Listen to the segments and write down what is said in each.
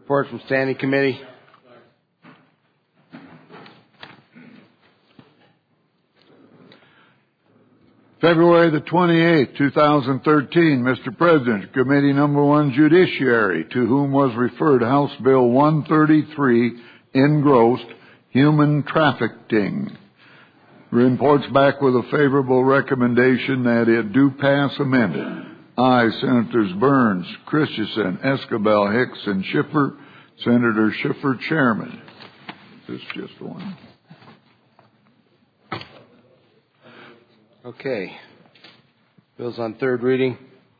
Report from Standing Committee. February the 28th, 2013, Mr. President, Committee Number 1, Judiciary, to whom was referred House Bill 133, engrossed, human trafficking. Reports back with a favorable recommendation that it do pass amended. I, Senators Burns, Christensen, Escabel, Hicks, and Schiffer. Senator Schiffer, Chairman. This is just one. Okay. Bill's on third reading.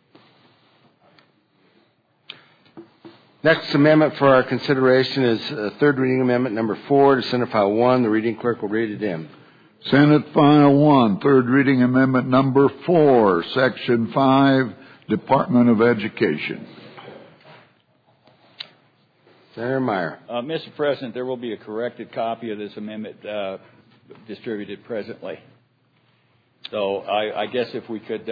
Next amendment for our consideration is third reading amendment number 4 to Senate File 1. The reading clerk will read it in. Senate File 1, third reading amendment number 4, Section 5, Department of Education. Senator Meyer. Mr. President, there will be a corrected copy of this amendment distributed presently. So I guess if we could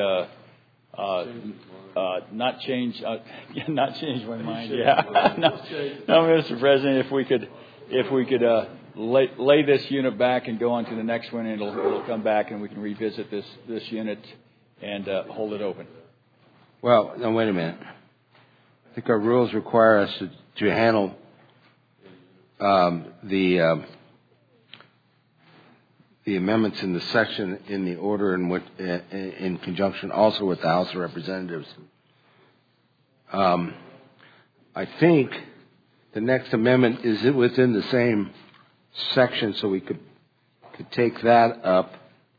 not change my mind. Yeah. No, Mr. President, if we could lay this unit back and go on to the next one, and it'll come back, and we can revisit this unit and hold it open. Well, no, wait a minute. I think our rules require us to handle the amendments in the section in the order in which, in conjunction also with the House of Representatives. I think the next amendment is within the same section, so we could take that up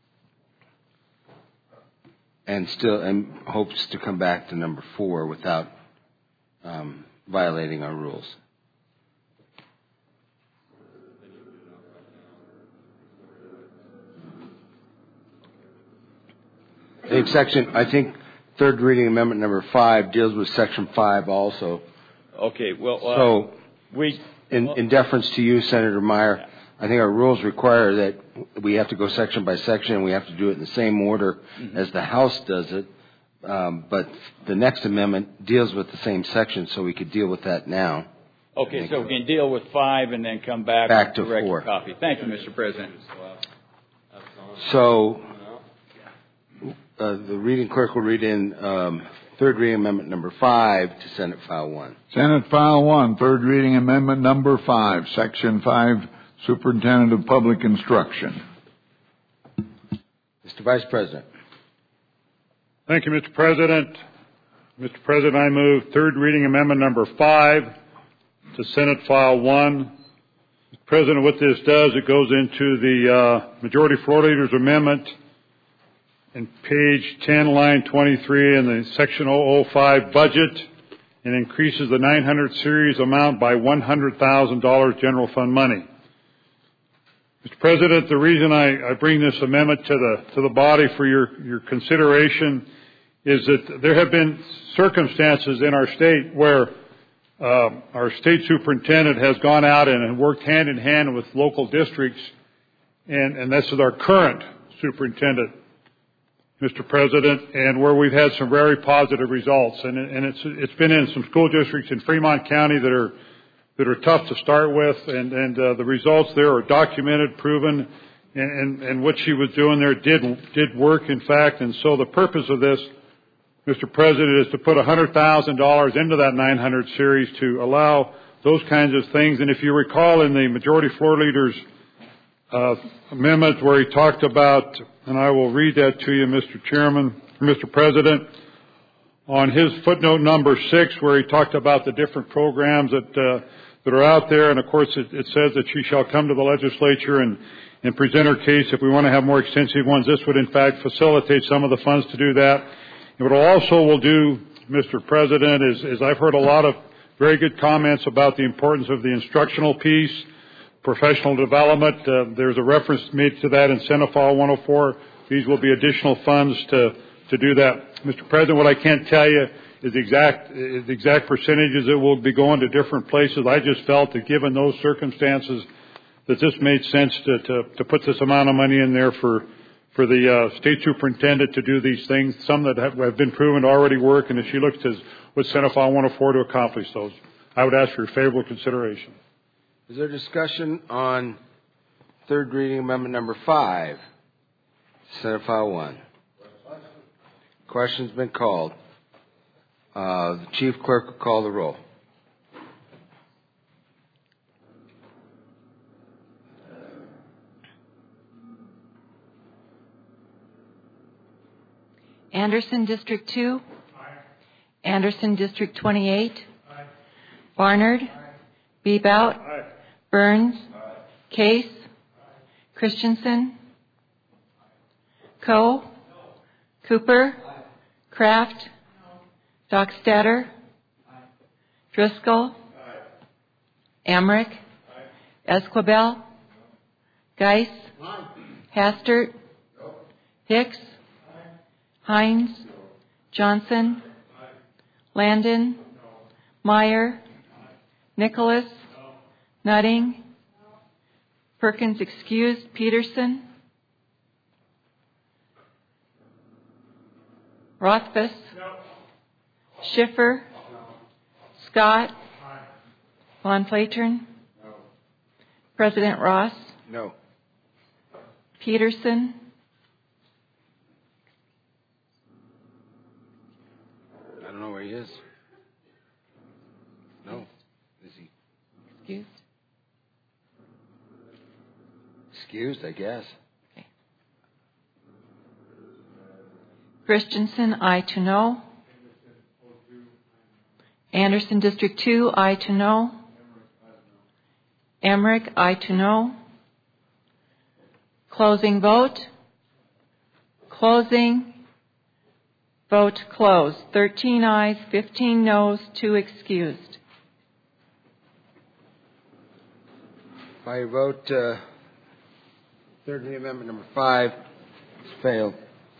and hopes to come back to number 4 without violating our rules. I think third reading amendment number 5 deals with section 5 also. Okay, well, in deference to you, Senator Meyer, I think our rules require that we have to go section by section, and we have to do it in the same order as the House does it. But the next amendment deals with the same section, so we could deal with that now. Okay, so we can deal with 5 and then come back to with the 4. Copy. Thank you, Mr. President. So the reading clerk will read in third reading amendment number 5 to Senate File 1. Senate File 1, third reading amendment number 5, Section 5, Superintendent of Public Instruction. Mr. Vice President. Thank you, Mr. President. Mr. President, I move third reading amendment number 5 to Senate File 1. Mr. President, what this does, it goes into the Majority Floor Leader's Amendment in page 10, line 23 in the Section 005 budget, and increases the 900 series amount by $100,000 general fund money. Mr. President, the reason I bring this amendment to the body for your consideration is that there have been circumstances in our state where our state superintendent has gone out and worked hand in hand with local districts, and this is our current superintendent, Mr. President, and where we've had some very positive results. And it's been in some school districts in Fremont County that are tough to start with, and the results there are documented, proven, and what she was doing there did work, in fact. And so the purpose of this, Mr. President, is to put $100,000 into that 900 series to allow those kinds of things. And if you recall in the Majority Floor Leader's amendment where he talked about, and I will read that to you, Mr. President, on his footnote number 6, where he talked about the different programs that are out there, and of course it says that she shall come to the legislature and present her case if we want to have more extensive ones. This would in fact facilitate some of the funds to do that. And what it also will do, Mr. President, is I've heard a lot of very good comments about the importance of the instructional piece, professional development. There's a reference made to that in Senate File 104. These will be additional funds to do that. Mr. President, what I can't tell you is the exact percentages that will be going to different places. I just felt that given those circumstances that this made sense to put this amount of money in there for the state superintendent to do these things, some that have been proven to already work, and if she looks to with Senate File 104 to accomplish those. I would ask for your favorable consideration. Is there discussion on third reading amendment number 5, Senate File 1? Question's been called. The Chief Clerk will call the roll. Anderson, District 2. Aye. Anderson, District 28. Aye. Barnard. Aye. Bebout. Aye. Burns. Aye. Case. Aye. Christensen. Coe. No. Cooper. Aye. Kraft. No. Dockstader. Aye. Driscoll. Aye. Emmerich. Aye. Esquibel. No. Geis. Aye. Hastert. No. Hicks. Hines, no. Johnson, aye. Landon, no. Meyer, aye. Nicholas, no. Nutting, no. Perkins excused, Peterson, Rothfuss, no. Schiffer, no. Scott, aye. Von Flatern, no. President Ross, no. Peterson, I don't know where he is. No. Is he? Excused? Excused, I guess. Okay. Christensen, aye to no. Anderson, District 2, aye to no. Emmerich, aye to no. Closing vote. Closing. Vote closed. 13 ayes, 15 noes, 2 excused. By your vote, third reading amendment number 5 has failed.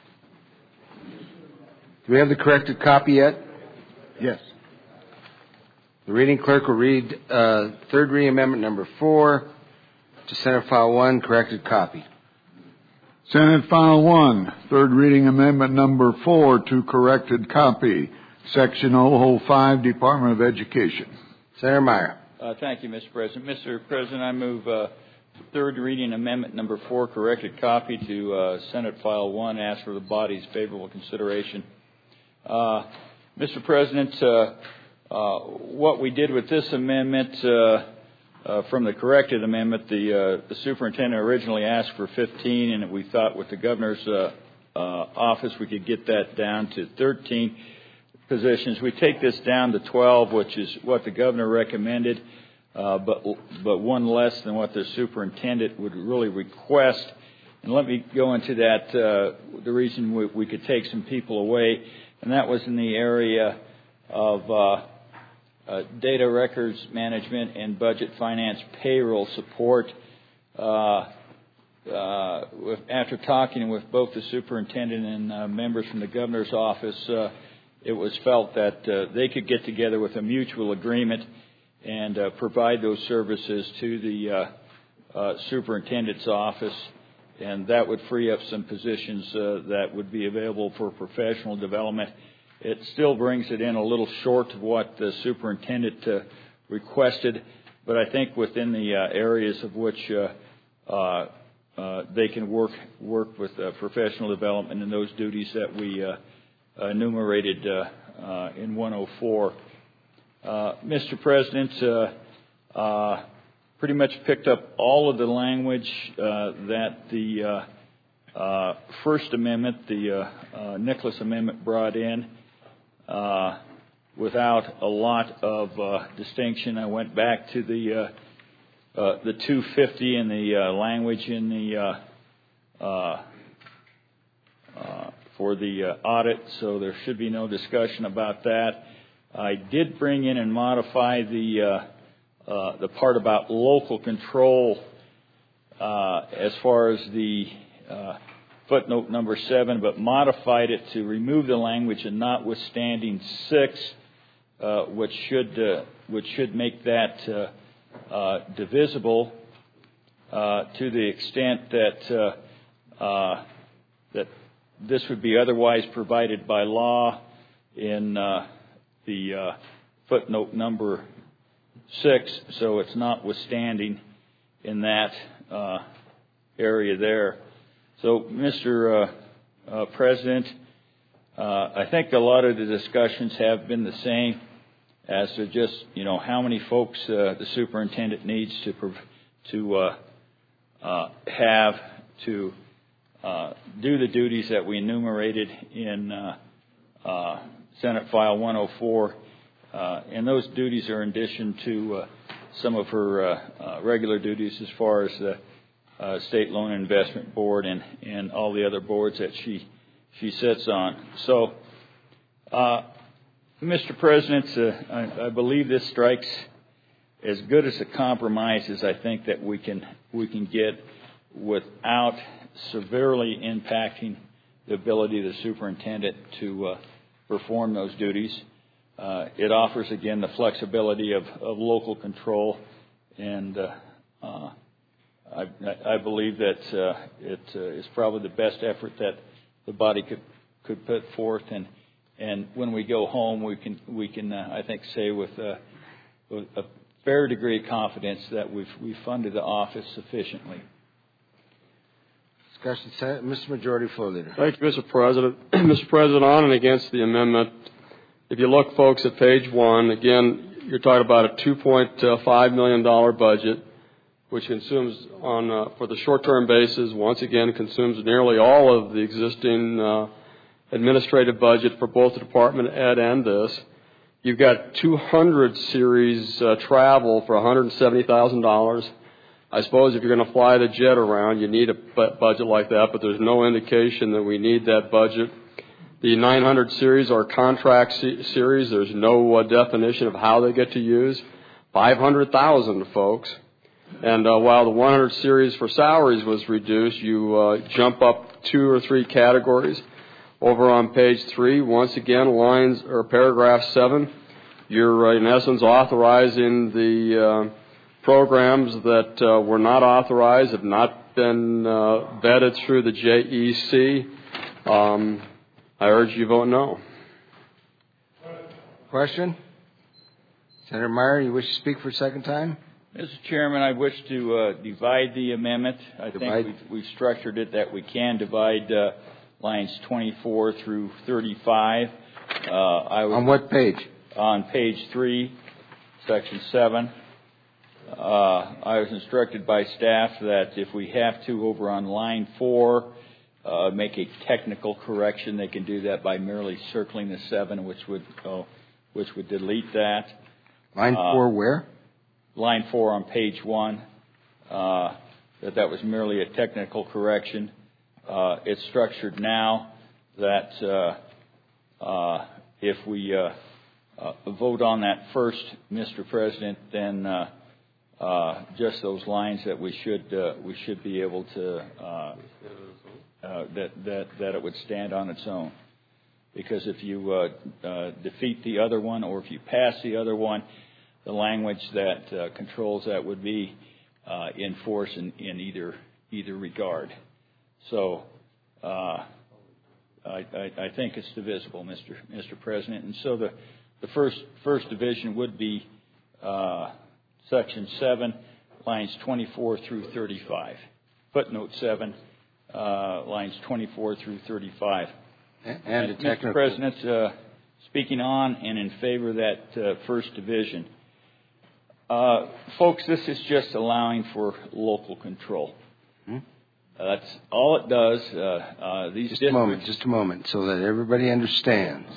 Do we have the corrected copy yet? Yes. The reading clerk will read third reading amendment number 4 to Senate File 1, corrected copy. Senate File 1, third reading amendment number 4 to corrected copy, Section 005, Department of Education. Senator Meyer. Thank you, Mr. President. Mr. President, I move third reading amendment number 4, corrected copy to Senate File 1, ask for the body's favorable consideration. Mr. President, what we did with this amendment from the corrected amendment, the superintendent originally asked for 15, and we thought with the governor's office we could get that down to 13 positions. We take this down to 12, which is what the governor recommended, but one less than what the superintendent would really request. And let me go into that, the reason we could take some people away, and that was in the area of data records management and budget finance payroll support. After talking with both the superintendent and members from the governor's office, it was felt that they could get together with a mutual agreement and provide those services to the superintendent's office, and that would free up some positions that would be available for professional development. It still brings it in a little short of what the superintendent requested, but I think within the areas of which they can work with professional development and those duties that we enumerated in 104. Mr. President, pretty much picked up all of the language that the First Amendment, the Nicholas Amendment, brought in. Without a lot of distinction. I went back to the 250 and the language in the for the audit, so there should be no discussion about that. I did bring in and modify the part about local control as far as the footnote number 7, but modified it to remove the language and notwithstanding 6, which should make that divisible to the extent that that this would be otherwise provided by law in the footnote number 6, so it's notwithstanding in that area there. So, Mr. President, I think a lot of the discussions have been the same as to just, how many folks the superintendent needs to have to do the duties that we enumerated in Senate File 104. And those duties are in addition to some of her regular duties as far as the State Loan and Investment Board and all the other boards that she sits on. So, Mr. President, I believe this strikes as good as a compromise as I think that we can get without severely impacting the ability of the superintendent to perform those duties. It offers, again, the flexibility of local control, and I believe that it is probably the best effort that the body could put forth, and when we go home, we can I think say with a fair degree of confidence that we've funded the office sufficiently. Discussion, Senate. Mr. Majority Floor Leader. Thank you, Mr. President. Mr. President, on and against the amendment, if you look, folks, at page 1, again, you're talking about a $2.5 million budget, which consumes for the short-term basis, once again, consumes nearly all of the existing administrative budget for both the Department of Ed and this. You've got 200 series travel for $170,000. I suppose if you're going to fly the jet around, you need a budget like that, but there's no indication that we need that budget. The 900 series are contract series. There's no definition of how they get to use. 500,000, folks. And while the 100 series for salaries was reduced, you jump up 2 or 3 categories. Over on page 3, once again, lines or paragraph 7, you're in essence authorizing the programs that were not authorized, have not been vetted through the JEC. I urge you vote no. Question? Senator Meyer, you wish to speak for a second time? Mr. Chairman, I wish to divide the amendment. I think we've structured it that we can divide lines 24 through 35. On what page? On page 3, section 7. I was instructed by staff that if we have to, over on line 4, make a technical correction, they can do that by merely circling the 7, which would delete that. Line 4 where? Line 4 on page 1. That was merely a technical correction. It's structured now that if we vote on that first, Mr. President, then just those lines that we should be able to that it would stand on its own. Because if you defeat the other one, or if you pass the other one, the language that controls that would be in force in either regard. So I think it's divisible, Mr. President. And so the first division would be section 7, lines 24 through 35. Footnote 7, lines 24 through 35. And Mr. President, speaking on and in favor of that first division, folks, this is just allowing for local control. That's all it does. Just a moment, so that everybody understands.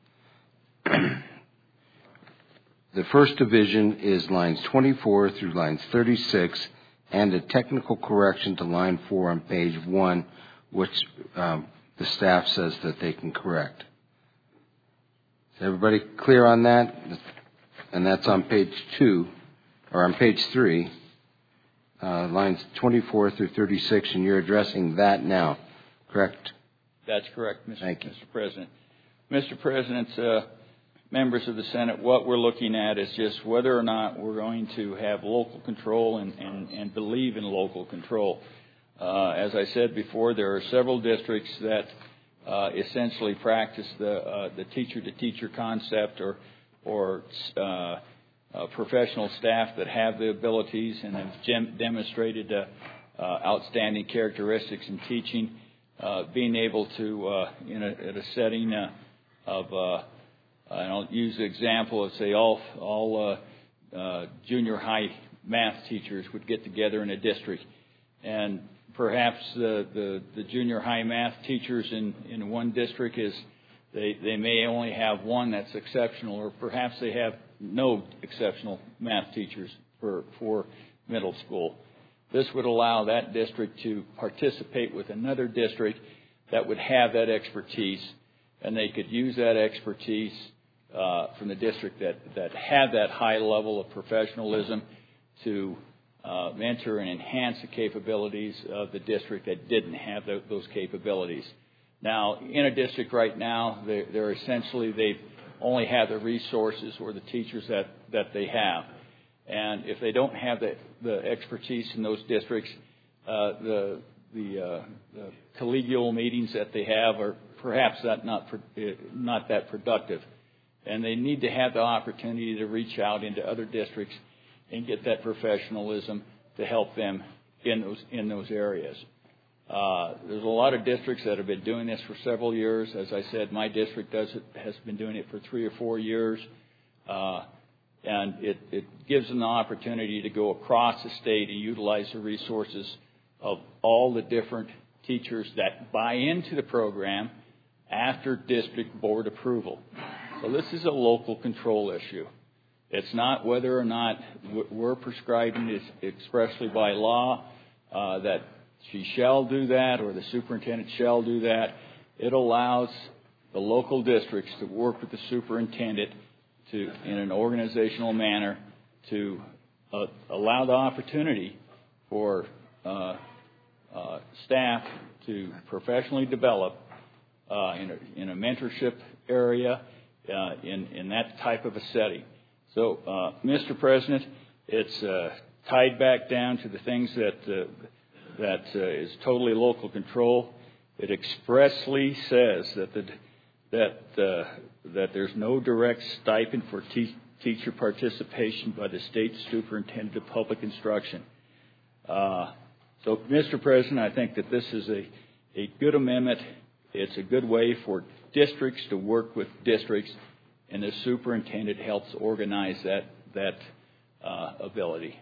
The first division is lines 24 through lines 36, and a technical correction to line 4 on page 1, which the staff says that they can correct. Is everybody clear on that? And that's on page 2, or on page 3, lines 24 through 36, and you're addressing that now, correct? That's correct, Thank you. Mr. President. Mr. President, members of the Senate, what we're looking at is just whether or not we're going to have local control and believe in local control. As I said before, there are several districts that essentially practice the teacher-to-teacher concept or professional staff that have the abilities and have demonstrated outstanding characteristics in teaching, being able to, in a setting of, I'll use the example of, say, all junior high math teachers would get together in a district, and perhaps the junior high math teachers in one district they may only have one that's exceptional, or perhaps they have no exceptional math teachers for middle school. This would allow that district to participate with another district that would have that expertise, and they could use that expertise from the district that had that high level of professionalism to mentor and enhance the capabilities of the district that didn't have those capabilities. Now, in a district right now, they're essentially, they only have the resources or the teachers that they have. And if they don't have the expertise in those districts, the collegial meetings that they have are perhaps not that productive. And they need to have the opportunity to reach out into other districts and get that professionalism to help them in those areas. There's a lot of districts that have been doing this for several years. As I said, my district has been doing it for 3 or 4 years. And it gives them the opportunity to go across the state and utilize the resources of all the different teachers that buy into the program after district board approval. So this is a local control issue. It's not whether or not we're prescribing it expressly by law that she shall do that or the superintendent shall do that. It allows the local districts to work with the superintendent in an organizational manner to allow the opportunity for staff to professionally develop in a mentorship area in that type of a setting. So, Mr. President, it's tied back down to the things that is totally local control. It expressly says that there's no direct stipend for teacher participation by the state superintendent of public instruction. So, Mr. President, I think that this is a good amendment. It's a good way for districts to work with districts, and the superintendent helps organize that ability.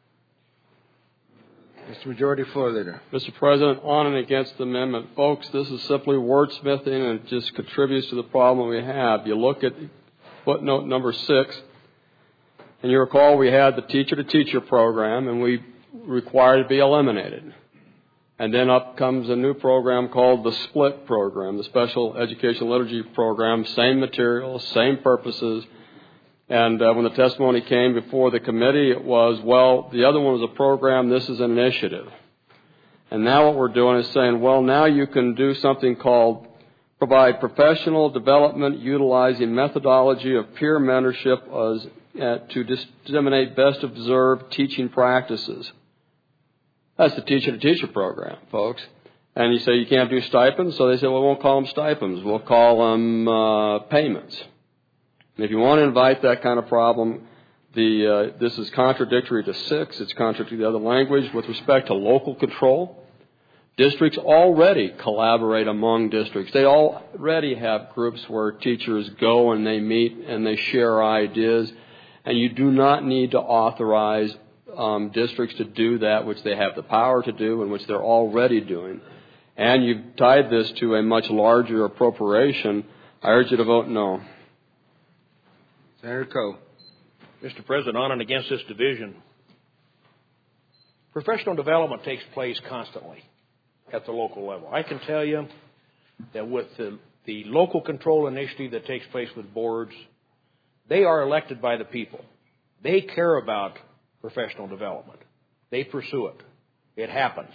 Mr. Majority Floor Leader. Mr. President, on and against the amendment. Folks, this is simply wordsmithing, and it just contributes to the problem we have. You look at footnote number 6, and you recall we had the teacher-to-teacher program, and we required it to be eliminated. And then up comes a new program called the SPLIT program, the Special Education Liturgy Program, same materials, same purposes. And when the testimony came before the committee, it was, well, the other one was a program, this is an initiative. And now what we're doing is saying, well, now you can do something called provide professional development utilizing methodology of peer mentorship to disseminate best observed teaching practices. That's the teacher-to-teacher program, folks. And you say you can't do stipends, so they say, well, we won't call them stipends. We'll call them payments. And if you want to invite that kind of problem, this is contradictory to 6. It's contradictory to the other language with respect to local control. Districts already collaborate among districts. They already have groups where teachers go and they meet and they share ideas. And you do not need to authorize districts to do that, which they have the power to do and which they're already doing. And you've tied this to a much larger appropriation. I urge you to vote no. Senator Coe. Mr. President, on and against this division, professional development takes place constantly at the local level. I can tell you that with the local control initiative that takes place with boards, they are elected by the people. They care about professional development. They pursue it. It happens.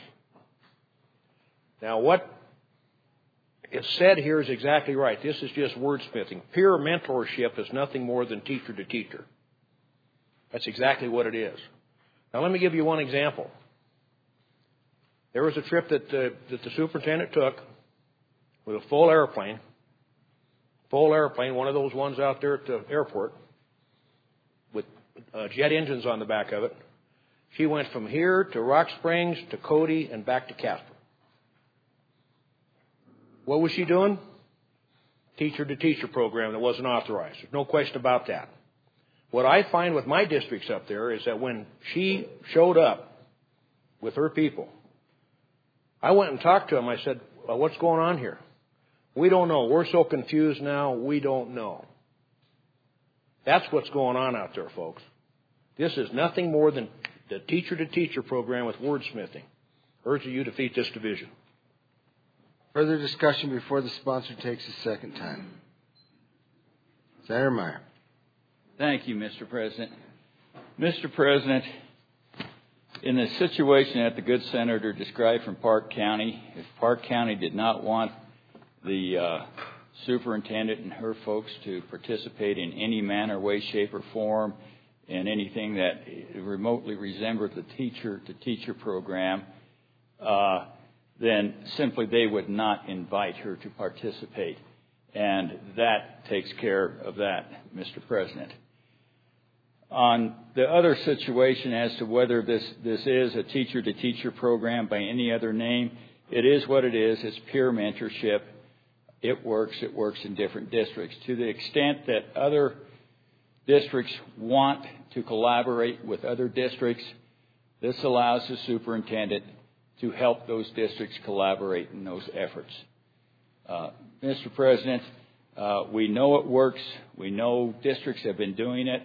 Now, what is said here is exactly right. This is just wordsmithing. Peer mentorship is nothing more than teacher to teacher. That's exactly what it is. Now, let me give you one example. There was a trip that the superintendent took with a full airplane, one of those ones out there at the airport, with jet engines on the back of it. She went from here to Rock Springs to Cody and back to Casper. What was she doing? Teacher-to-teacher program that wasn't authorized. There's no question about that. What I find with my districts up there is that when she showed up with her people, I went and talked to them. I said, well, what's going on here? We don't know. We're so confused now, we don't know. That's what's going on out there, folks. This is nothing more than the teacher-to-teacher program with wordsmithing. Urging you to defeat this division. Further discussion before the sponsor takes a second time. Senator Meyer. Thank you, Mr. President. Mr. President, in the situation that the good senator described from Park County, if Park County did not want the superintendent and her folks to participate in any manner, way, shape, or form in anything that remotely resembled the teacher-to-teacher program, then simply they would not invite her to participate. And that takes care of that, Mr. President. On the other situation as to whether this is a teacher-to-teacher program by any other name, it is what it is. It's peer mentorship. It works in different districts. To the extent that other districts want to collaborate with other districts, this allows the superintendent to help those districts collaborate in those efforts. Mr. President, we know it works. We know districts have been doing it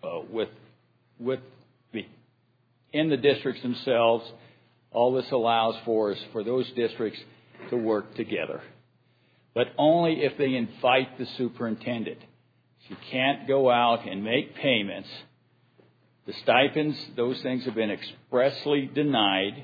in the districts themselves. All this allows for is for those districts to work together, but only if they invite the superintendent. She can't go out and make payments. The stipends, those things have been expressly denied.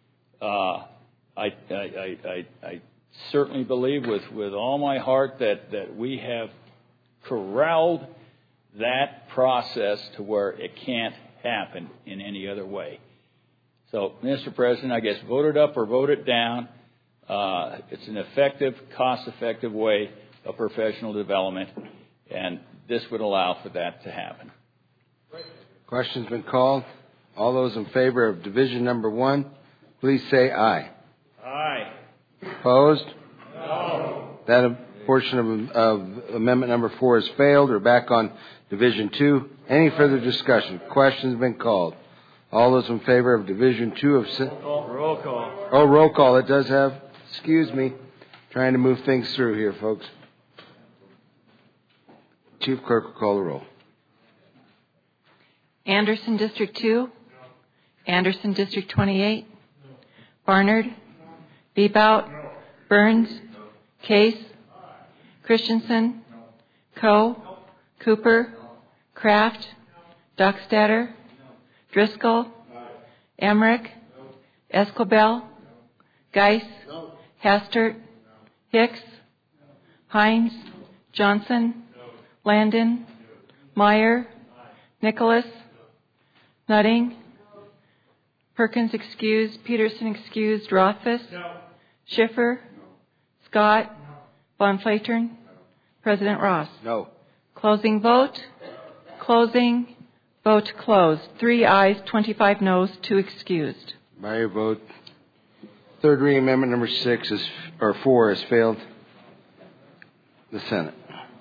I certainly believe with all my heart that we have corralled that process to where it can't happen in any other way. So, Mr. President, I guess vote it up or vote it down. It's an effective, cost-effective way of professional development, and this would allow for that to happen. Question's been called. All those in favor of division number 1, please say aye. Aye. Opposed? No. That portion of amendment number 4 has failed. We're back on division 2. Any further discussion? Question's been called. All those in favor of division 2 of... Roll call. Oh, roll call. It does have... Excuse me. Trying to move things through here, folks. Chief Clerk will call the roll. Anderson, District 2. No. Anderson, District 28. No. Barnard. No. Beebout. No. Burns. No. Case. Aye. Christensen. No. Coe. No. Cooper. No. Kraft. No. Dockstader. No. Driscoll. Aye. Emmerich. No. Escobel. No. Geis. No. Hastert. No. Hicks. No. Hines. No. Johnson. No. Landon. No. Meyer. Aye. Nicholas. No. Nutting. No. Perkins excused. Peterson excused. Rothfuss. No. Schiffer. No. Scott. No. Von Flatern. No. President Ross. No. Closing vote. Closing. Vote closed. 3 ayes, 25 noes, 2 excused. By your vote, third reading amendment number 4 has failed the Senate.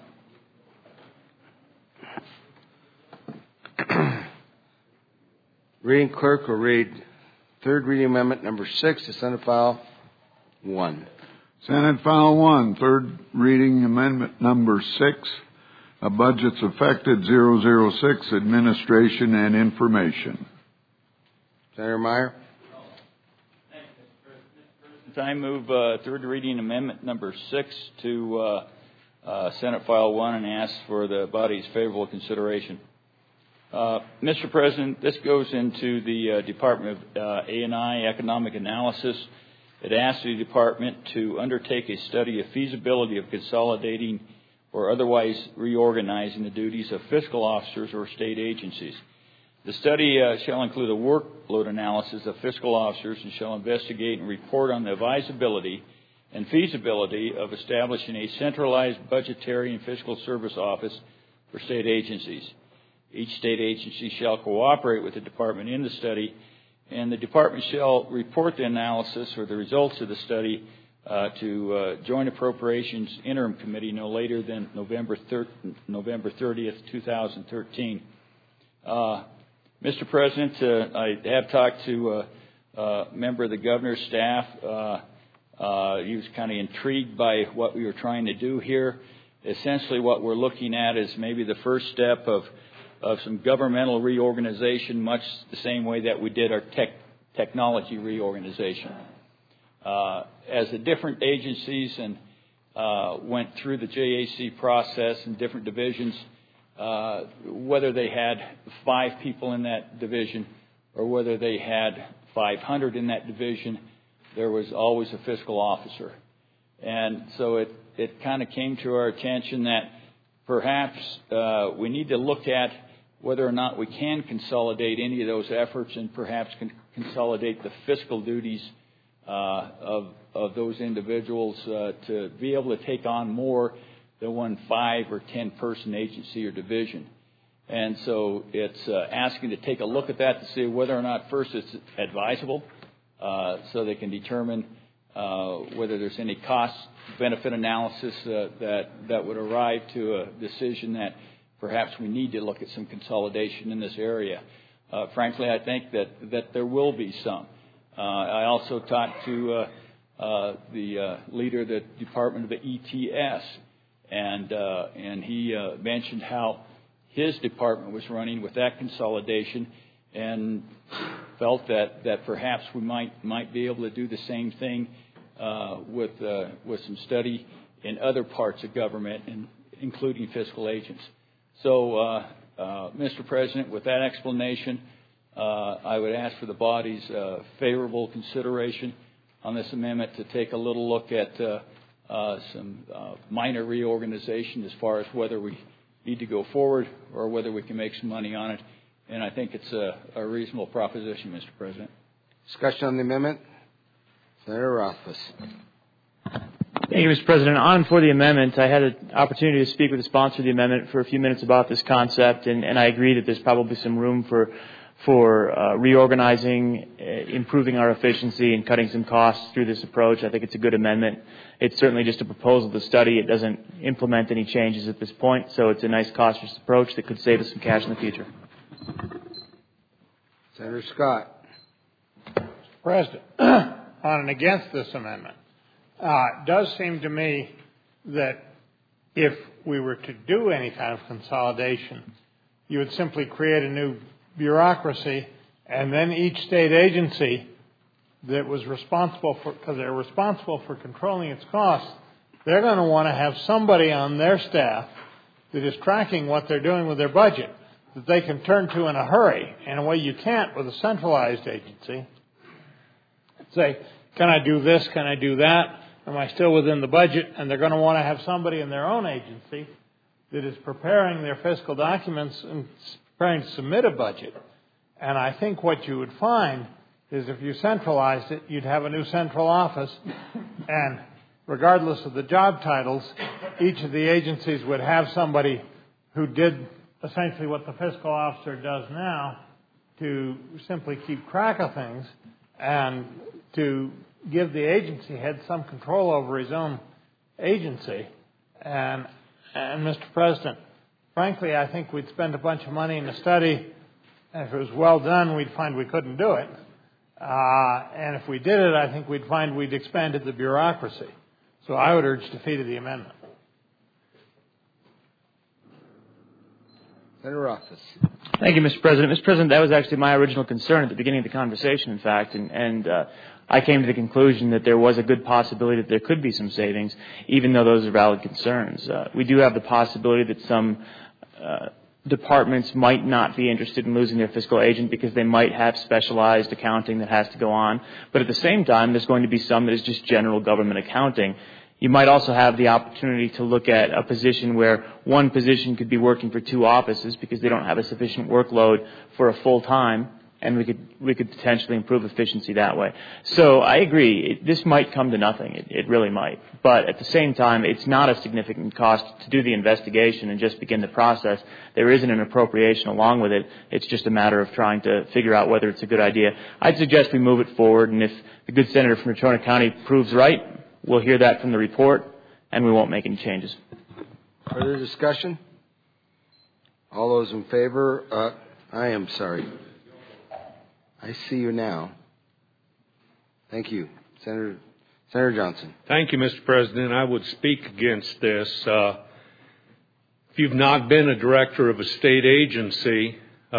Reading clerk will read third reading amendment number 6 to Senate File 1. Senate File 1, third reading amendment number 6. Budgets affected 006, Administration and Information. Senator Meyer. Thank you, Mr. President. I move third reading amendment number 6 to Senate File 1 and ask for the body's favorable consideration. Mr. President, this goes into the Department of A&I Economic Analysis. It asks the department to undertake a study of feasibility of consolidating or otherwise reorganizing the duties of fiscal officers or state agencies. The study shall include a workload analysis of fiscal officers and shall investigate and report on the advisability and feasibility of establishing a centralized budgetary and fiscal service office for state agencies. Each state agency shall cooperate with the department in the study, and the department shall report the analysis or the results of the study to Joint Appropriations Interim Committee no later than November 30th, 2013. Mr. President, I have talked to a member of the governor's staff. He was kind of intrigued by what we were trying to do here. Essentially, what we're looking at is maybe the first step of some governmental reorganization, much the same way that we did our technology reorganization. As the different agencies went through the JAC process in different divisions, whether they had 5 people in that division or whether they had 500 in that division, there was always a fiscal officer. And so it kind of came to our attention that perhaps we need to look at whether or not we can consolidate any of those efforts and perhaps consolidate the fiscal duties of those individuals to be able to take on more than one 5 or 10 person agency or division. And so it's asking to take a look at that to see whether or not first it's advisable so they can determine whether there's any cost-benefit analysis that would arrive to a decision that perhaps we need to look at some consolidation in this area. Frankly, I think that there will be some. I also talked to the leader of the Department of the ETS, and he mentioned how his department was running with that consolidation, and felt that perhaps we might be able to do the same thing with some study in other parts of government, including fiscal agents. So, Mr. President, with that explanation, I would ask for the body's favorable consideration on this amendment to take a little look at some minor reorganization as far as whether we need to go forward or whether we can make some money on it. And I think it's a reasonable proposition, Mr. President. Discussion on the amendment? Senator Rothfuss. Thank you, Mr. President. On for the amendment, I had an opportunity to speak with the sponsor of the amendment for a few minutes about this concept, and I agree that there's probably some room for reorganizing, improving our efficiency, and cutting some costs through this approach. I think it's a good amendment. It's certainly just a proposal to study. It doesn't implement any changes at this point, so it's a nice cost-efficient approach that could save us some cash in the future. Senator Scott. Mr. President, on and against this amendment, it does seem to me that if we were to do any kind of consolidation, you would simply create a new bureaucracy, and then each state agency that was responsible for, because they're responsible for controlling its costs, they're going to want to have somebody on their staff that is tracking what they're doing with their budget that they can turn to in a hurry, in a way you can't with a centralized agency. Say, can I do this? Can I do that? Am I still within the budget? And they're going to want to have somebody in their own agency that is preparing their fiscal documents and preparing to submit a budget. And I think what you would find is if you centralized it, you'd have a new central office, and regardless of the job titles, each of the agencies would have somebody who did essentially what the fiscal officer does now, to simply keep track of things and to give the agency head some control over his own agency. And Mr. President, frankly, I think we'd spend a bunch of money in a study, and if it was well done, we'd find we couldn't do it. And if we did it, I think we'd find we'd expanded the bureaucracy. So I would urge defeat of the amendment. Senator Rothfuss. Thank you, Mr. President. Mr. President, that was actually my original concern at the beginning of the conversation, in fact, and I came to the conclusion that there was a good possibility that there could be some savings, even though those are valid concerns. We do have the possibility that some departments might not be interested in losing their fiscal agent because they might have specialized accounting that has to go on. But at the same time, there's going to be some that is just general government accounting. You might also have the opportunity to look at a position where one position could be working for 2 offices because they don't have a sufficient workload for a full-time, and we could potentially improve efficiency that way. So I agree. This might come to nothing. It really might. But at the same time, it's not a significant cost to do the investigation and just begin the process. There isn't an appropriation along with it. It's just a matter of trying to figure out whether it's a good idea. I'd suggest we move it forward, and if the good senator from Natrona County proves right, we'll hear that from the report, and we won't make any changes. Further discussion? All those in favor? I am sorry. I see you now. Thank you. Senator Johnson. Thank you, Mr. President. I would speak against this. If you've not been a director of a state agency,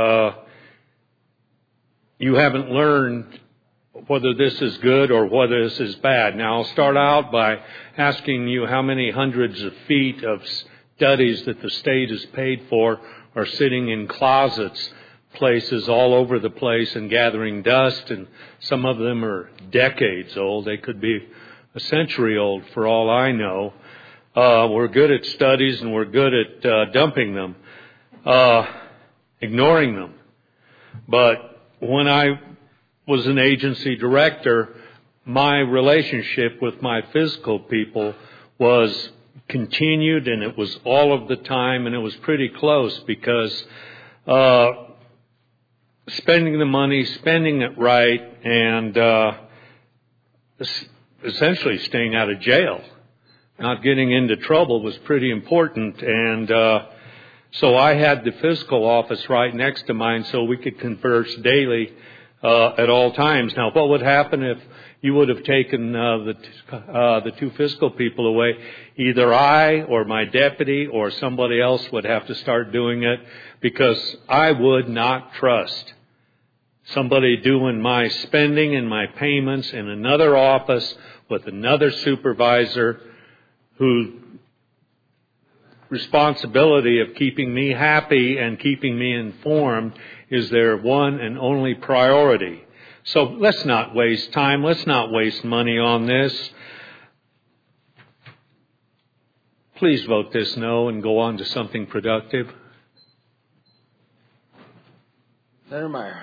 you haven't learned whether this is good or whether this is bad. Now, I'll start out by asking you how many hundreds of feet of studies that the state has paid for are sitting in closets, places all over the place and gathering dust, and some of them are decades old. They could be a century old for all I know. We're good at studies and we're good at dumping them, ignoring them. But when I was an agency director, my relationship with my physical people was continued, and it was all of the time, and it was pretty close because spending the money, spending it right, and essentially staying out of jail, not getting into trouble was pretty important. And so I had the fiscal office right next to mine so we could converse daily at all times. Now, what would happen if you would have taken the two fiscal people away? Either I or my deputy or somebody else would have to start doing it, because I would not trust somebody doing my spending and my payments in another office with another supervisor whose responsibility of keeping me happy and keeping me informed is their one and only priority. So let's not waste time. Let's not waste money on this. Please vote this no and go on to something productive. Senator Meyer.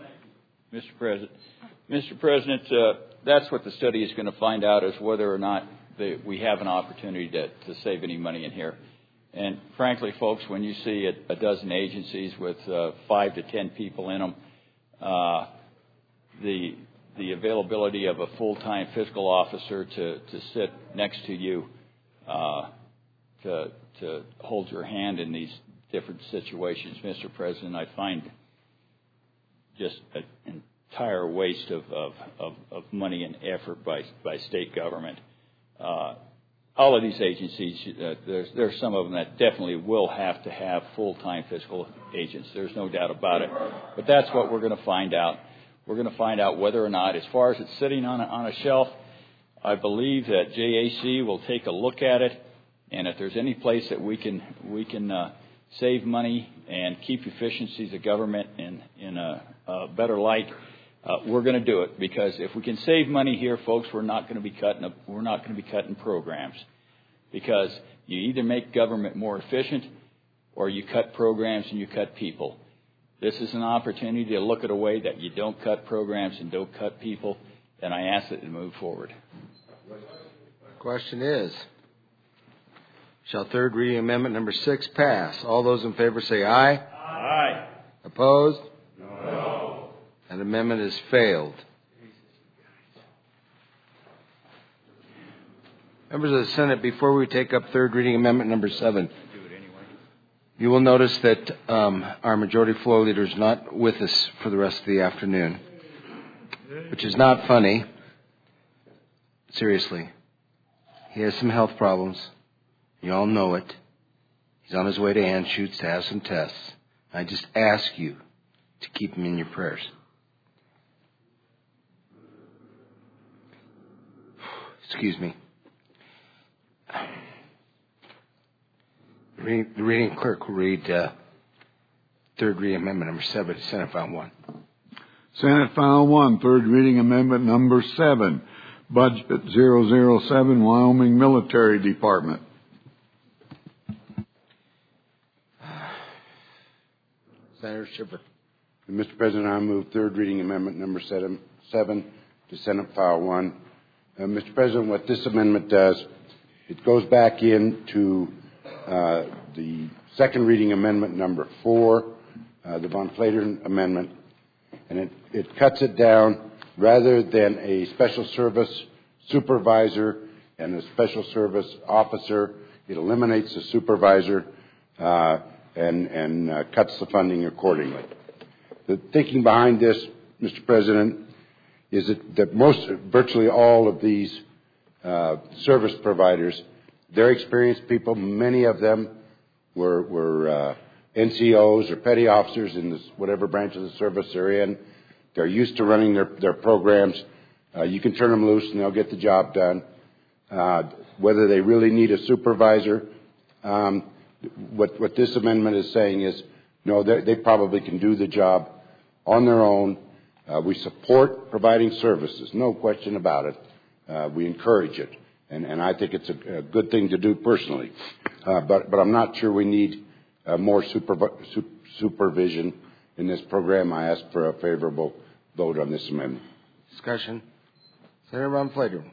Mr. President, that's what the study is going to find out, is whether or not we have an opportunity to save any money in here. And frankly, folks, when you see a dozen agencies with 5 to 10 people in them, the availability of a full-time fiscal officer to sit next to you to hold your hand in these different situations, Mr. President, I find just an entire waste of money and effort by state government. All of these agencies, there's some of them that definitely will have to have full-time fiscal agents. There's no doubt about it. But that's what we're going to find out. We're going to find out whether or not, as far as it's sitting on a shelf, I believe that JAC will take a look at it, and if there's any place that we can save money and keep efficiencies of government in a better light, we're going to do it. Because if we can save money here, folks, we're not going to be cutting programs, because you either make government more efficient or you cut programs and you cut people. This is an opportunity to look at a way that you don't cut programs and don't cut people, and I ask it to move forward. Question is, shall third reading amendment number 6 pass? All those in favor say aye. Aye. Opposed? No. That amendment has failed. Members of the Senate, before we take up third reading amendment number 7, you will notice that our majority floor leader is not with us for the rest of the afternoon, which is not funny. Seriously. He has some health problems. You all know it. He's on his way to Anschutz to have some tests. I just ask you to keep him in your prayers. Excuse me. The reading clerk will read third reading amendment number 7 to Senate File 1. Senate File 1, third reading amendment number 7, Budget 007, Wyoming Military Department. Senator Schiffer. Mr. President, I move third reading amendment number 7 to Senate File 1. Mr. President, what this amendment does, it goes back into the second reading amendment number 4, the Von Flatern amendment, and it cuts it down. Rather than a special service supervisor and a special service officer, it eliminates the supervisor and cuts the funding accordingly. The thinking behind this, Mr. President, is that virtually all of these service providers, they're experienced people. Many of them were NCOs or petty officers in whatever branch of the service they're in. They're used to running their programs. You can turn them loose and they'll get the job done. Whether they really need a supervisor, what this amendment is saying is, no, they probably can do the job on their own. We support providing services, no question about it. We encourage it, and I think it's a good thing to do personally. But I'm not sure we need more supervision in this program. I ask for a favorable vote on this amendment. Discussion. Senator Von Flatern.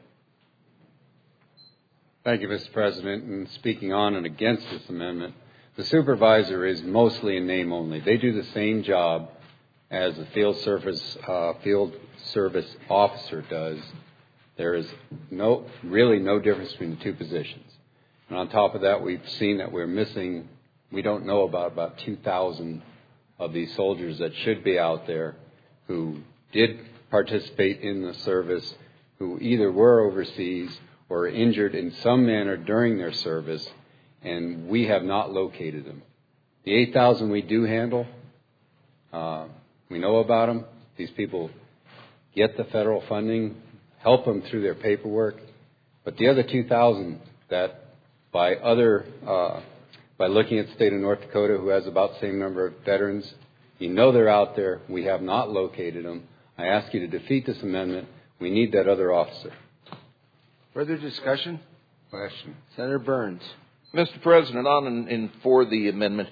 Thank you, Mr. President. And speaking on and against this amendment, the supervisor is mostly in name only. They do the same job as a field service officer does. There is really no difference between the two positions. And on top of that, we've seen that we don't know about 2,000 of these soldiers that should be out there who did participate in the service, who either were overseas or injured in some manner during their service, and we have not located them. The 8,000 we do handle, we know about them. These people get the federal funding, help them through their paperwork. But the other 2,000 that by looking at the state of North Dakota, who has about the same number of veterans, you know they're out there. We have not located them. I ask you to defeat this amendment. We need that other officer. Further discussion? Question. Senator Burns. Mr. President, on and for the amendment.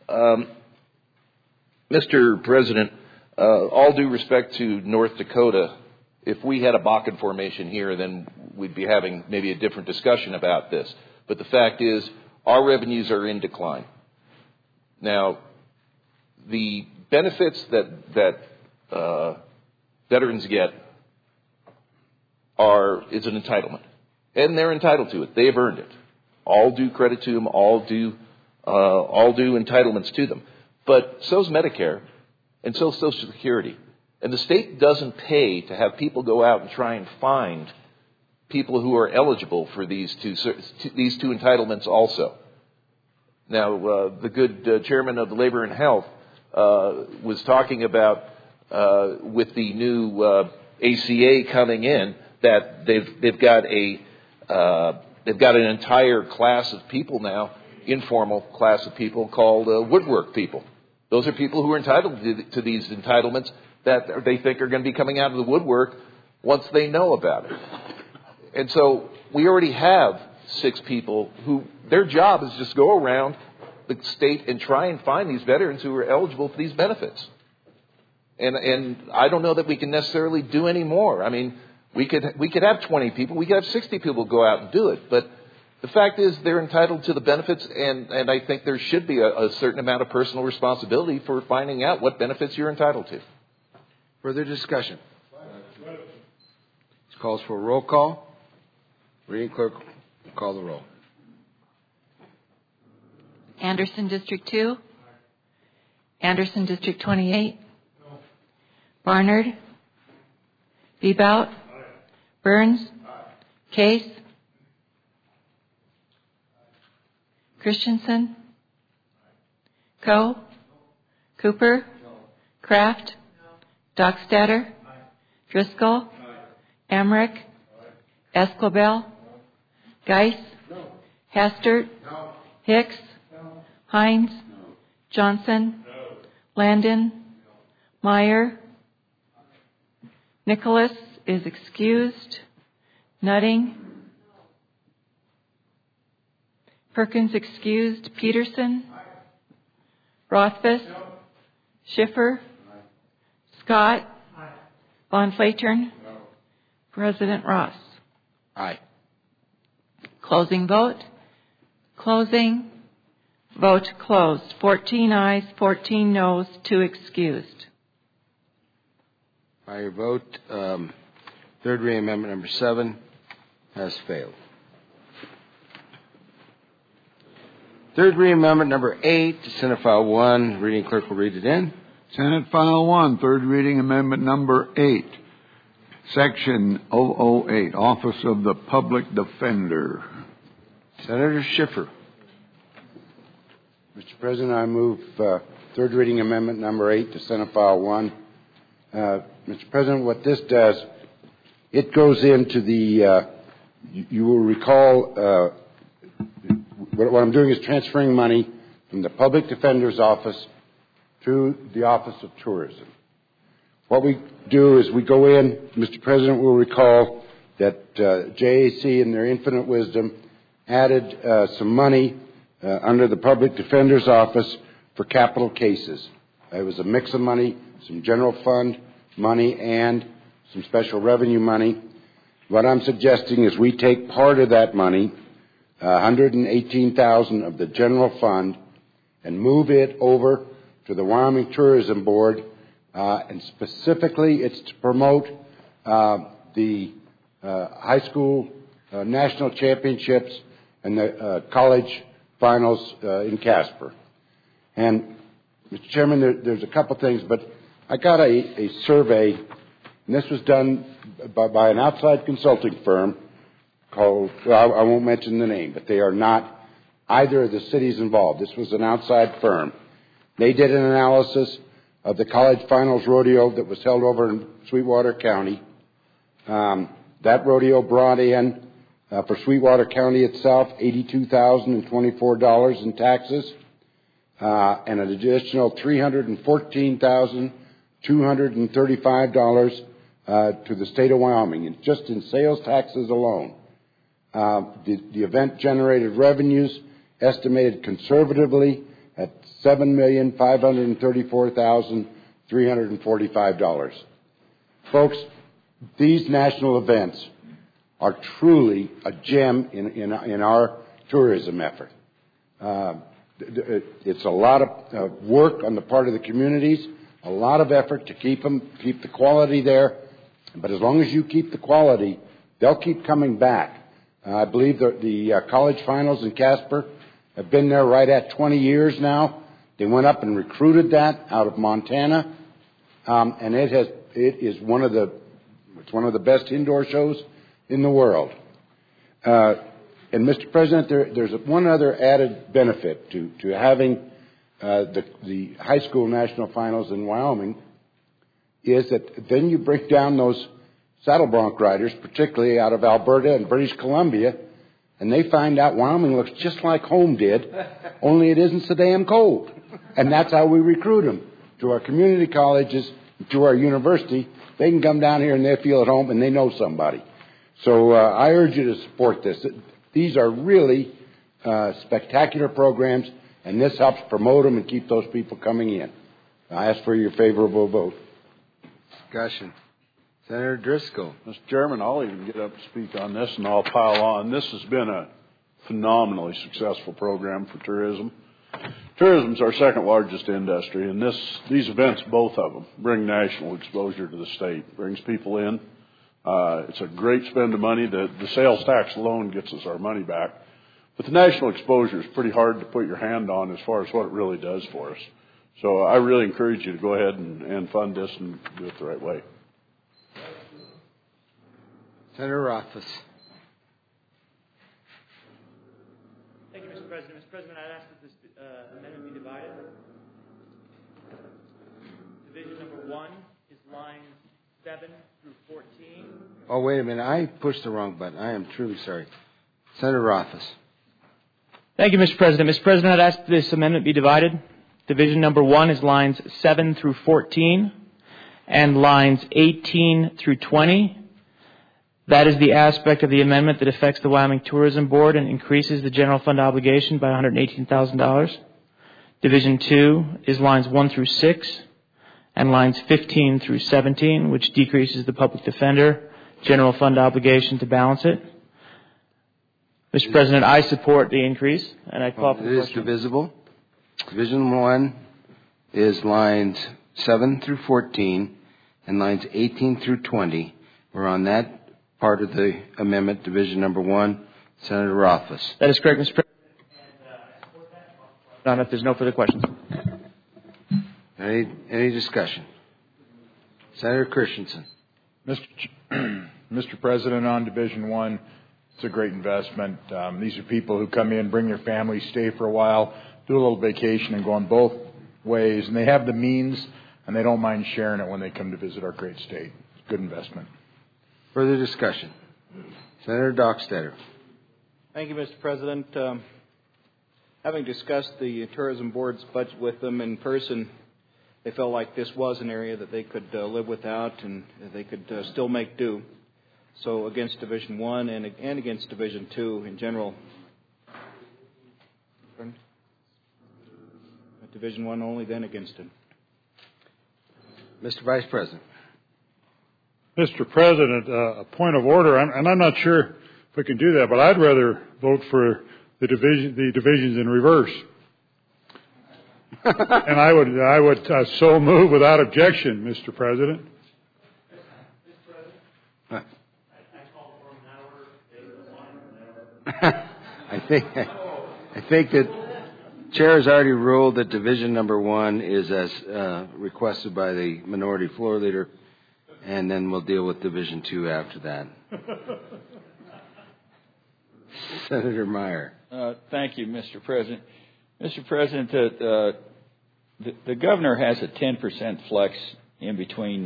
Mr. President, all due respect to North Dakota, if we had a Bakken formation here, then we'd be having maybe a different discussion about this. But the fact is, our revenues are in decline. Now, the benefits that veterans get is an entitlement, and they're entitled to it. They have earned it. All due credit to them. All due entitlements to them. But so's Medicare, and so's Social Security. And the state doesn't pay to have people go out and try and find people who are eligible for these two entitlements also. Now, the good chairman of the Labor and Health was talking about with the new ACA coming in that they've got an entire class of people now, informal class of people called woodwork people. Those are people who are entitled to these entitlements that they think are going to be coming out of the woodwork once they know about it. And so we already have 6 people who their job is just go around the state and try and find these veterans who are eligible for these benefits. And I don't know that we can necessarily do any more. I mean, we could have 20 people, we could have 60 people go out and do it, but the fact is they're entitled to the benefits, and I think there should be a certain amount of personal responsibility for finding out what benefits you're entitled to. Further discussion? This calls for a roll call. Reading clerk, call the roll. Anderson, District 2. Anderson, District 28. Barnard. Bebout. Burns. Case. Christensen. Coe. Cooper. Kraft. Dockstader. Driscoll. Emmerich. Escobel. Geis. Hastert. Hicks. Hines. Johnson. Landon. Meyer. Nicholas is excused. Nutting. Perkins excused. Peterson. Rothfuss. Schiffer. Scott? Aye. Von Flatern? No. President Ross? Aye. Closing vote. Closing. Vote closed. 14 ayes, 14 noes, 2 excused. By your vote, third reading amendment number 7 has failed. Third reading amendment number 8, Senate File 1. Reading clerk will read it in. Senate File 1, third reading amendment number 8, Section 008, Office of the Public Defender. Senator Schiffer. Mr. President, I move third reading amendment number 8 to Senate File 1. Mr. President, what this does, it goes into the, you will recall, what I'm doing is transferring money from the Public Defender's Office to the Office of Tourism. What we do is we go in, Mr. President will recall that JAC in their infinite wisdom added some money under the Public Defender's Office for capital cases. It was a mix of money, some general fund money and some special revenue money. What I'm suggesting is we take part of that money, $118,000 of the general fund, and move it over to the Wyoming Tourism Board, and specifically it's to promote the high school national championships and the college finals in Casper. And, Mr. Chairman, there's a couple things, but I got a survey, and this was done by an outside consulting firm called, well, I won't mention the name, but they are not either of the cities involved. This was an outside firm. They did an analysis of the college finals rodeo that was held over in Sweetwater County. That rodeo brought in, for Sweetwater County itself, $82,024 in taxes, and an additional $314,235 to the state of Wyoming, and just in sales taxes alone. The event generated revenues estimated conservatively at $7,534,345. Folks, these national events are truly a gem in our tourism effort. It's a lot of work on the part of the communities, a lot of effort to keep the quality there. But as long as you keep the quality, they'll keep coming back. I believe the college finals in Casper have been there right at 20 years now. They went up and recruited that out of Montana, and it is one of the best indoor shows in the world. And Mr. President, there's one other added benefit to having the high school national finals in Wyoming, is that then you bring down those saddle bronc riders, particularly out of Alberta and British Columbia, and they find out Wyoming looks just like home did, only it isn't so damn cold. And that's how we recruit them to our community colleges, to our university. They can come down here and they feel at home and they know somebody. So I urge you to support this. These are really spectacular programs, and this helps promote them and keep those people coming in. I ask for your favorable vote. Discussion. Senator Driscoll. Mr. Chairman, I'll even get up to speak on this and I'll pile on. This has been a phenomenally successful program for tourism. Tourism is our second largest industry, and these events, both of them, bring national exposure to the state, brings people in. It's a great spend of money. The sales tax alone gets us our money back. But the national exposure is pretty hard to put your hand on as far as what it really does for us. So I really encourage you to go ahead and fund this and do it the right way. Senator Rothfuss. Thank you, Mr. President. Mr. President, I'd ask that this amendment be divided. Division number 1 is lines 7 through 14. Oh, wait a minute. I pushed the wrong button. I am truly sorry. Senator Rothfuss. Thank you, Mr. President. Mr. President, I'd ask that this amendment be divided. Division number 1 is lines 7 through 14 and lines 18 through 20. That is the aspect of the amendment that affects the Wyoming Tourism Board and increases the general fund obligation by $118,000. Division 2 is lines 1 through 6 and lines 15 through 17, which decreases the public defender general fund obligation to balance it. Mr. President, I support the increase, and I call for the question. It is divisible. Division 1 is lines 7 through 14 and lines 18 through 20. We're on that part of the amendment, Division number 1, Senator Rothfuss. That is correct, Mr. President. If there's no further questions. Any discussion? Senator Christensen. Mr. President, on Division 1, it's a great investment. These are people who come in, bring their families, stay for a while, do a little vacation, and go on both ways. And they have the means, and they don't mind sharing it when they come to visit our great state. It's a good investment. Further discussion. Senator Dockstader. Thank you, Mr. President. Having discussed the Tourism Board's budget with them in person, they felt like this was an area that they could live without and they could still make do. So against Division 1 and against Division 2 in general. Division 1 only, then against it. Mr. Vice President. Mr. President, a point of order, and I'm not sure if we can do that, but I'd rather vote for the divisions in reverse. And I would so move without objection, Mr. President. I think that Chair has already ruled that Division number 1 is as requested by the minority floor leader, and then we'll deal with Division 2 after that. Senator Meyer. Thank you, Mr. President. Mr. President, the governor has a 10% flex in between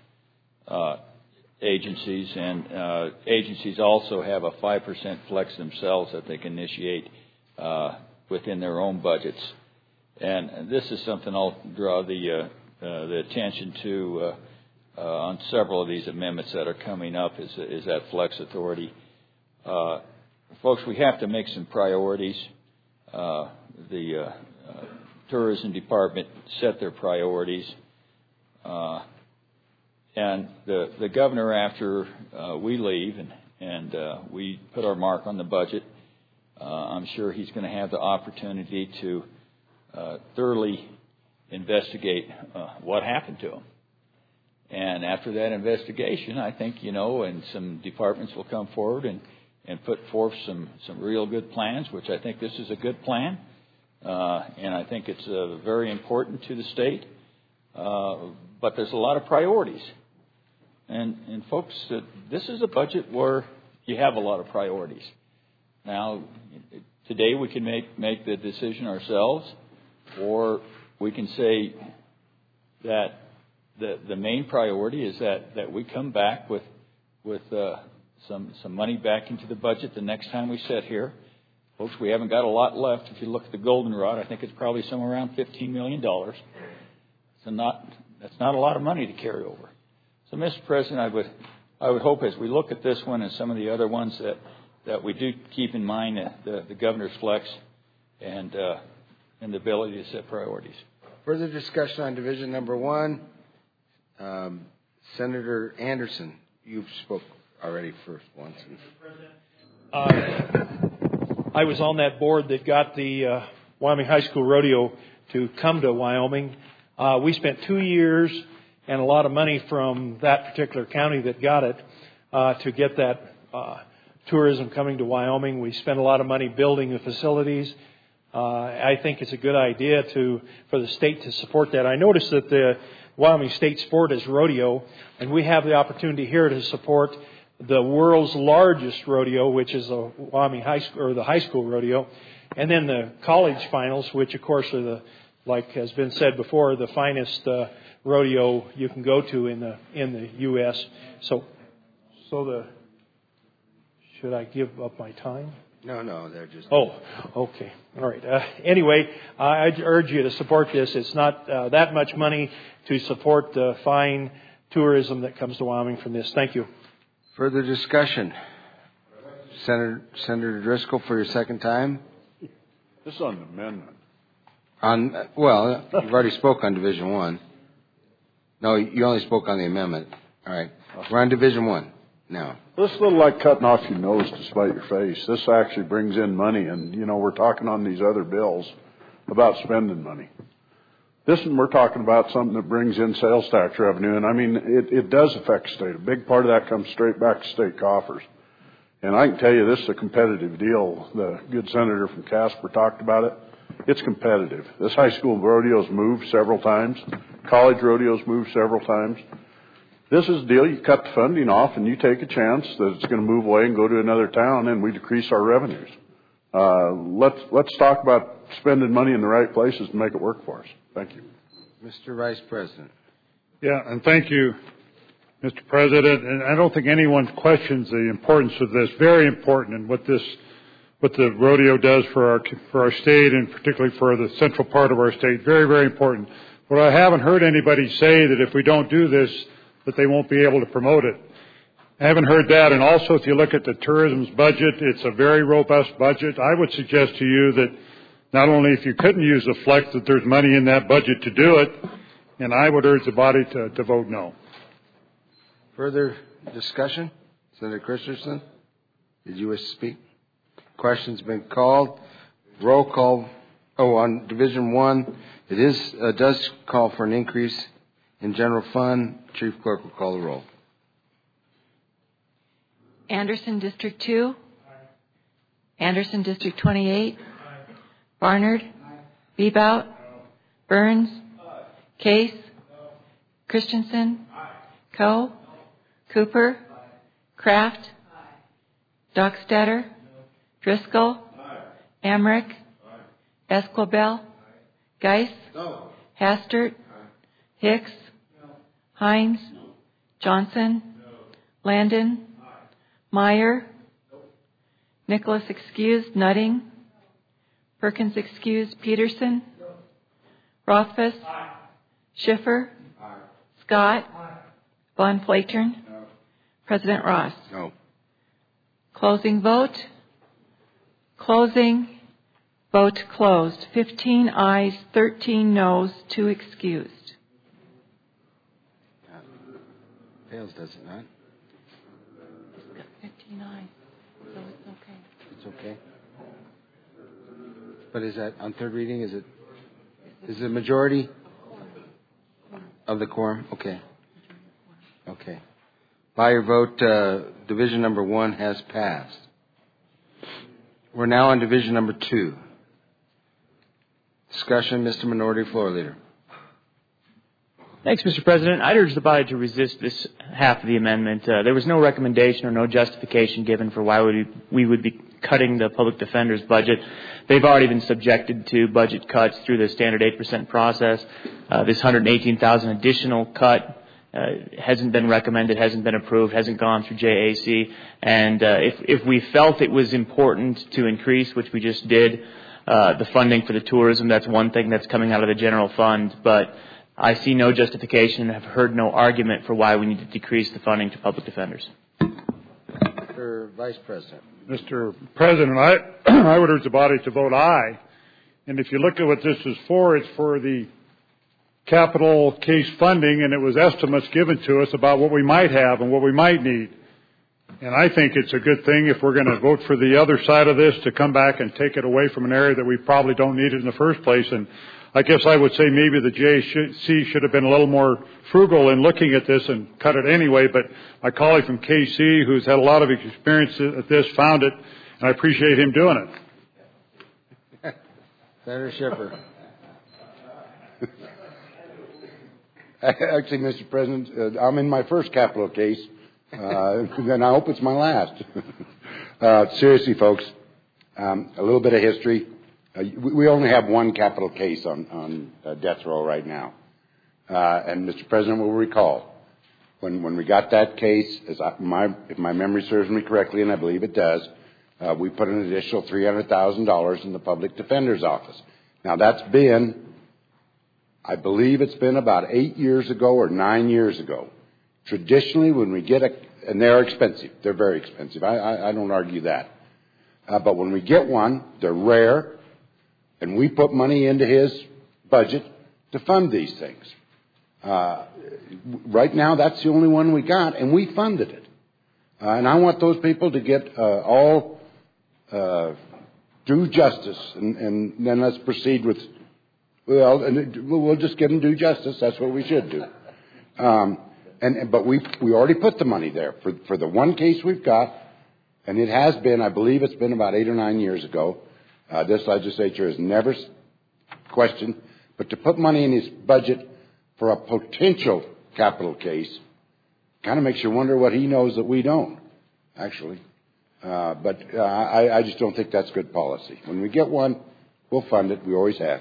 agencies, and agencies also have a 5% flex themselves that they can initiate within their own budgets. And this is something I'll draw the attention to on several of these amendments that are coming up is that flex authority. Folks, we have to make some priorities. The Tourism Department set their priorities. And the governor, after we leave and we put our mark on the budget, I'm sure he's going to have the opportunity to thoroughly investigate what happened to him. And after that investigation, I think, and some departments will come forward and put forth some real good plans, which I think this is a good plan. And I think it's very important to the state. But there's a lot of priorities. And folks, this is a budget where you have a lot of priorities. Now, today we can make the decision ourselves, or we can say that the main priority is that we come back with some money back into the budget the next time we sit here. Folks, we haven't got a lot left. If you look at the goldenrod, I think it's probably somewhere around $15 million. That's not a lot of money to carry over. So, Mr. President, I would hope as we look at this one and some of the other ones that we do keep in mind the governor's flex and the ability to set priorities. Further discussion on Division number 1. Senator Anderson, you've spoke already first once. I was on that board that got the Wyoming High School Rodeo to come to Wyoming. We spent 2 years and a lot of money from that particular county that got it to get that tourism coming to Wyoming. We spent a lot of money building the facilities. I think it's a good idea for the state to support that. I noticed that the Wyoming state sport is rodeo, and we have the opportunity here to support the world's largest rodeo, which is the Wyoming High School or the high school rodeo, and then the college finals, which of course are like has been said before, the finest rodeo you can go to in the U.S. So should I give up my time? No, they're just. Oh, okay. All right. Anyway, I urge you to support this. It's not that much money to support the fine tourism that comes to Wyoming from this. Thank you. Further discussion. Senator Driscoll for your second time. This is on an amendment. You've already spoke on Division 1. No, you only spoke on the amendment. All right. We're on Division 1 now. This is a little like cutting off your nose to spite your face. This actually brings in money, and, we're talking on these other bills about spending money. We're talking about something that brings in sales tax revenue, and I mean, it does affect the state. A big part of that comes straight back to state coffers. And I can tell you this is a competitive deal. The good senator from Casper talked about it. It's competitive. This high school rodeo's moved several times. College rodeo's moved several times. This is a deal. You cut the funding off and you take a chance that it's going to move away and go to another town, and we decrease our revenues. Let's talk about spending money in the right places to make it work for us. Thank you. Mr. Vice President. Yeah, and thank you, Mr. President. And I don't think anyone questions the importance of this. Very important, and what the rodeo does for our state, and particularly for the central part of our state. Very, very important. But I haven't heard anybody say that if we don't do this, that they won't be able to promote it. I haven't heard that. And also, if you look at the tourism's budget, it's a very robust budget. I would suggest to you that not only if you couldn't use the flex, that there's money in that budget to do it, and I would urge the body to vote no. Further discussion? Senator Christensen, did you wish to speak? Question's been called. Roll call. On Division 1, it does call for an increase in general fund. Chief Clerk will call the roll. Anderson, District 2. Anderson, District 28. Barnard. Bebout. Burns. Case. Christensen. Coe. Cooper. Kraft. Dockstader. Driscoll. Emmerich. Esquibel. Geis. Hastert. Hicks. Hines. Johnson. Landon. Meyer. Nicholas excused. Nutting. Perkins excused. Peterson. Rothfuss. Schiffer. Scott. Von Flatern. President Ross. No. Closing vote. Closing. Vote closed. 15 ayes, 13 noes, 2 excused. Fails, does it not? 15 ayes, so it's okay. It's okay. But is that on third reading? Is it a majority of the quorum? Okay. Okay. By your vote, Division number 1 has passed. We're now on Division number 2. Discussion, Mr. Minority Floor Leader. Thanks, Mr. President. I'd urge the body to resist this half of the amendment. There was no recommendation or no justification given for why we would be cutting the public defender's budget. They've already been subjected to budget cuts through the standard 8% process. This $118,000 additional cut hasn't been recommended, hasn't been approved, hasn't gone through JAC. And if we felt it was important to increase, which we just did, the funding for the tourism, that's one thing that's coming out of the general fund. But I see no justification and have heard no argument for why we need to decrease the funding to public defenders. Mr. Vice President. Mr. President, I would urge the body to vote aye. And if you look at what this is for, it's for the capital case funding, and it was estimates given to us about what we might have and what we might need. And I think it's a good thing if we're going to vote for the other side of this to come back and take it away from an area that we probably don't need it in the first place. And I guess I would say maybe the JAC should have been a little more frugal in looking at this and cut it anyway. But my colleague from KC, who's had a lot of experience at this, found it, and I appreciate him doing it. Senator Schiffer. Actually, Mr. President, I'm in my first capital case, and I hope it's my last. Seriously, folks, a little bit of history. We only have one capital case on death row right now. And Mr. President will recall, when we got that case, if my memory serves me correctly, and I believe it does, we put an additional $300,000 in the public defender's office. Now, that's been, I believe it's been about 8 years ago or 9 years ago. Traditionally, when we get and they're expensive. They're very expensive. I don't argue that. But when we get one, they're rare, and we put money into his budget to fund these things. Right now, that's the only one we got, and we funded it. And I want those people to get all due justice, and then let's proceed with, we'll just give them due justice. That's what we should do. But we already put the money there for the one case we've got, and it has been, I believe it's been about 8 or 9 years ago. This legislature has never questioned, but to put money in his budget for a potential capital case kind of makes you wonder what he knows that we don't, actually. But I just don't think that's good policy. When we get one, we'll fund it. We always have.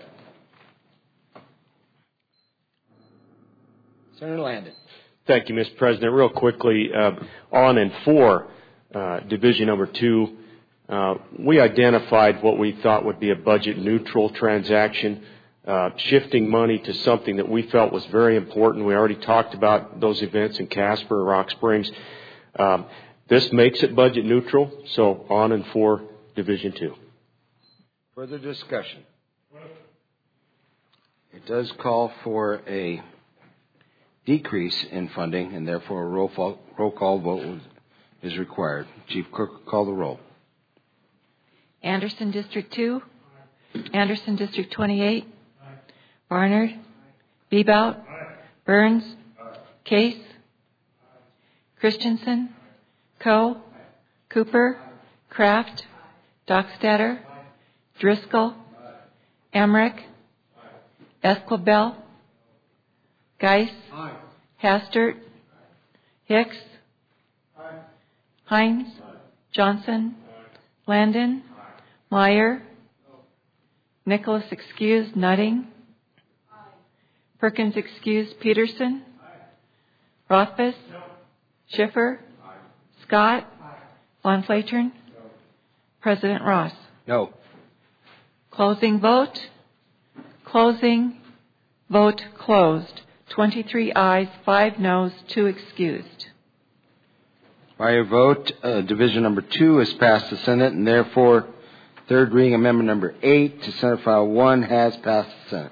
Senator Landon. Thank you, Mr. President. Real quickly, on and for Division number 2, we identified what we thought would be a budget-neutral transaction, shifting money to something that we felt was very important. We already talked about those events in Casper, Rock Springs. This makes it budget-neutral, so on and for Division 2. Further discussion? It does call for a decrease in funding, and therefore a roll call vote is required. Chief Clerk, call the roll. Anderson, District 2. Anderson, District 28. Barnard. Bebout. Burns. Case. Christensen. Coe. Cooper. Kraft. Dockstader. Driscoll. Emmerich. Esquibel. Geis. Hastert. Hicks. Hines. Johnson. Landon. Meyer. Nicholas excused. Nutting. Perkins excused. Peterson. Rothfuss. Schiffer. Scott. Von Flatern. President Ross. No. Closing vote. Closing. Vote closed. 23 ayes, 5 noes, 2 excused. By your vote, Division number 2 has passed the Senate, and therefore, third reading amendment number 8 to Senate File 1 has passed the Senate.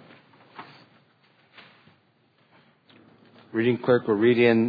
Reading clerk will read in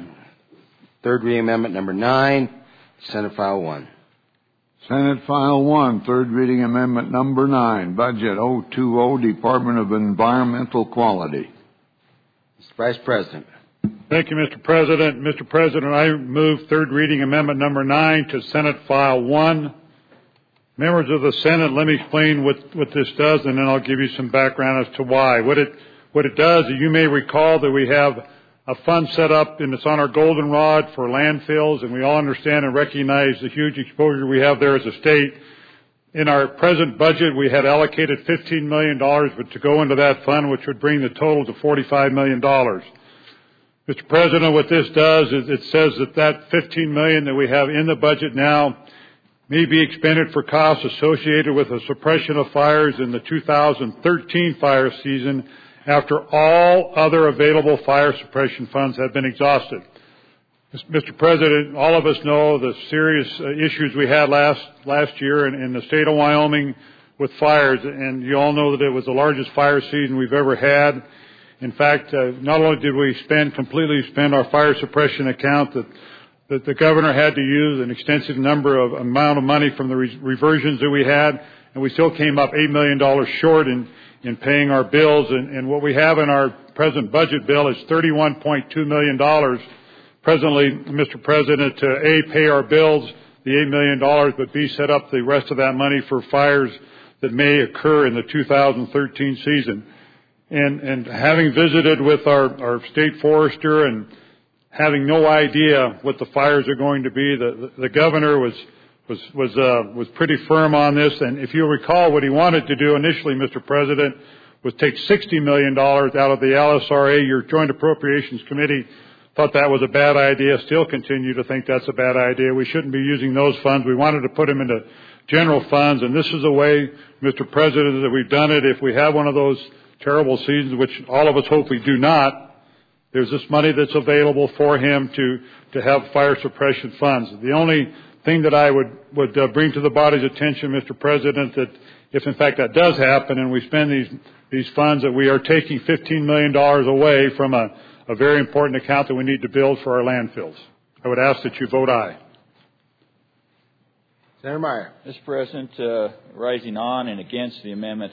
third reading amendment number 9 to Senate File 1. Senate File 1, third reading amendment number 9, Budget 020, Department of Environmental Quality. Mr. Vice President. Thank you, Mr. President. Mr. President, I move third reading amendment number 9 to Senate File 1. Members of the Senate, let me explain what this does, and then I'll give you some background as to why. What it does, you may recall that we have a fund set up, and it's on our goldenrod for landfills, and we all understand and recognize the huge exposure we have there as a state. In our present budget, we had allocated $15 million to go into that fund, which would bring the total to $45 million. Mr. President, what this does is it says that $15 million that we have in the budget now may be expended for costs associated with the suppression of fires in the 2013 fire season after all other available fire suppression funds have been exhausted. Mr. President, all of us know the serious issues we had last year in the state of Wyoming with fires, and you all know that it was the largest fire season we've ever had. In fact, not only did we completely spend our fire suppression account that the governor had to use an extensive amount of money from the reversions that we had, and we still came up $8 million short in paying our bills. And what we have in our present budget bill is $31.2 million. Presently, Mr. President, to A, pay our bills, the $8 million, but B, set up the rest of that money for fires that may occur in the 2013 season. And having visited with our state forester and having no idea what the fires are going to be, the governor was pretty firm on this. And if you'll recall, what he wanted to do initially, Mr. President, was take $60 million out of the LSRA. Your Joint Appropriations Committee thought that was a bad idea, still continue to think that's a bad idea. We shouldn't be using those funds. We wanted to put them into general funds, and this is a way, Mr. President, that we've done it. If we have one of those terrible seasons, which all of us hope we do not, there's this money that's available for him to have fire suppression funds. The only thing that I would bring to the body's attention, Mr. President, that if in fact that does happen and we spend these funds, that we are taking $15 million away from a very important account that we need to build for our landfills. I would ask that you vote aye. Senator Meyer. Mr. President, rising on and against the amendment.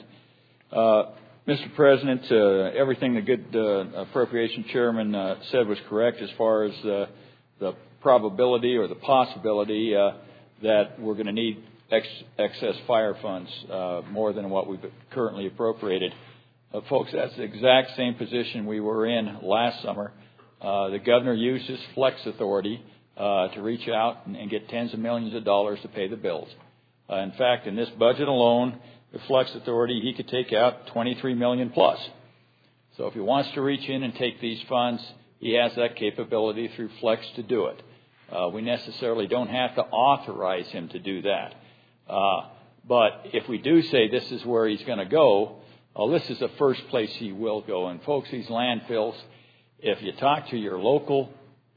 Mr. President, everything the good appropriation chairman said was correct as far as the probability or the possibility that we're going to need excess fire funds more than what we've currently appropriated. Folks, that's the exact same position we were in last summer. The governor used his flex authority to reach out and get tens of millions of dollars to pay the bills. In fact, in this budget alone, the flex authority, he could take out $23 million plus. So if he wants to reach in and take these funds, he has that capability through flex to do it. We necessarily don't have to authorize him to do that. But if we do say this is where he's going to go, well, this is the first place he will go. And folks, these landfills, if you talk to your local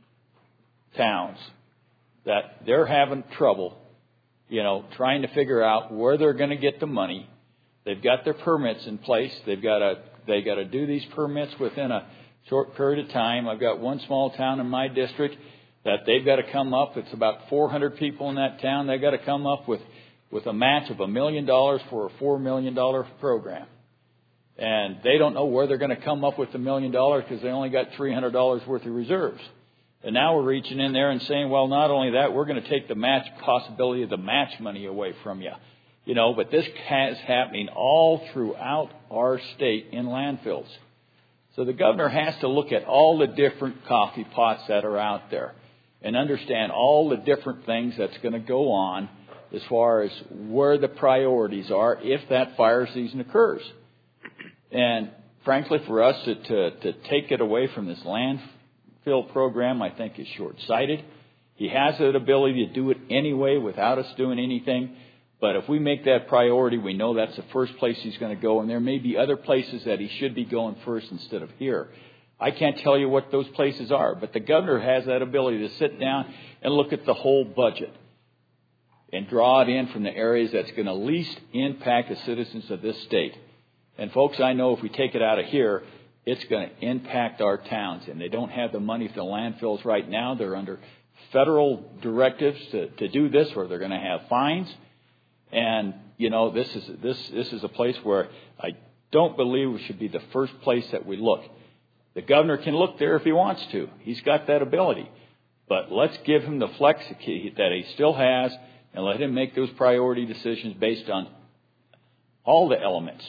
towns, that they're having trouble, trying to figure out where they're going to get the money. They've got their permits in place. They got to do these permits within a short period of time. I've got one small town in my district that they've got to come up. It's about 400 people in that town. They've got to come up with a match of $1 million for a $4 million program. And they don't know where they're going to come up with $1 million because they only got $300 worth of reserves. And now we're reaching in there and saying, well, not only that, we're going to take the possibility of the match money away from you. But this is happening all throughout our state in landfills. So the governor has to look at all the different coffee pots that are out there and understand all the different things that's going to go on as far as where the priorities are if that fire season occurs. And frankly, for us to take it away from this landfill program, I think is short-sighted. He has the ability to do it anyway without us doing anything. But if we make that priority, we know that's the first place he's going to go. And there may be other places that he should be going first instead of here. I can't tell you what those places are, but the governor has that ability to sit down and look at the whole budget and draw it in from the areas that's going to least impact the citizens of this state. And folks, I know if we take it out of here, it's going to impact our towns. And they don't have the money for the landfills right now. They're under federal directives to do this, or they're going to have fines. And, this is a place where I don't believe we should be the first place that we look. The governor can look there if he wants to. He's got that ability. But let's give him the flex that he still has and let him make those priority decisions based on all the elements,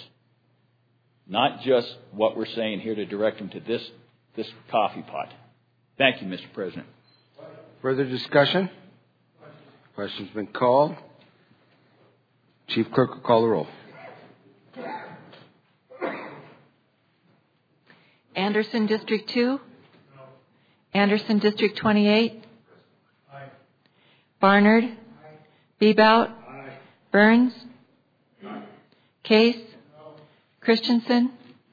not just what we're saying here to direct him to this coffee pot. Thank you, Mr. President. Further discussion? Question's been called. Chief Clerk will call the roll. Anderson, District 2. No. Anderson, District 28. Aye. Barnard. Aye. Bebout. Aye. Burns. Aye. Case. No. Christensen.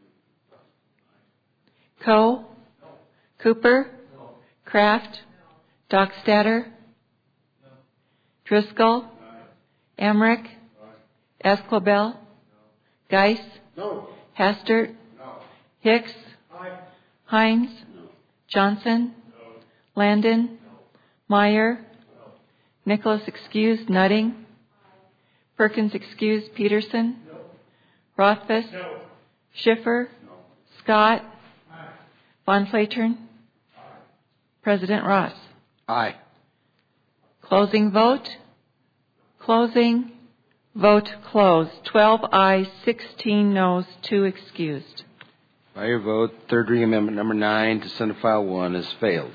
Coe. No. Cooper. No. Kraft. No. Dockstader. No. Driscoll. Aye. Emmerich. Aye. Esclabel. No. Geis. No. Hastert. No. Hicks. Aye. Hines. No. Johnson. No. Landon. No. Meyer. No. Nicholas excused. Nutting. Perkins excused. Peterson. No. Rothfuss. No. Schiffer. No. Scott. Aye. Von Flatern. Aye. President Ross. Aye. Closing vote. Closing. Vote closed. 12 ayes, 16 noes, 2 excused. By your vote, third reading amendment number 9 to Senate File 1 has failed.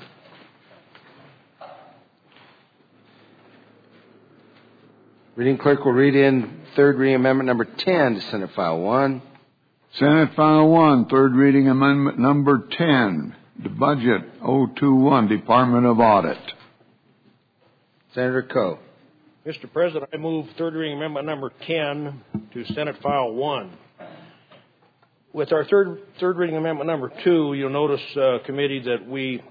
Reading clerk will read in third reading amendment number 10 to Senate File 1. Senate File 1, third reading amendment number 10, the budget 021, Department of Audit. Senator Coe. Mr. President, I move third reading amendment number 10 to Senate File 1. With our third reading amendment number 2, you'll notice, committee, that we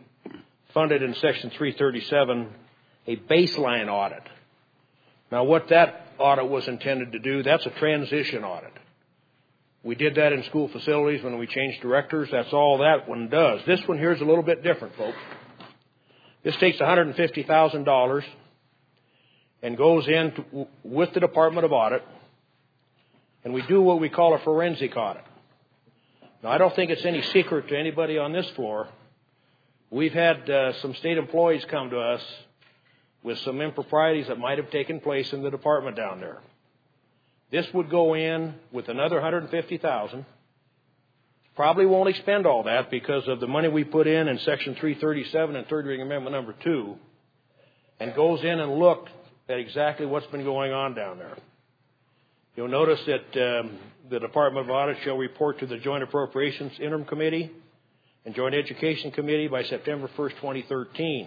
funded in Section 337 a baseline audit. Now, what that audit was intended to do. That's a transition audit. We did that in school facilities when we changed directors. That's all that one does. This one here is a little bit different, folks. This takes $150,000 and goes in with the Department of Audit, and we do what we call a forensic audit. Now, I don't think it's any secret to anybody on this floor. We've had some state employees come to us with some improprieties that might have taken place in the department down there. This would go in with another $150,000. Probably won't expend all that because of the money we put in Section 337 and Third Reading Amendment number 2, and goes in and look at exactly what's been going on down there. You'll notice that the Department of Audit shall report to the Joint Appropriations Interim Committee and Joint Education Committee by September 1st, 2013.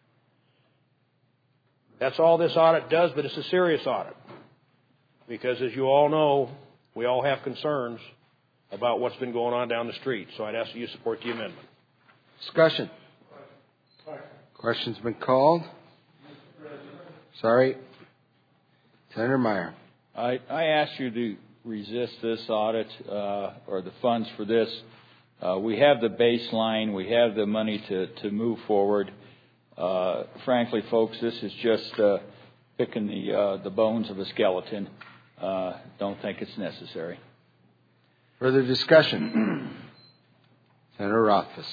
That's all this audit does, but it's a serious audit. Because as you all know, we all have concerns about what's been going on down the street. So I'd ask that you support the amendment. Discussion. Question's been called. Sorry. Senator Meyer. I asked you to resist this audit or the funds for this. We have the baseline. We have the money to move forward. Frankly, folks, this is just picking the bones of a skeleton. Don't think it's necessary. Further discussion. Senator Rothfuss.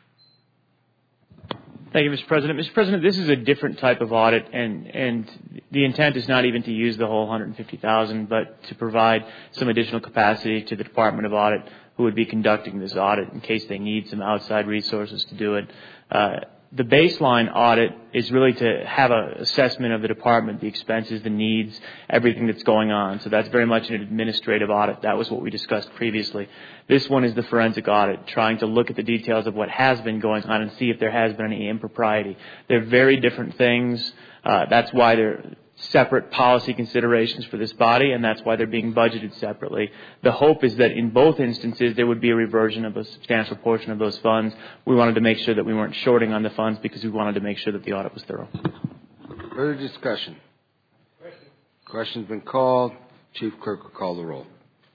Thank you, Mr. President. Mr. President, this is a different type of audit, and the intent is not even to use the whole $150,000, but to provide some additional capacity to the Department of Audit, who would be conducting this audit in case they need some outside resources to do it. The baseline audit is really to have an assessment of the department, the expenses, the needs, everything that's going on. So that's very much an administrative audit. That was what we discussed previously. This one is the forensic audit, trying to look at the details of what has been going on and see if there has been any impropriety. They're very different things. That's why they're separate policy considerations for this body, and that's why they're being budgeted separately. The hope is that in both instances there would be a reversion of a substantial portion of those funds. We wanted to make sure that we weren't shorting on the funds because we wanted to make sure that the audit was thorough. Further discussion. Question's been called. Chief Clerk will call the roll.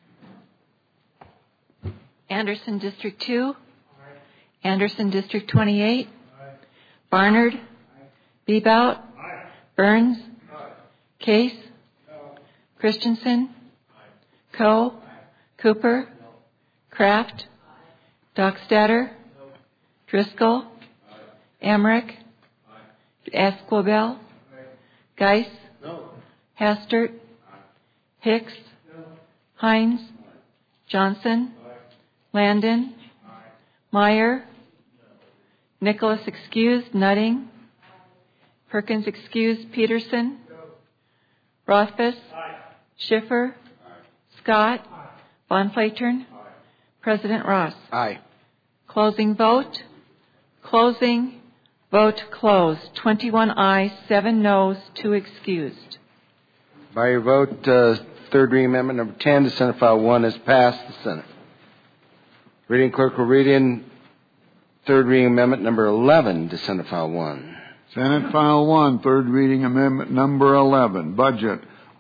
Anderson, District 2. Anderson, District 28. Barnard. Bebout. Burns. Case? Christensen? Coe? Cooper? Kraft? Dockstader? Driscoll? Emmerich? Esquibel? Geis? Hastert? Hicks? Hines? Johnson? Landon? Meyer? Nicholas excused. Nutting? Perkins excused. Peterson? Rothfuss? Schiffer? Scott? Von Flatern? President Ross? Aye. Closing vote? Closing. Vote closed. 21 ayes, 7 noes, 2 excused. By your vote, third reading amendment number 10 to Senate File 1 has passed the Senate. Reading clerk will read in third reading amendment number 11 to Senate File 1. Senate File 1, third reading amendment number 11, Budget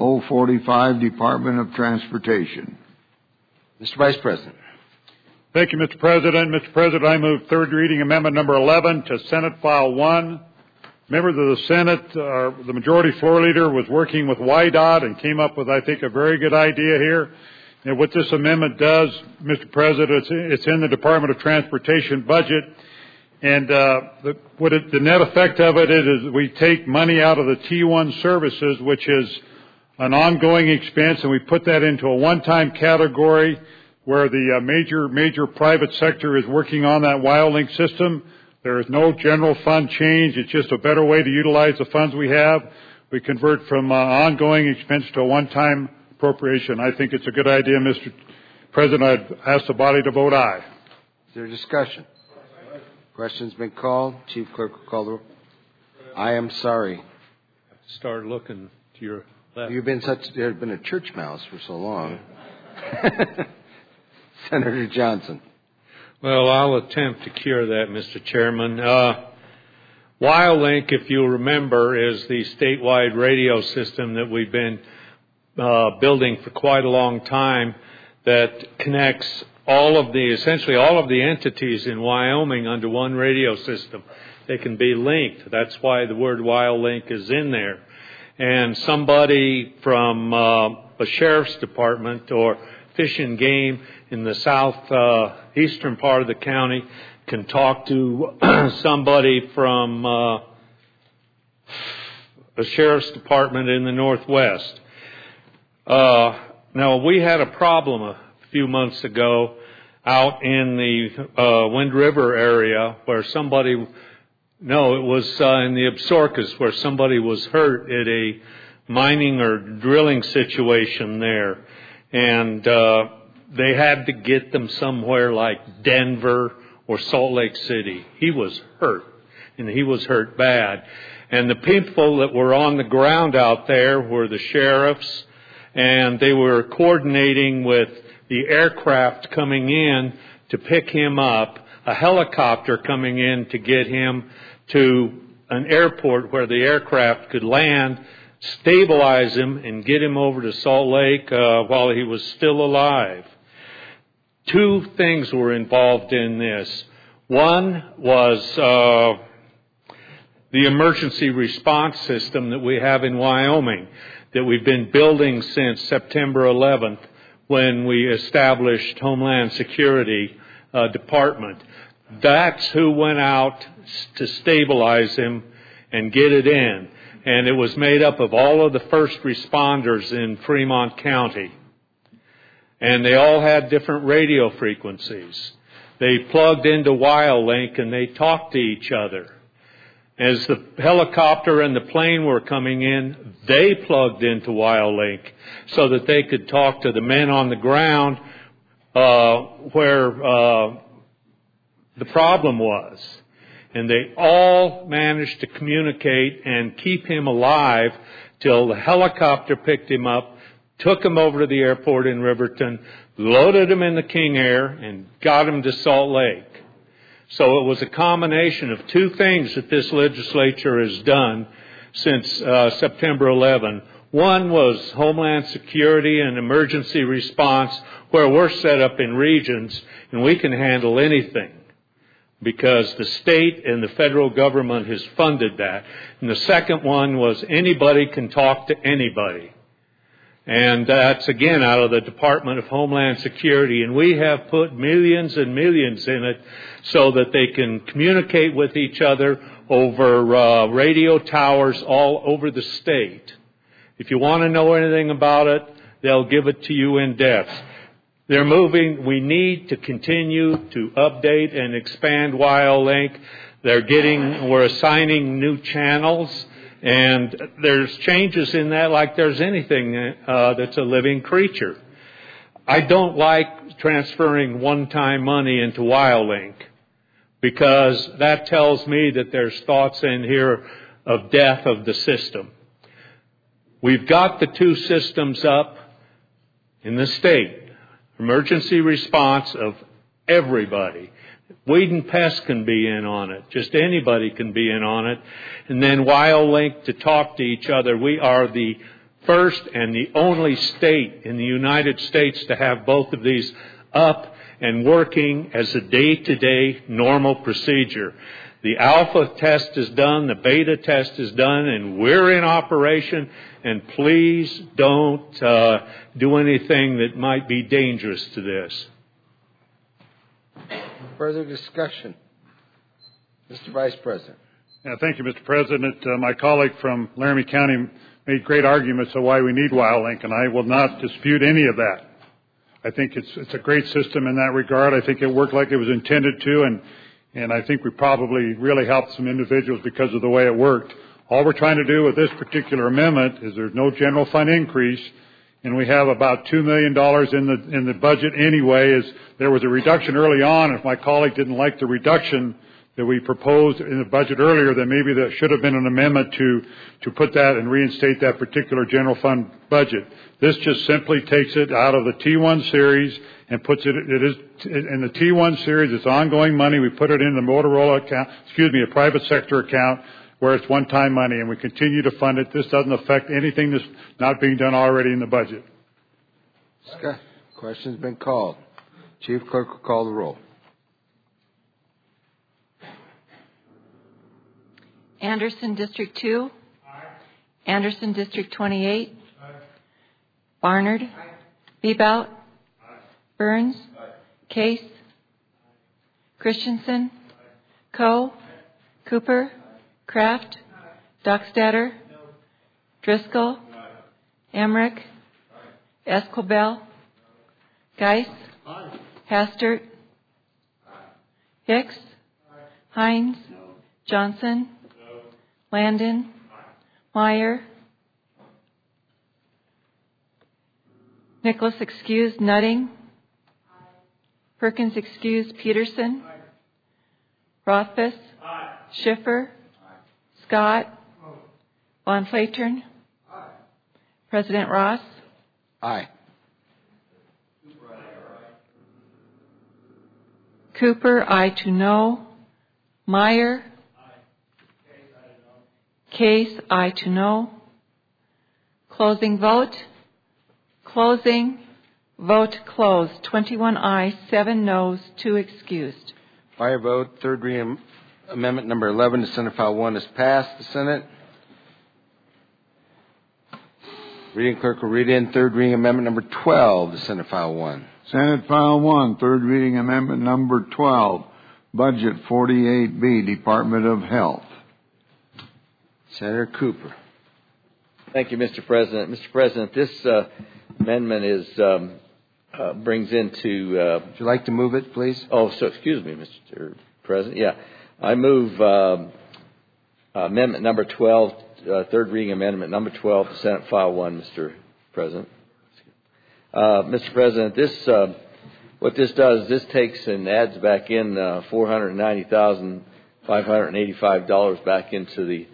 045, Department of Transportation. Mr. Vice President. Thank you, Mr. President. Mr. President, I move third reading amendment number 11 to Senate File 1. Members of the Senate, the majority floor leader was working with WYDOT and came up with, I think, a very good idea here. And what this amendment does, Mr. President, it's in the Department of Transportation budget. And the net effect of it is we take money out of the T1 services, which is an ongoing expense, and we put that into a one-time category where the major private sector is working on that WildLink system. There is no general fund change. It's just a better way to utilize the funds we have. We convert from ongoing expense to a one-time appropriation. I think it's a good idea, Mr. President. I'd ask the body to vote aye. Is there discussion? Question's been called. Chief Clerk will call the roll. I am sorry. Start looking to your left. You've been a church mouse for so long. Senator Johnson. Well, I'll attempt to cure that, Mr. Chairman. WildLink, if you'll remember, is the statewide radio system that we've been building for quite a long time that connects essentially all of the entities in Wyoming under one radio system. They can be linked. That's why the word WyoLink is in there. And somebody from a sheriff's department or Fish and Game in the southeastern part of the county can talk to somebody from a sheriff's department in the northwest. Now, we had a problem a few months ago out in the Wind River area where it was in the Absarokas where somebody was hurt at a mining or drilling situation there. And they had to get them somewhere like Denver or Salt Lake City. He was hurt, and he was hurt bad. And the people that were on the ground out there were the sheriffs, and they were coordinating with the aircraft coming in to pick him up, a helicopter coming in to get him to an airport where the aircraft could land, stabilize him, and get him over to Salt Lake while he was still alive. Two things were involved in this. One was the emergency response system that we have in Wyoming that we've been building since September 11th when we established Homeland Security Department. That's who went out to stabilize him and get it in. And it was made up of all of the first responders in Fremont County. And they all had different radio frequencies. They plugged into WyoLink and they talked to each other. As the helicopter and the plane were coming in, they plugged into WyoLink so that they could talk to the men on the ground where the problem was. And they all managed to communicate and keep him alive till the helicopter picked him up, took him over to the airport in Riverton, loaded him in the King Air, and got him to Salt Lake. So it was a combination of two things that this legislature has done since September 11. One was Homeland Security and emergency response, where we're set up in regions and we can handle anything, because the state and the federal government has funded that. And the second one was anybody can talk to anybody. And that's, again, out of the Department of Homeland Security. And we have put millions and millions in it so that they can communicate with each other over radio towers all over the state. If you want to know anything about it, they'll give it to you in depth. They're moving. We need to continue to update and expand WyoLink. We're assigning new channels, and there's changes in that like there's anything that's a living creature. I don't like transferring one-time money into WyoLink because that tells me that there's thoughts in here of death of the system. We've got the two systems up in the state. Emergency response of everybody. Weed and pest can be in on it. Just anybody can be in on it. And then WyoLink to talk to each other. We are the first and the only state in the United States to have both of these up and working as a day-to-day normal procedure. The alpha test is done, the beta test is done, and we're in operation. And please don't do anything that might be dangerous to this. Further discussion. Mr. Vice President. Yeah, thank you, Mr. President. My colleague from Laramie County made great arguments of why we need WyoLink, and I will not dispute any of that. I think it's a great system in that regard. I think it worked like it was intended to, and I think we probably really helped some individuals because of the way it worked. All we're trying to do with this particular amendment is there's no general fund increase, and we have about $2 million in the budget anyway. There was a reduction early on. If my colleague didn't like the reduction that we proposed in the budget earlier, then maybe there should have been an amendment to put that and reinstate that particular general fund budget. This just simply takes it out of the T1 series and puts it is in the T1 series. It's ongoing money. We put it in the Motorola account, a private sector account, where it's one-time money, and we continue to fund it. This doesn't affect anything that's not being done already in the budget. Scott, question's been called. Chief Clerk will call the roll. Anderson, District 2. Aye. Anderson, District 28. Aye. Barnard. Aye. Bebout. Aye. Burns. Aye. Case. Aye. Christensen. Aye. Coe. Aye. Cooper. Aye. Kraft. Aye. Dockstader. No. Driscoll. Aye. Emmerich. Aye. Escobel. Aye. Geis. Aye. Hastert. Aye. Hicks. Aye. Hines. No. Johnson. Landon. Aye. Meyer. Nicholas excused. Nutting. Aye. Perkins excused. Peterson. Aye. Rothfuss. Aye. Schiffer. Aye. Scott. Aye. Von Flatern. Aye. President Ross. Aye. Cooper, aye to no. Meyer. Case, aye to no. Closing vote. Closing. Vote closed. 21 ayes, 7 noes, 2 excused. By your vote, third reading amendment number 11 to Senate File 1 is passed. The Senate. Reading clerk will read in third reading amendment number 12 to Senate File 1. Senate File 1, third reading amendment number 12, Budget 48B, Department of Health. Senator Cooper. Thank you, Mr. President. Mr. President, this amendment is brings into. Would you like to move it, please? Oh, so excuse me, Mr. President. Yeah, I move amendment number 12, third reading amendment number 12 to Senate File 1, Mr. President. Mr. President, this what this does, this takes and adds back in $490,585 back into the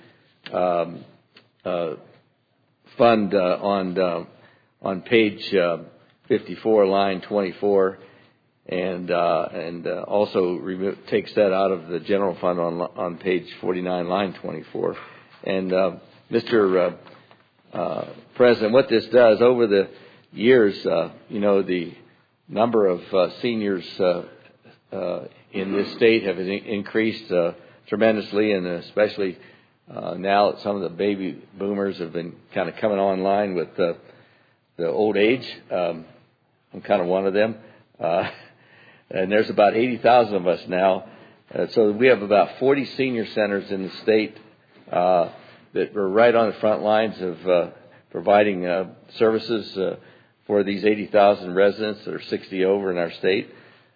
fund on page 54, line 24, and also takes that out of the general fund on page 49, line 24. And Mr. President, what this does over the years, the number of seniors in this state have increased tremendously, and especially now that some of the baby boomers have been kind of coming online with the old age. I'm kind of one of them. And there's about 80,000 of us now. So we have about 40 senior centers in the state that are right on the front lines of providing services for these 80,000 residents that are 60 over in our state.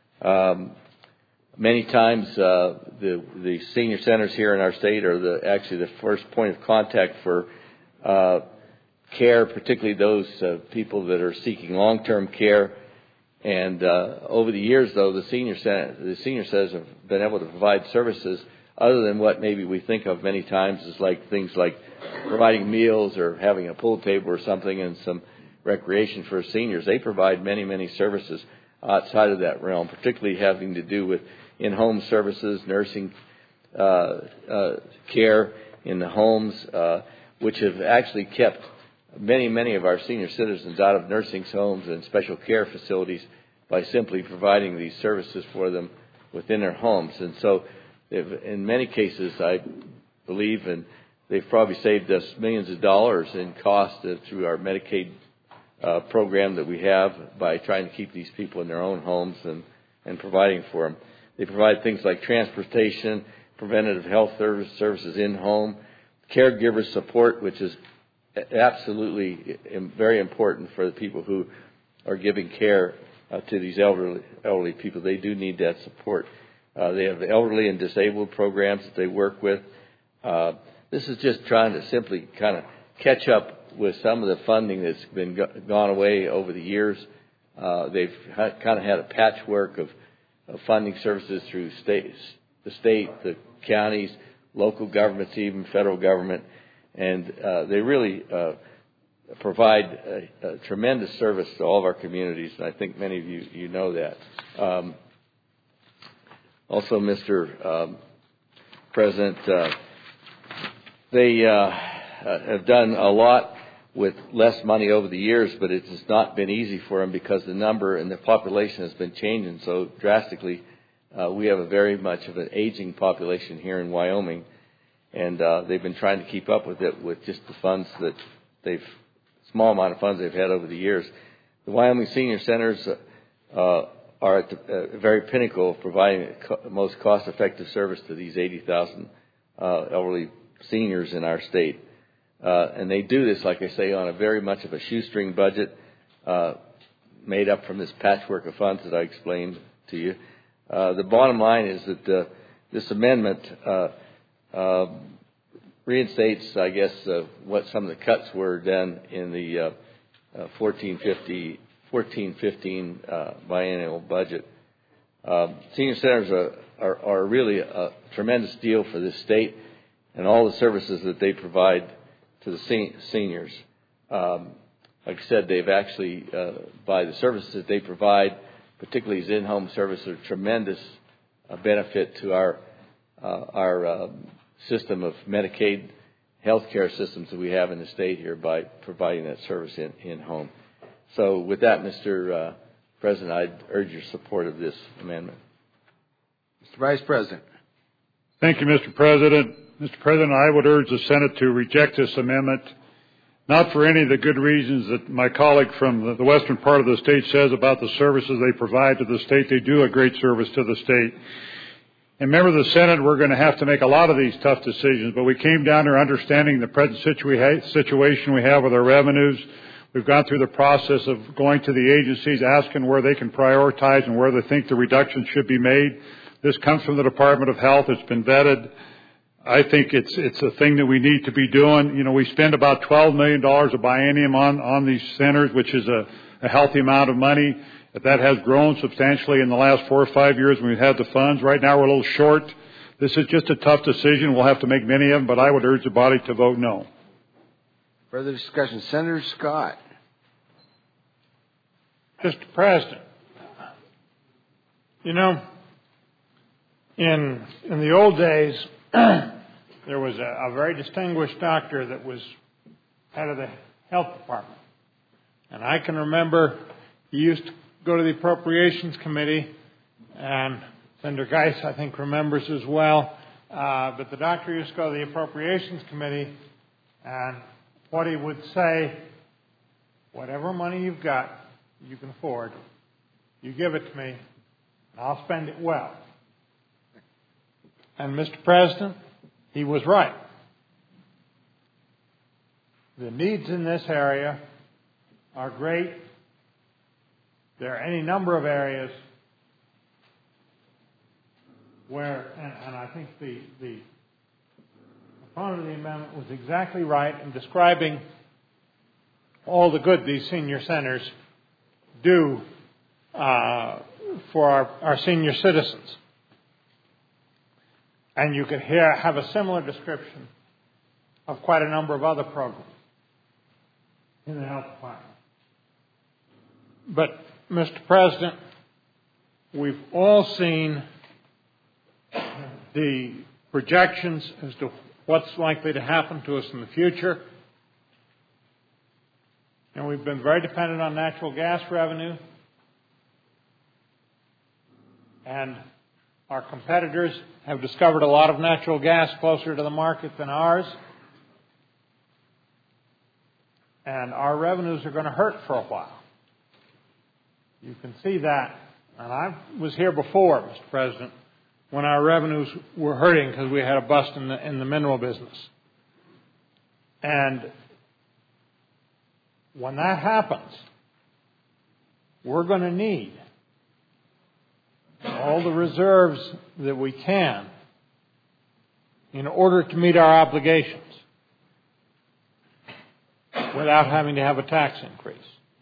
Many times, the senior centers here in our state are actually the first point of contact for care, particularly those people that are seeking long-term care. And over the years, though, the senior centers have been able to provide services other than what maybe we think of many times as like things like providing meals or having a pool table or something and some recreation for seniors. They provide many, many services outside of that realm, particularly having to do with in-home services, nursing care in the homes, which have actually kept many, many of our senior citizens out of nursing homes and special care facilities by simply providing these services for them within their homes. And so in many cases, I believe, and they've probably saved us millions of dollars in cost through our Medicaid program that we have by trying to keep these people in their own homes and providing for them. They provide things like transportation, preventative health services in-home, caregiver support, which is absolutely very important for the people who are giving care to these elderly people. They do need that support. They have elderly and disabled programs that they work with. This is just trying to simply kind of catch up with some of the funding that's been gone away over the years. They've kind of had a patchwork of funding services through the state, the counties, local governments, even federal government, and they really provide a tremendous service to all of our communities, and I think many of you know that. Also, Mr. President, they have done a lot with less money over the years, but it has not been easy for them because the number and the population has been changing so drastically. We have a very much of an aging population here in Wyoming, and they've been trying to keep up with it with just the funds that small amount of funds they've had over the years. The Wyoming Senior Centers are at the very pinnacle of providing the most cost-effective service to these 80,000 elderly seniors in our state. And they do this, like I say, on a very much of a shoestring budget made up from this patchwork of funds that I explained to you. The bottom line is that this amendment reinstates, I guess, what some of the cuts were done in the 14-15 biennial budget. Senior centers are really a tremendous deal for this state and all the services that they provide to the seniors. Like I said, they've actually, by the services that they provide, particularly as in-home services, are a tremendous benefit to our system of Medicaid healthcare systems that we have in the state here by providing that service in-home. So with that, Mr. President, I'd urge your support of this amendment. Mr. Vice President. Thank you, Mr. President. Mr. President, I would urge the Senate to reject this amendment, not for any of the good reasons that my colleague from the western part of the state says about the services they provide to the state. They do a great service to the state. And member of the Senate, we're going to have to make a lot of these tough decisions, but we came down to understanding the present situation we have with our revenues. We've gone through the process of going to the agencies, asking where they can prioritize and where they think the reductions should be made. This comes from the Department of Health. It's been vetted. I think it's a thing that we need to be doing. You know, we spend about $12 million a biennium on these centers, which is a healthy amount of money. That has grown substantially in the last 4 or 5 years when we've had the funds. Right now we're a little short. This is just a tough decision. We'll have to make many of them, but I would urge the body to vote no. Further discussion. Senator Scott. Mr. President, you know, in the old days, there was a very distinguished doctor that was head of the health department. And I can remember he used to go to the Appropriations Committee, and Senator Geis, I think, remembers as well. But the doctor used to go to the Appropriations Committee, and what he would say, whatever money you've got, you can afford, you give it to me, and I'll spend it well. And Mr. President, he was right. The needs in this area are great. There are any number of areas where, and I think the opponent of the amendment was exactly right in describing all the good these senior centers do for our senior citizens. And you could have a similar description of quite a number of other programs in the health department. But, Mr. President, we've all seen the projections as to what's likely to happen to us in the future. And we've been very dependent on natural gas revenue. And our competitors have discovered a lot of natural gas closer to the market than ours. And our revenues are going to hurt for a while. You can see that. And I was here before, Mr. President, when our revenues were hurting because we had a bust in the mineral business. And when that happens, we're going to need all the reserves that we can in order to meet our obligations without having to have a tax increase.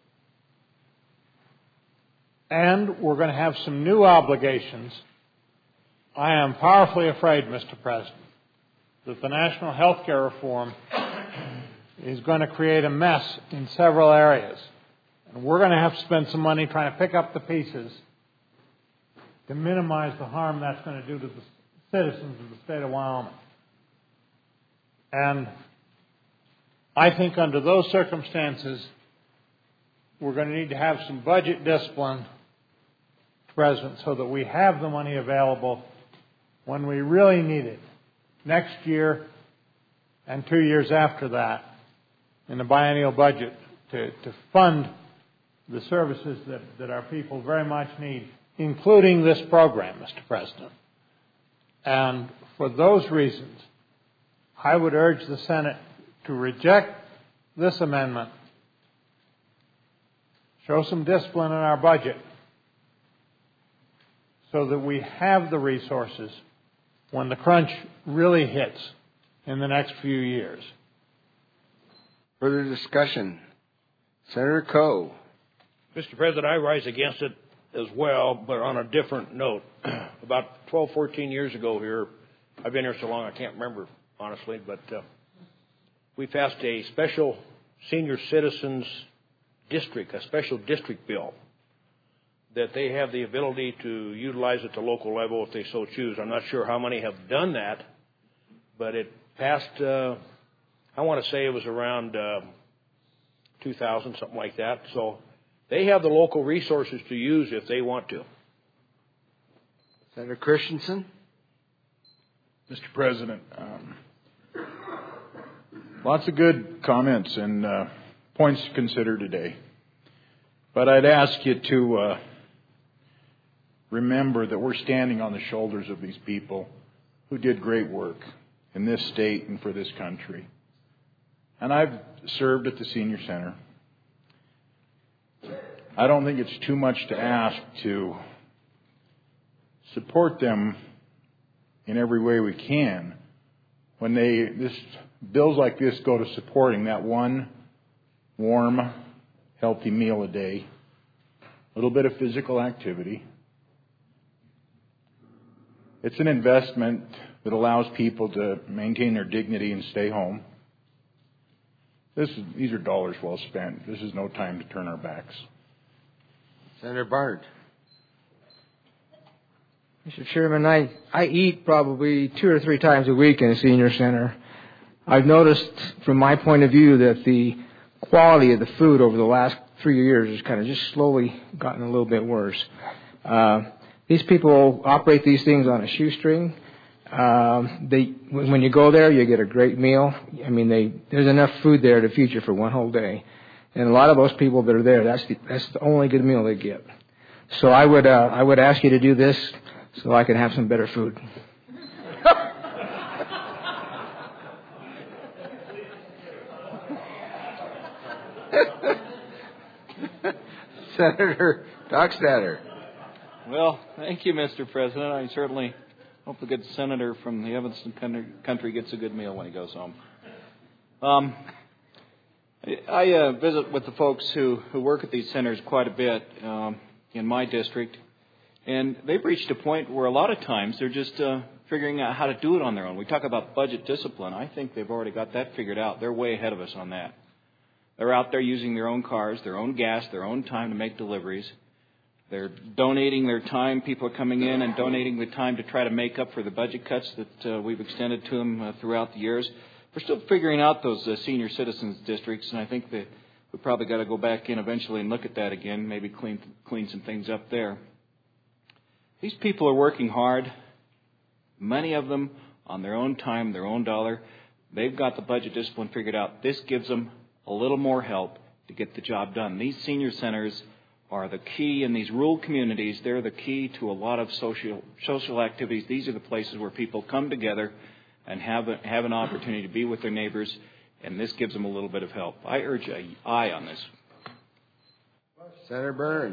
And we're going to have some new obligations. I am powerfully afraid, Mr. President, that the national health care reform is going to create a mess in several areas. And we're going to have to spend some money trying to pick up the pieces to minimize the harm that's going to do to the citizens of the state of Wyoming. And I think under those circumstances, we're going to need to have some budget discipline, President, so that we have the money available when we really need it, next year and 2 years after that, in the biennial budget, to fund the services that our people very much need, including this program, Mr. President. And for those reasons, I would urge the Senate to reject this amendment, show some discipline in our budget, so that we have the resources when the crunch really hits in the next few years. Further discussion. Senator Coe. Mr. President, I rise against it as well, but on a different note. About 12, 14 years ago here, I've been here so long I can't remember, honestly, but we passed a special senior citizens district, a special district bill, that they have the ability to utilize at the local level if they so choose. I'm not sure how many have done that, but it passed, I want to say it was around 2000, something like that. So they have the local resources to use if they want to. Senator Christensen. Mr. President, lots of good comments and points to consider today. But I'd ask you to remember that we're standing on the shoulders of these people who did great work in this state and for this country. And I've served at the Senior Center. I don't think it's too much to ask to support them in every way we can when bills like this go to supporting that one warm, healthy meal a day, a little bit of physical activity. It's an investment that allows people to maintain their dignity and stay home. These are dollars well spent. This is no time to turn our backs. Senator Barnard. Mr. Chairman, I eat probably 2 or 3 times a week in a senior center. I've noticed from my point of view that the quality of the food over the last 3 years has kind of just slowly gotten a little bit worse. These people operate these things on a shoestring. When you go there, you get a great meal. I mean, there's enough food there to feed you for one whole day. And a lot of those people that are there, that's the only good meal they get. So I would ask you to do this so I can have some better food. Senator Dockstader. Well, thank you, Mr. President. I certainly hope the good senator from the Evanston country gets a good meal when he goes home. I visit with the folks who work at these centers quite a bit in my district, and they've reached a point where a lot of times they're just figuring out how to do it on their own. We talk about budget discipline. I think they've already got that figured out. They're way ahead of us on that. They're out there using their own cars, their own gas, their own time to make deliveries. They're donating their time. People are coming in and donating the time to try to make up for the budget cuts that we've extended to them throughout the years. We're still figuring out those senior citizens districts, and I think that we probably got to go back in eventually and look at that again, maybe clean some things up there. These people are working hard, many of them on their own time, their own dollar. They've got the budget discipline figured out. This gives them a little more help to get the job done. These senior centers are the key in these rural communities. They're the key to a lot of social activities. These are the places where people come together and have an opportunity to be with their neighbors, and this gives them a little bit of help. I urge an aye on this. Senator Burns.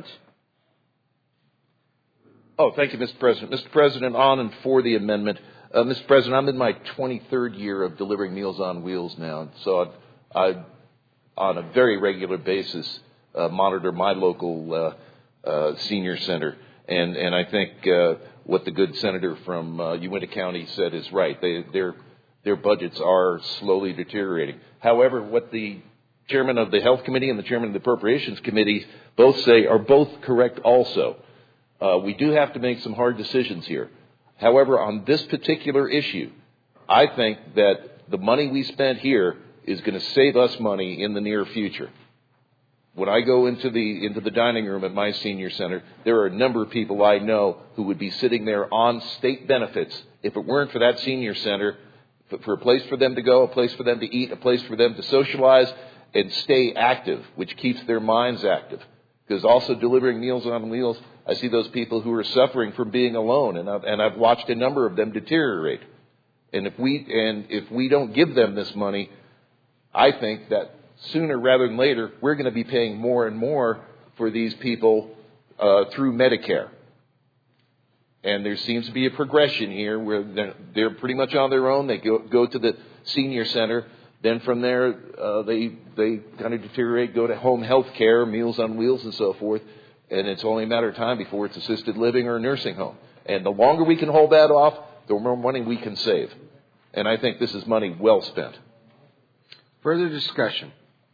Oh, thank you, Mr. President. Mr. President, on and for the amendment. Mr. President, I'm in my 23rd year of delivering Meals on Wheels now, so I on a very regular basis, monitor my local senior center. And I think what the good senator from Uintah County said is right. Their budgets are slowly deteriorating. However, what the chairman of the Health Committee and the chairman of the Appropriations Committee both say are both correct also. We do have to make some hard decisions here. However, on this particular issue, I think that the money we spent here is going to save us money in the near future. When I go into the dining room at my senior center, there are a number of people I know who would be sitting there on state benefits if it weren't for that senior center, for a place for them to go, a place for them to eat, a place for them to socialize and stay active, which keeps their minds active. Because also delivering Meals on Wheels, I see those people who are suffering from being alone, and I've watched a number of them deteriorate. And if we don't give them this money, I think that sooner rather than later, we're going to be paying more and more for these people through Medicare. And there seems to be a progression here where they're pretty much on their own. They go to the senior center. Then from there, they kind of deteriorate, go to home health care, Meals on Wheels, and so forth. And it's only a matter of time before it's assisted living or a nursing home. And the longer we can hold that off, the more money we can save. And I think this is money well spent. Further discussion.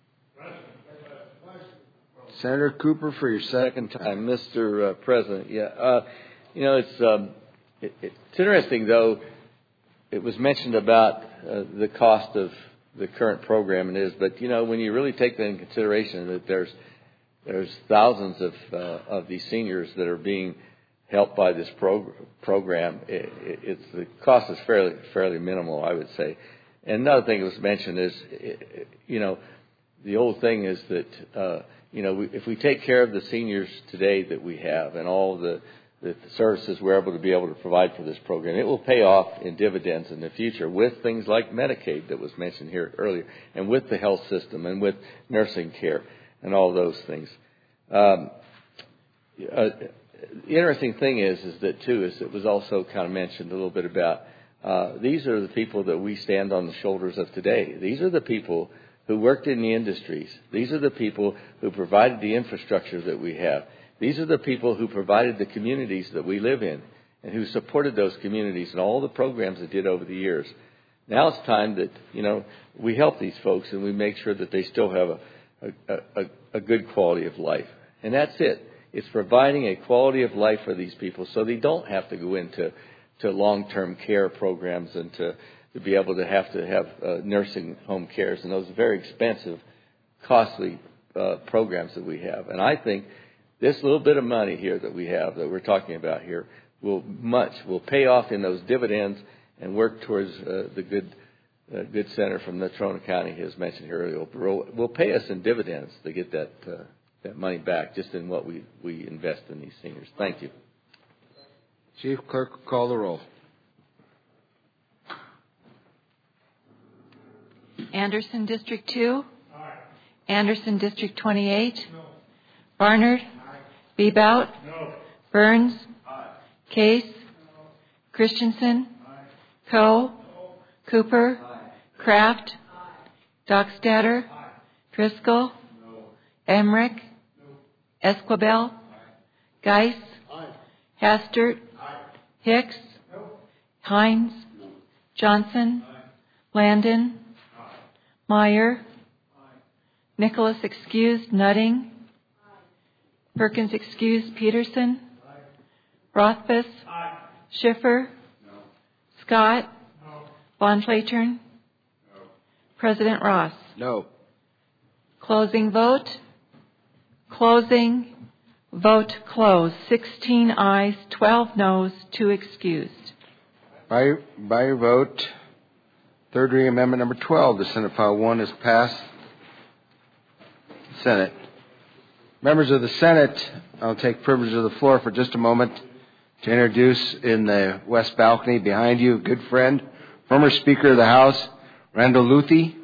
Senator Cooper for your second time. Mr. President. It's interesting, though. It was mentioned about the cost of the current program, and but when you really take that into consideration, that there's thousands of these seniors that are being helped by this program. The cost is fairly minimal, I would say. And another thing that was mentioned is, the old thing is that if we take care of the seniors today that we have and all the services we're able to provide for this program, it will pay off in dividends in the future with things like Medicaid that was mentioned here earlier, and with the health system and with nursing care and all those things. The interesting thing is that it was also kind of mentioned a little bit about these are the people that we stand on the shoulders of today. These are the people who worked in the industries. These are the people who provided the infrastructure that we have. These are the people who provided the communities that we live in and who supported those communities and all the programs they did over the years. Now it's time that, we help these folks and we make sure that they still have a good quality of life. And that's it. It's providing a quality of life for these people so they don't have to go into long-term care programs and to be able to have nursing home cares and those very expensive, costly programs that we have. And I think this little bit of money here that we have, that we're talking about here, will pay off in those dividends and work towards the good senator from Natrona County has mentioned here earlier. Will pay us in dividends to get that money back just in what we invest in these seniors. Thank you. Chief Clerk will call the roll. Anderson, District 2. Aye. Anderson, District 28. No. Barnard. Aye. Bebout. No. Burns. Aye. Case. No. Christensen. Aye. Coe. No. Cooper. Aye. Kraft. Aye. Dockstader. Aye. Driscoll. No. Emmerich. No. Esquibel. Aye. Geis. Aye. Hastert. Aye. Hicks. No. Hines. No. Johnson. Aye. Landon. Meyer. Aye. Nicholas excused. Nutting. Aye. Perkins excused. Peterson. Aye. Rothfuss. Aye. Schiffer. No. Scott. No. Von Flatern. No. President Ross. No. Closing vote. Closing. Vote closed. 16 ayes, 12 noes, 2 excused. By your vote, third reading amendment number 12 to Senate File 1 is passed. Senate. Members of the Senate, I'll take privilege of the floor for just a moment to introduce in the west balcony behind you a good friend, former Speaker of the House, Randall Luthi.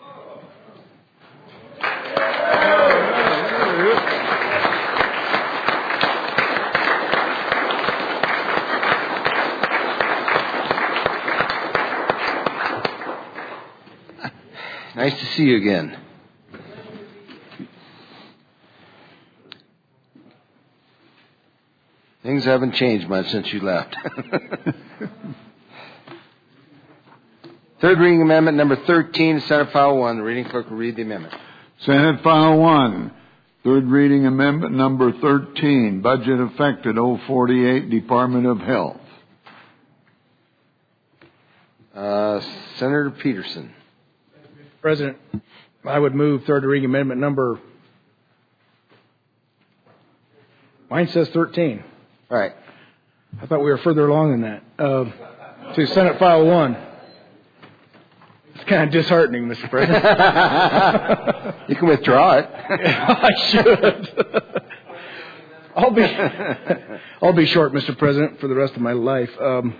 Nice to see you again. Things haven't changed much since you left. Third reading amendment number 13, Senate File 1. The reading clerk will read the amendment. Senate File 1. Third reading amendment number 13. Budget affected 048, Department of Health. Senator Peterson. President, I would move third reading amendment number. Mine says 13. Right. I thought we were further along than that. To Senate File 1. It's kind of disheartening, Mr. President. You can withdraw it. I should. I'll be short, Mr. President, for the rest of my life.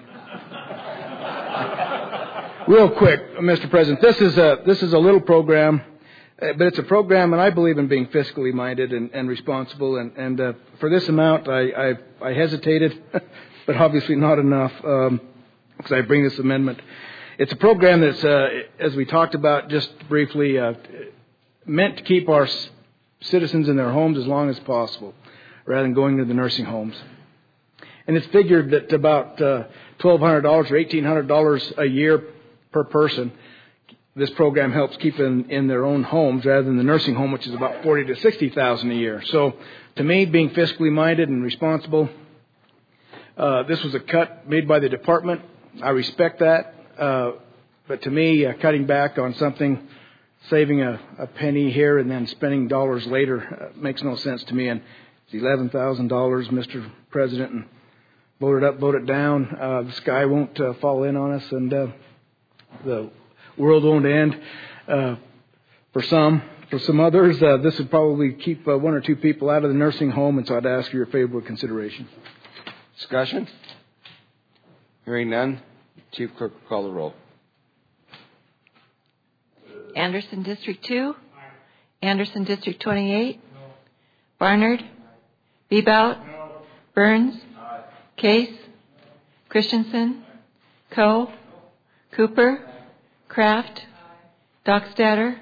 Real quick, Mr. President, this is a little program, but it's a program, and I believe in being fiscally minded and responsible. And for this amount, I hesitated, but obviously not enough, because I bring this amendment. It's a program that's, as we talked about just briefly, meant to keep our citizens in their homes as long as possible, rather than going to the nursing homes. And it's figured that about $1,200 or $1,800 a year per person, this program helps keep in their own homes rather than the nursing home, which is about $40,000 to $60,000 a year. So, to me, being fiscally minded and responsible, this was a cut made by the department. I respect that, but to me, cutting back on something, saving a penny here and then spending dollars later makes no sense to me. And it's $11,000, Mr. President, and vote it up, vote it down. The sky won't fall in on us, and the world won't end. For some others, this would probably keep one or two people out of the nursing home, and so I'd ask for your favorable consideration. Discussion? Hearing none, Chief Clerk will call the roll. Anderson District 2? Anderson District 28? Barnard? Bebout? Burns? Case? Christensen? Coe? Cooper? Kraft? Dockstader?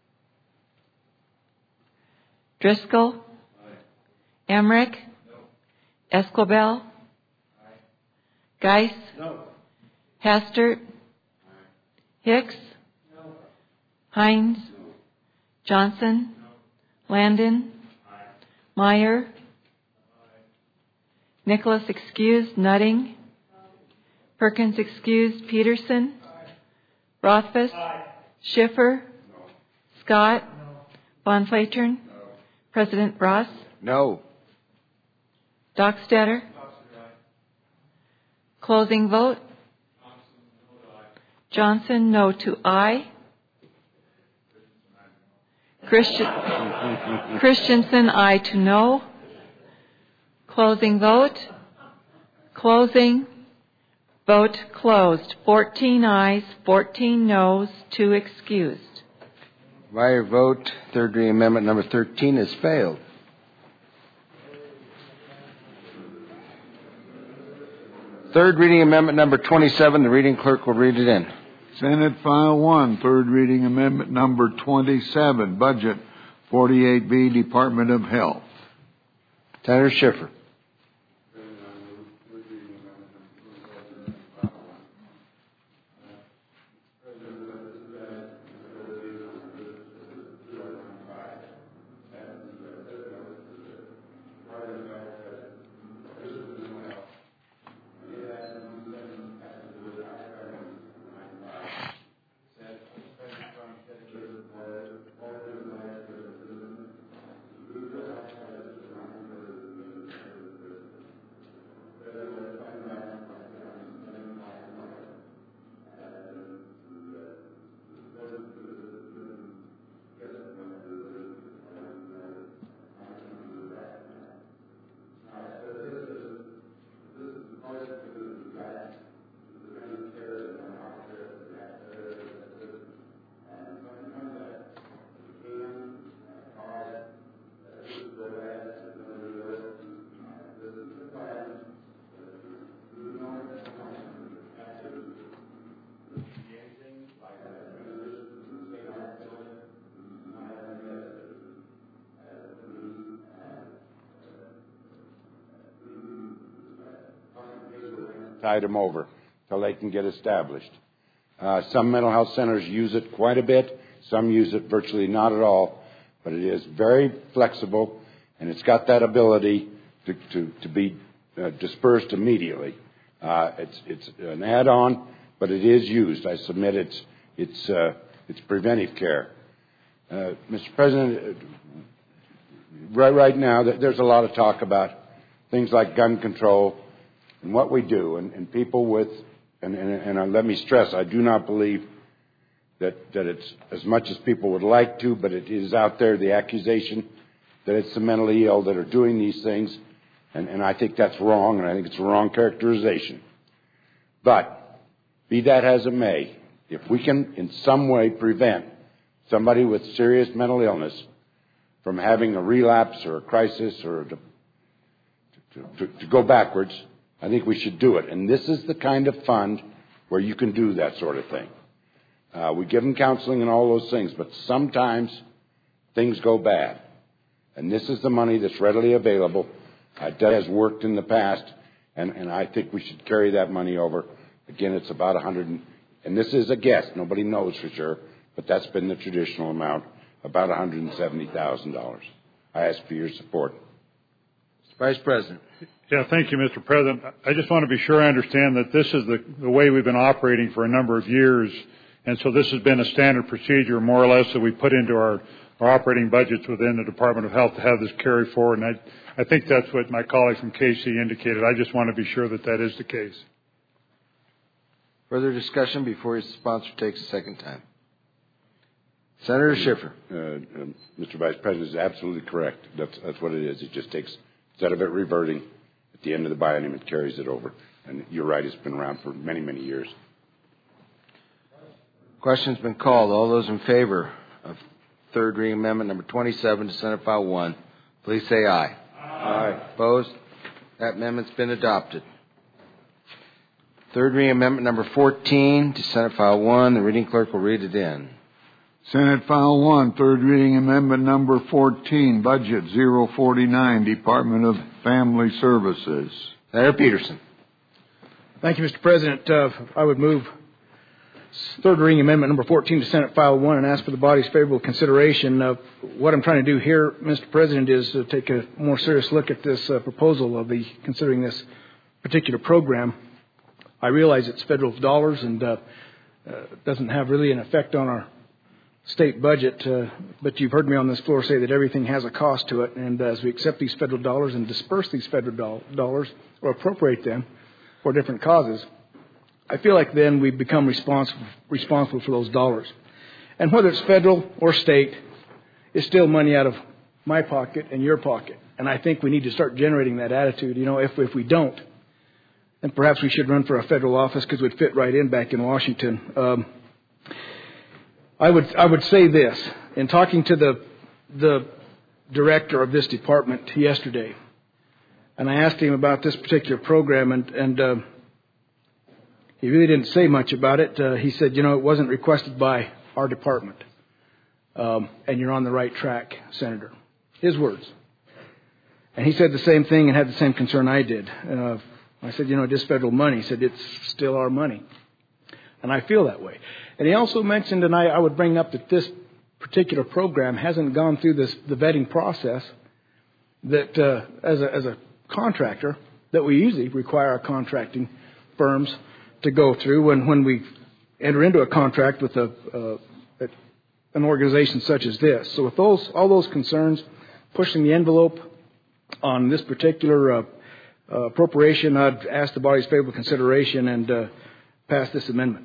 Driscoll? Emmerich? Escobel? Geis? Hastert? Hicks? Hines? Johnson? Landon? Meyer? Nicholas excused. Nutting? Perkins excused. Peterson? Rothfuss? Schiffer? Scott? Von Flatern? President Ross? No. Dockstader? Closing vote? Johnson, no to aye. Christensen, aye to no. Closing vote? Closing. Vote closed. 14 ayes, 14 noes, 2 excused. By your vote, third reading amendment number 13 has failed. Third reading amendment number 27, the reading clerk will read it in. Senate File 1, third reading amendment number 27, Budget 48B, Department of Health. Senator Schiffer. Tide them over till they can get established. Some mental health centers use it quite a bit. Some use it virtually not at all. But it is very flexible, and it's got that ability to be dispersed immediately. It's an add-on, but it is used. I submit it's preventive care. Mr. President, right now there's a lot of talk about things like gun control and what we do, and people with, and let me stress, I do not believe that it's as much as people would like to, but it is out there, the accusation that it's the mentally ill that are doing these things, and I think that's wrong, and I think it's a wrong characterization. But, be that as it may, if we can in some way prevent somebody with serious mental illness from having a relapse or a crisis or to go backwards, I think we should do it. And this is the kind of fund where you can do that sort of thing. We give them counseling and all those things, but sometimes things go bad. And this is the money that's readily available. That has worked in the past, and I think we should carry that money over. Again, it's about $100, and this is a guess. Nobody knows for sure, but that's been the traditional amount, about $170,000. I ask for your support. Mr. Vice President. Yeah, thank you, Mr. President. I just want to be sure I understand that this is the way we've been operating for a number of years, and so this has been a standard procedure, more or less, that we put into our operating budgets within the Department of Health to have this carry forward, and I think that's what my colleague from KC indicated. I just want to be sure that that is the case. Further discussion before your sponsor takes a second time. Senator Schiffer. Mr. Vice President is absolutely correct. That's what it is. It just takes, instead of it reverting, at the end of the biennium, it carries it over. And you're right, it's been around for many, many years. Question's been called. All those in favor of third reading amendment number 27 to Senate File 1, please say aye. Aye. Opposed? That amendment's been adopted. Third reading amendment number 14 to Senate File 1. The reading clerk will read it in. Senate File 1, third reading amendment number 14, Budget 049, Department of Family Services. Senator Peterson. Thank you, Mr. President. I would move third reading amendment number 14 to Senate File 1 and ask for the body's favorable consideration. What I'm trying to do here, Mr. President, is to take a more serious look at this proposal of considering this particular program. I realize it's federal dollars and doesn't have really an effect on our state budget, but you've heard me on this floor say that everything has a cost to it, and as we accept these federal dollars and disperse these federal dollars or appropriate them for different causes, I feel like then we become responsible for those dollars. And whether it's federal or state, it's still money out of my pocket and your pocket. And I think we need to start generating that attitude. You know, if we don't, then perhaps we should run for a federal office because we'd fit right in back in Washington. I would say this, in talking to the director of this department yesterday, and I asked him about this particular program, and he really didn't say much about it. He said, it wasn't requested by our department, and you're on the right track, Senator. His words. And he said the same thing and had the same concern I did. I said, this federal money. He said, it's still our money. And I feel that way. And he also mentioned, and I would bring up that this particular program hasn't gone through the vetting process that as a contractor that we usually require our contracting firms to go through when we enter into a contract with an organization such as this. So with all those concerns, pushing the envelope on this particular appropriation, I'd ask the body's favorable consideration and pass this amendment.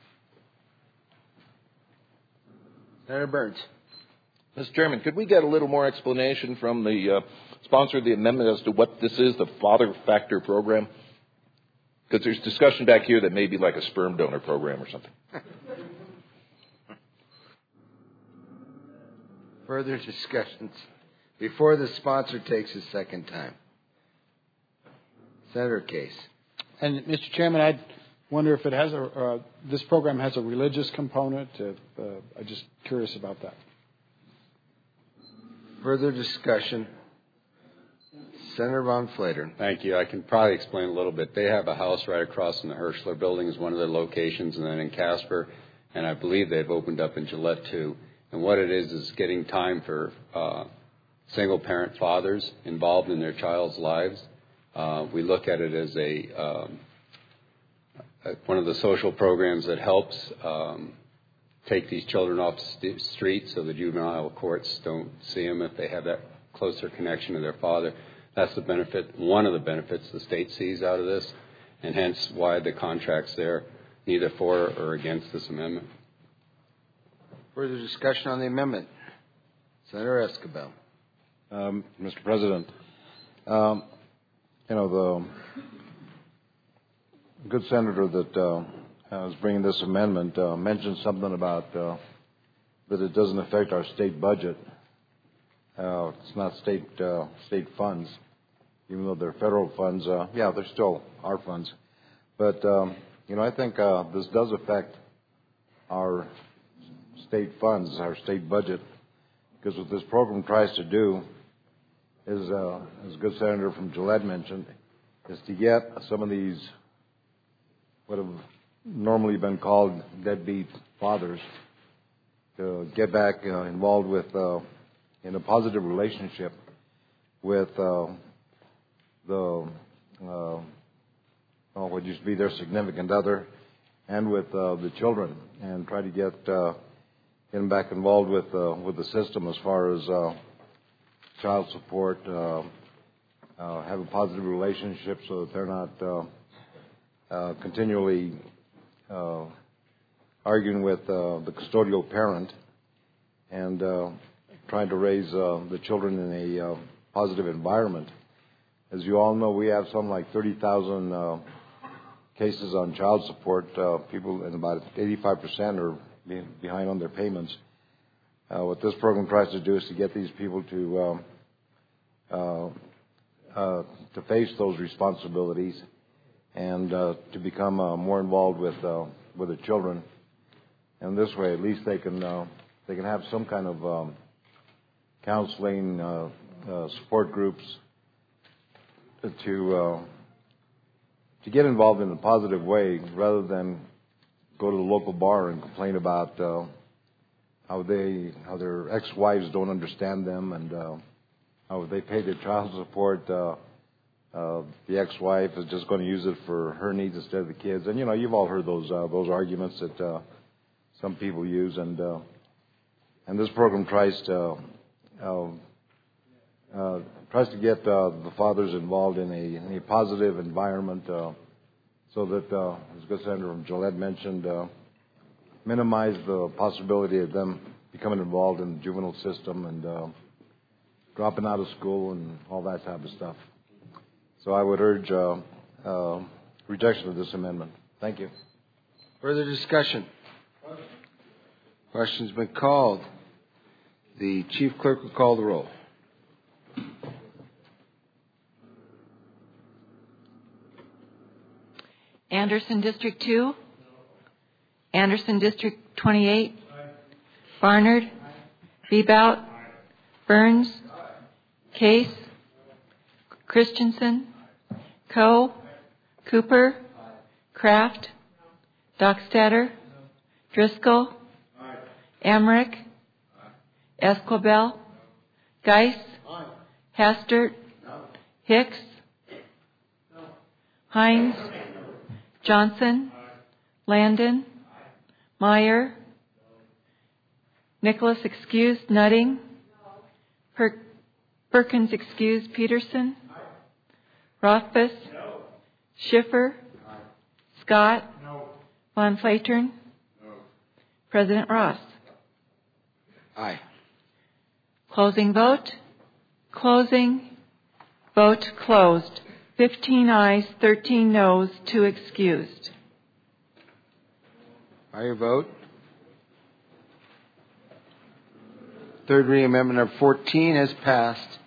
Senator Burns. Mr. Chairman, could we get a little more explanation from the sponsor of the amendment as to what this is, the Father Factor program? Because there's discussion back here that may be like a sperm donor program or something. Further discussions before the sponsor takes his second time. Senator Case. And Mr. Chairman, I wonder if it has this program has a religious component. I'm just curious about that. Further discussion. Senator Von Flatern. Thank you. I can probably explain a little bit. They have a house right across from the Hirschler building is one of their locations, and then in Casper, and I believe they've opened up in Gillette too. And what it is getting time for single-parent fathers involved in their child's lives. We look at it as one of the social programs that helps take these children off the street so the juvenile courts don't see them if they have that closer connection to their father. That's the benefit, one of the benefits the state sees out of this, and hence why the contract's there, neither for or against this amendment. Further discussion on the amendment? Senator Escobar. Mr. President, the good senator that is bringing this amendment mentioned something about that it doesn't affect our state budget. It's not state funds, even though they're federal funds. Yeah, they're still our funds. But, I think this does affect our state funds, our state budget, because what this program tries to do is, as good Senator from Gillette mentioned, is to get some of these what have normally been called deadbeat fathers to get back involved with in a positive relationship with what used to be their significant other and with the children, and try to get them back involved with the system as far as child support, have a positive relationship so that they're not continually arguing with the custodial parent, and trying to raise the children in a positive environment. As you all know, we have something like 30,000 cases on child support. People, and about 85% are behind on their payments. What this program tries to do is to get these people to face those responsibilities and to become more involved with the children. And this way, at least they can have some kind of counseling, support groups to get involved in a positive way, rather than go to the local bar and complain about how their ex-wives don't understand them, and how they pay their child support. The ex-wife is just going to use it for her needs instead of the kids. And you've all heard those arguments that some people use, and this program tries to get the fathers involved in a positive environment, so that, as good Senator from Gillette mentioned, minimize the possibility of them becoming involved in the juvenile system and dropping out of school and all that type of stuff. So I would urge rejection of this amendment. Thank you. Further discussion? Question's been called. The Chief Clerk will call the roll. Anderson District 2. Anderson District 28. Barnard. Bebout. Burns. Case. Christensen. Coe. Cooper. Kraft. Dockstader. Driscoll. Emmerich. Esquibel. Geis. Hastert. Hicks. Hines. Johnson. Landon. Meyer. Nicholas excused. Nutting. Perkins excused. Peterson. Rothfuss. Schiffer. Scott. Von Flatern. President Ross. Aye. Closing vote. Closing. Vote closed. 15 ayes, 13 noes, 2 excused. By your vote. Third reading amendment number 14 has passed.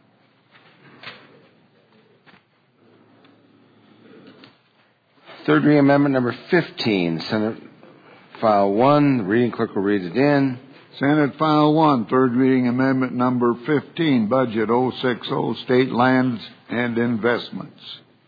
Third reading amendment number 15, Senate File 1. The reading clerk will read it in. Senate File 1, third reading amendment number 15, Budget 060, State Lands and Investments.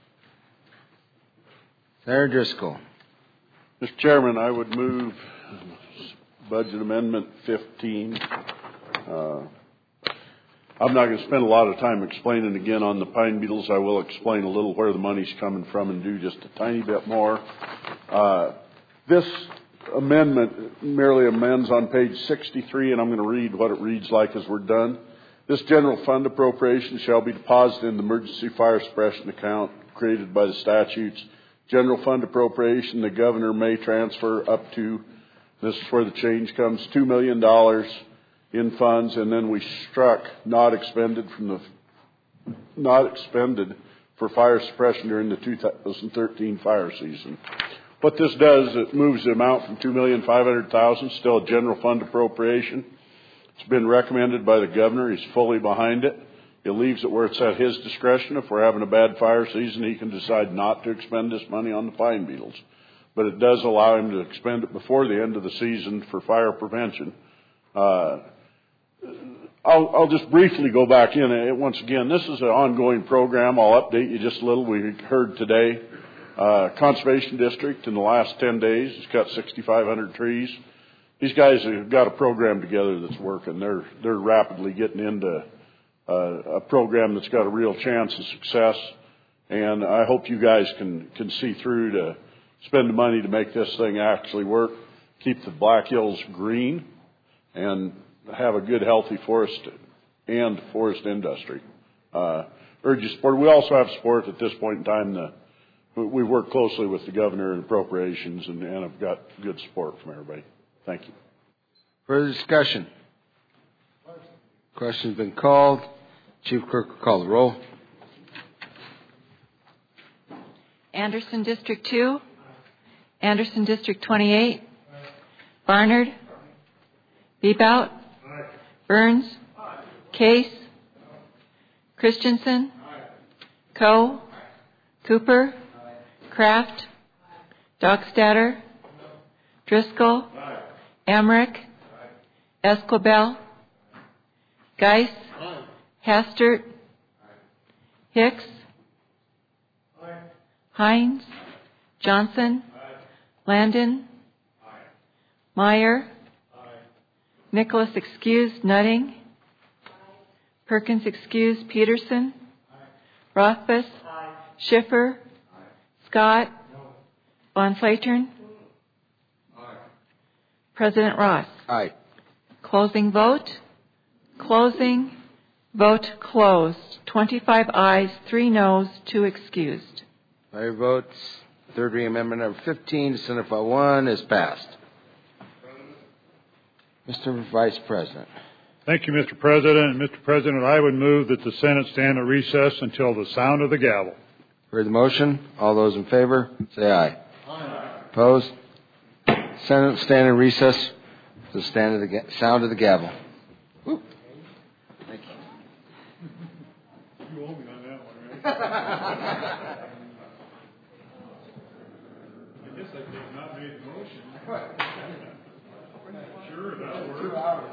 Senator Driscoll. Mr. Chairman, I would move Budget Amendment 15. I'm not going to spend a lot of time explaining again on the pine beetles. I will explain a little where the money's coming from and do just a tiny bit more. This amendment merely amends on page 63, and I'm going to read what it reads like as we're done. This general fund appropriation shall be deposited in the emergency fire suppression account created by the statutes. General fund appropriation, the governor may transfer up to, this is where the change comes, $2 million in funds, and then we struck not expended for fire suppression during the 2013 fire season. What this does, it moves the amount from $2,500,000, still a general fund appropriation. It's been recommended by the governor. He's fully behind it. It leaves it where it's at his discretion. If we're having a bad fire season, he can decide not to expend this money on the pine beetles. But it does allow him to expend it before the end of the season for fire prevention. I'll just briefly go back in. Once again, this is an ongoing program. I'll update you just a little. We heard today, Conservation District in the last 10 days has cut 6,500 trees. These guys have got a program together that's working. They're rapidly getting into a program that's got a real chance of success. And I hope you guys can see through to spend the money to make this thing actually work, keep the Black Hills green, and have a good, healthy forest and forest industry. Urge your support. We also have support at this point in time. We work closely with the governor and appropriations, and have got good support from everybody. Thank you. Further discussion? Question's been called. Chief Clerk will call the roll. Anderson District 2. Anderson District 28. Barnard. Bebout. Burns. Case. Christensen. Coe. Cooper. Kraft. Dockstader. Driscoll. Emmerich. Escobel. Geis. Hastert. Hicks. Hines. Johnson. Landon. Meyer. Nicholas excused. Nutting. Perkins excused. Peterson. Rothfuss. Schiffer. Scott. Von Flatern. President Ross. Aye. Closing vote. Closing. Vote closed. 25 ayes, 3 noes, 2 excused. By your votes, third reading amendment number 15 to Senate File 1 is passed. Mr. Vice President. Thank you, Mr. President. Mr. President, I would move that the Senate stand at recess until the sound of the gavel. Heard the motion. All those in favor, say aye. Aye. Opposed? Senate stand in recess to the sound of the gavel. Woo. Thank you. You owe me on that one, right? I guess I did not make the motion. Sure, that'll work. 2 hours.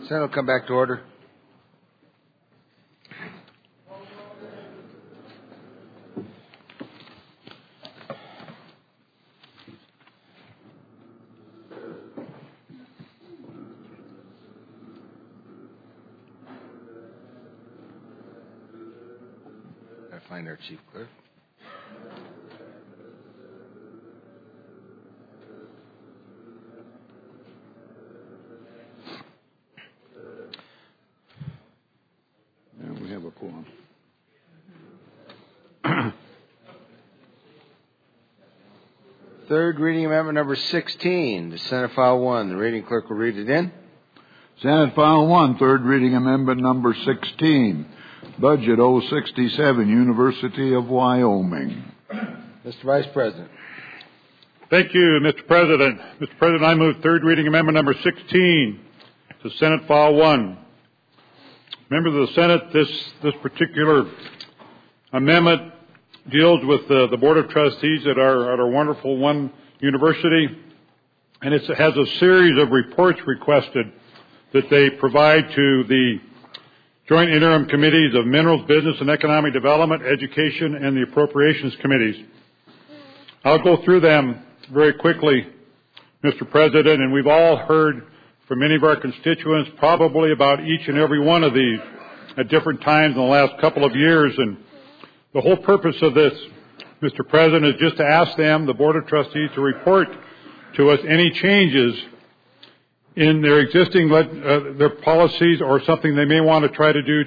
Senate will come back to order. Gotta find our chief clerk. We have a quorum. Third reading amendment number 16 to Senate File 1. The reading clerk will read it in. Senate File 1, third reading amendment number 16. Budget 067, University of Wyoming. Mr. Vice President. Thank you, Mr. President. Mr. President, I move third reading amendment number 16 to Senate File 1. Members of the Senate, this particular amendment deals with the Board of Trustees at our wonderful one university, and it has a series of reports requested that they provide to the Joint Interim Committees of Minerals, Business and Economic Development, Education, and the Appropriations Committees. I'll go through them very quickly, Mr. President, and we've all heard from many of our constituents probably about each and every one of these at different times in the last couple of years. And the whole purpose of this, Mr. President, is just to ask them, the Board of Trustees, to report to us any changes in their existing their policies or something they may want to try to do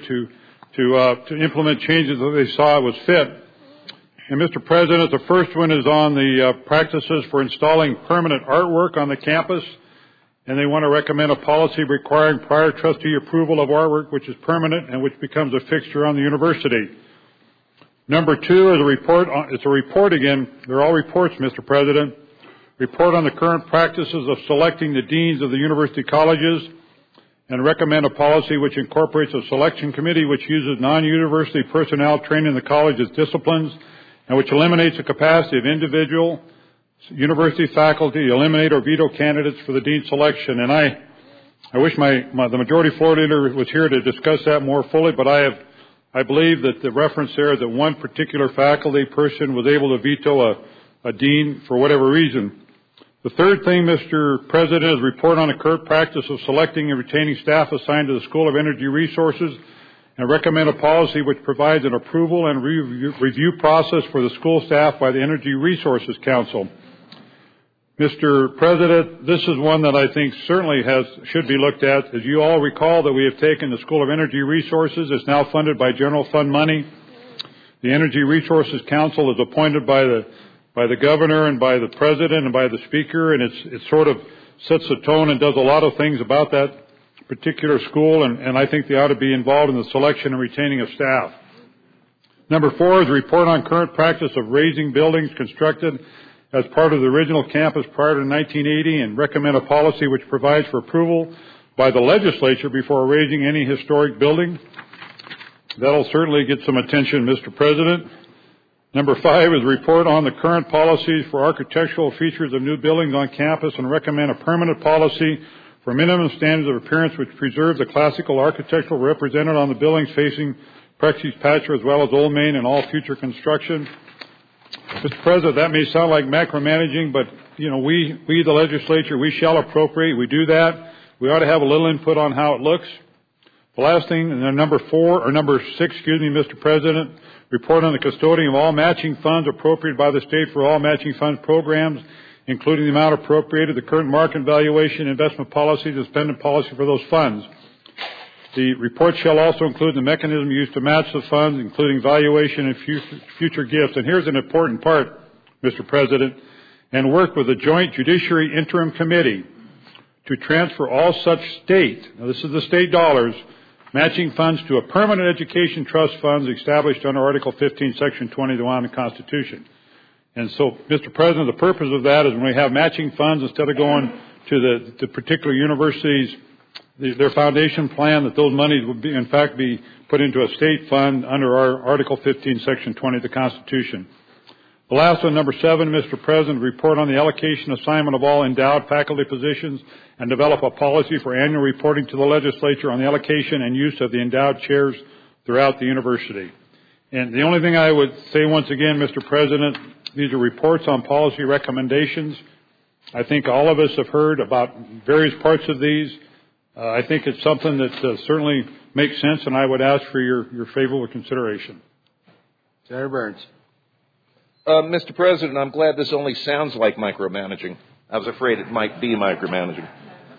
to implement changes that they saw was fit. And Mr. President, the first one is on the practices for installing permanent artwork on the campus, and they want to recommend a policy requiring prior trustee approval of artwork which is permanent and which becomes a fixture on the university. Number 2 is a report. It's a report again. They're all reports, Mr. President. Report on the current practices of selecting the deans of the university colleges, and recommend a policy which incorporates a selection committee which uses non-university personnel trained in the college's disciplines and which eliminates the capacity of individual university faculty to eliminate or veto candidates for the dean selection. And I wish the majority floor leader was here to discuss that more fully, but I believe that the reference there is that one particular faculty person was able to veto a dean for whatever reason. The third thing, Mr. President, is report on the current practice of selecting and retaining staff assigned to the School of Energy Resources, and recommend a policy which provides an approval and review process for the school staff by the Energy Resources Council. Mr. President, this is one that I think certainly should be looked at. As you all recall, that we have taken the School of Energy Resources. It's now funded by general fund money. The Energy Resources Council is appointed by the governor and by the president and by the speaker, and it sort of sets the tone and does a lot of things about that particular school, and I think they ought to be involved in the selection and retaining of staff. Number 4 is a report on current practice of raising buildings constructed as part of the original campus prior to 1980, and recommend a policy which provides for approval by the legislature before raising any historic building. That'll certainly get some attention, Mr. President. Number 5 is a report on the current policies for architectural features of new buildings on campus, and recommend a permanent policy for minimum standards of appearance which preserve the classical architectural represented on the buildings facing Prexy's Patcher as well as Old Main and all future construction. Mr. President, that may sound like macromanaging, but we the legislature, we shall appropriate. We do that. We ought to have a little input on how it looks. The last thing, number 6, Mr. President, report on the custodian of all matching funds appropriated by the state for all matching funds programs, including the amount appropriated, the current market valuation, investment policies, and spending policy for those funds. The report shall also include the mechanism used to match the funds, including valuation and future gifts. And here's an important part, Mr. President, and work with the Joint Judiciary Interim Committee to transfer all such state, now this is the state dollars, matching funds to a permanent education trust funds established under Article 15, Section 20 of the Wyoming Constitution. And so, Mr. President, the purpose of that is when we have matching funds, instead of going to the particular universities, their foundation plan, that those monies would be, in fact, be put into a state fund under our Article 15, Section 20 of the Constitution. The last one, number 7, Mr. President, report on the allocation assignment of all endowed faculty positions and develop a policy for annual reporting to the legislature on the allocation and use of the endowed chairs throughout the university. And the only thing I would say once again, Mr. President, these are reports on policy recommendations. I think all of us have heard about various parts of these. I think it's something that certainly makes sense, and I would ask for your favorable consideration. Senator Burns. Mr. President, I'm glad this only sounds like micromanaging. I was afraid it might be micromanaging.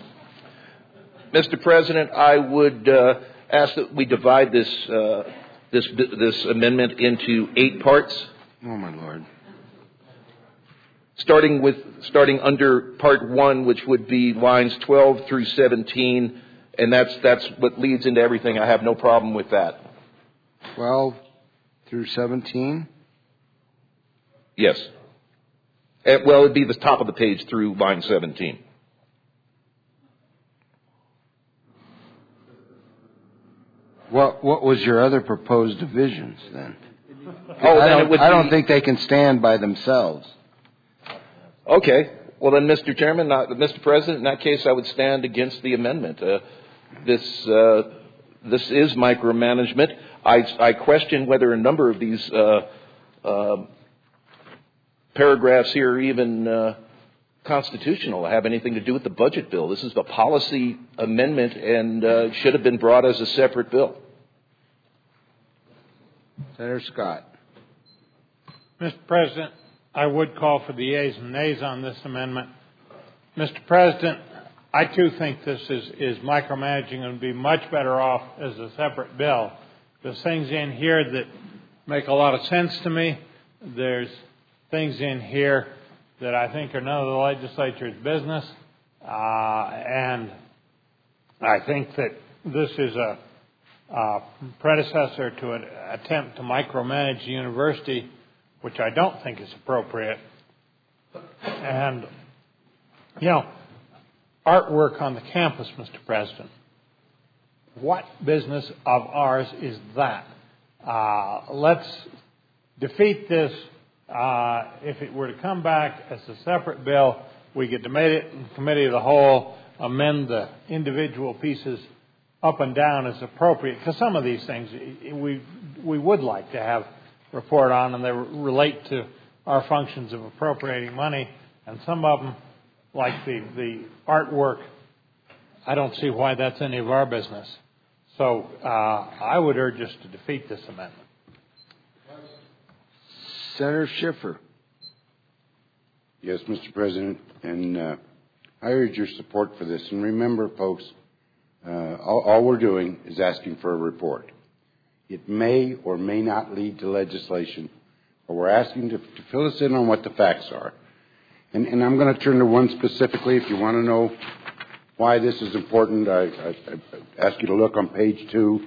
Mr. President, I would ask that we divide this amendment into 8 parts. Oh, my Lord. Starting under Part 1, which would be lines 12 through 17, and that's what leads into everything. I have no problem with that. 12 through 17? Yes. Well, it'd be the top of the page through line 17. What was your other proposed divisions then? I don't think they can stand by themselves. Okay. Well, then, Mr. Chairman, Mr. President, in that case, I would stand against the amendment. This is micromanagement. I question whether a number of these paragraphs here are even constitutional, have anything to do with the budget bill. This is a policy amendment and should have been brought as a separate bill. Senator Scott. Mr. President, I would call for the yeas and nays on this amendment. Mr. President, I too think this is micromanaging and would be much better off as a separate bill. There's things in here that make a lot of sense to me. There's things in here that I think are none of the legislature's business. And I think that this is a predecessor to an attempt to micromanage the university, which I don't think is appropriate. And, artwork on the campus, Mr. President. What business of ours is that? Let's defeat this. If it were to come back as a separate bill, we could debate it in committee of the whole, amend the individual pieces up and down as appropriate, because some of these things we would like to have report on, and they relate to our functions of appropriating money, and some of them, like the artwork, I don't see why that's any of our business. So I would urge us to defeat this amendment. Senator Schiffer. Yes, Mr. President, and I urge your support for this. And remember, folks, all we're doing is asking for a report. It may or may not lead to legislation, but we're asking to fill us in on what the facts are. And I'm going to turn to one specifically. If you want to know why this is important, I ask you to look on page 2.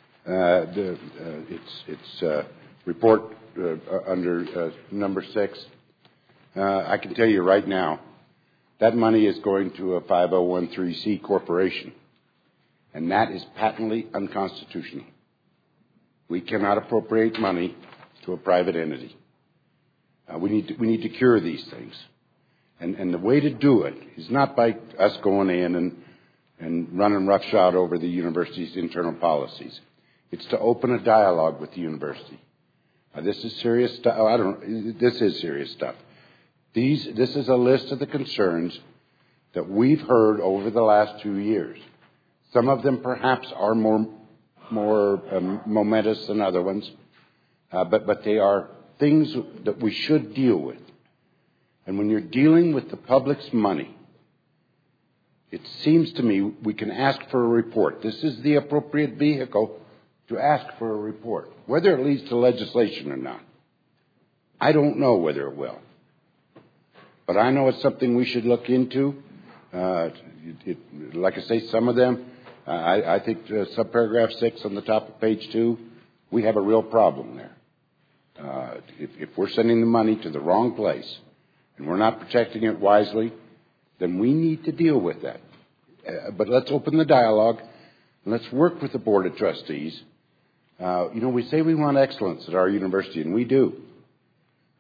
It's report under number 6. I can tell you right now, that money is going to a 5013C corporation, and that is patently unconstitutional. We cannot appropriate money to a private entity. We need to cure these things. And the way to do it is not by us going in and running roughshod over the university's internal policies. It's to open a dialogue with the university. This is serious stuff. This is serious stuff. This is a list of the concerns that we've heard over the last 2 years. Some of them perhaps are more momentous than other ones, but they are things that we should deal with. And when you're dealing with the public's money, it seems to me we can ask for a report. This is the appropriate vehicle to ask for a report. Whether it leads to legislation or not, I don't know whether it will. But I know it's something we should look into. Like I say, some of them, I think subparagraph 6 on the top of page 2, we have a real problem there. If we're sending the money to the wrong place and we're not protecting it wisely, then we need to deal with that. But let's open the dialogue and let's work with the Board of Trustees. We say we want excellence at our university, and we do.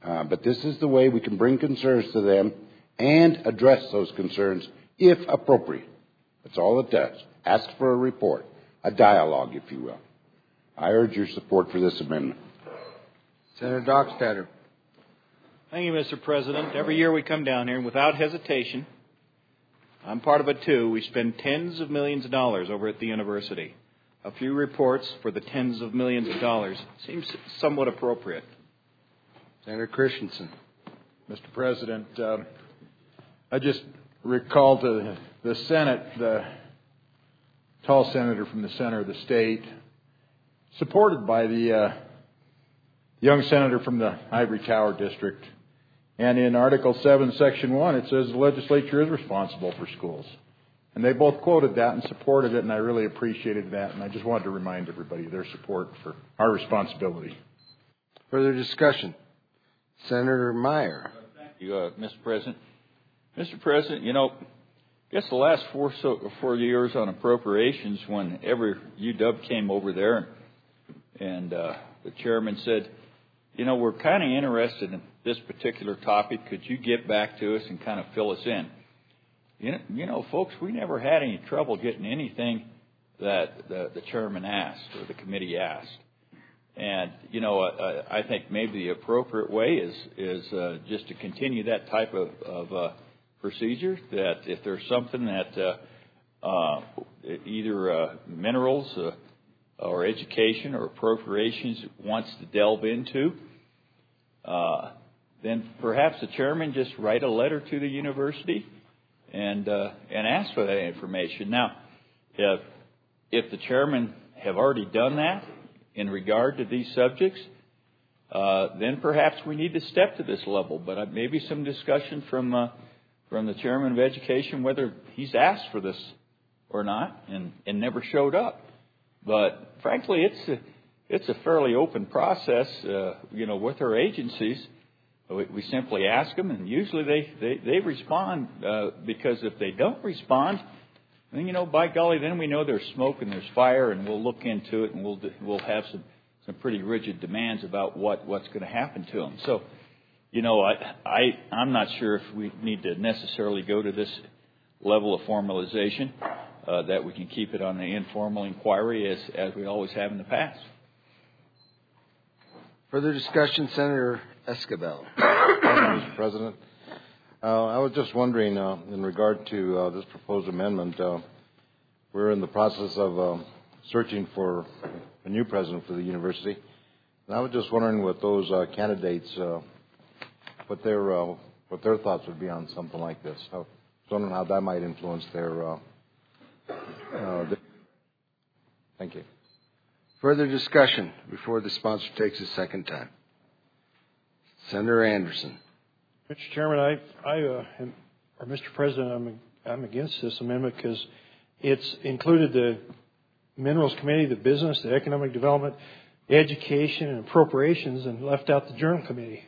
But this is the way we can bring concerns to them and address those concerns if appropriate. That's all it does. Ask for a report, a dialogue, if you will. I urge your support for this amendment. Senator Dockstader. Thank you, Mr. President. Every year we come down here, and without hesitation, I'm part of it too, we spend tens of millions of dollars over at the university. A few reports for the tens of millions of dollars seems somewhat appropriate. Senator Christensen. Mr. President, I just recall to the Senate, the tall senator from the center of the state, supported by the young senator from the Ivory Tower district. And in Article 7, Section 1, it says the legislature is responsible for schools. And they both quoted that and supported it, and I really appreciated that. And I just wanted to remind everybody of their support for our responsibility. Further discussion. Senator Meyer. Thank you, Mr. President. Mr. President, I guess the last 4 years on appropriations, whenever UW came over there and the chairman said, we're kind of interested in this particular topic. Could you get back to us and kind of fill us in? Folks, we never had any trouble getting anything that the chairman asked or the committee asked. And, I think maybe the appropriate way is just to continue that type of procedure, that if there's something that either minerals or education or appropriations wants to delve into, then perhaps the chairman just write a letter to the university and ask for that information. Now, if the chairman have already done that in regard to these subjects, then perhaps we need to step to this level. But maybe some discussion from the chairman of education whether he's asked for this or not and never showed up. But frankly, it's a fairly open process, with our agencies. We simply ask them, and usually they respond, because if they don't respond, then, by golly, then we know there's smoke and there's fire, and we'll look into it, and we'll have some pretty rigid demands about what's going to happen to them. So, I'm not sure if we need to necessarily go to this level of formalization, that we can keep it on the informal inquiry as we always have in the past. Further discussion, Senator Esquivel. Mr. President, I was just wondering, in regard to this proposed amendment, we're in the process of searching for a new president for the university, and I was just wondering what those candidates, what their thoughts would be on something like this. I was wondering how that might influence their. Thank you. Further discussion before the sponsor takes his second time. Senator Anderson. Mr. Chairman, Mr. President, I'm against this amendment because it's included the Minerals Committee, the Business, the Economic Development, Education, and Appropriations, and left out the Journal Committee.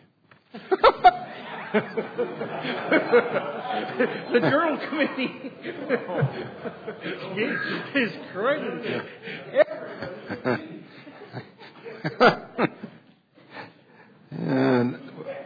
The Journal Committee is crazy. And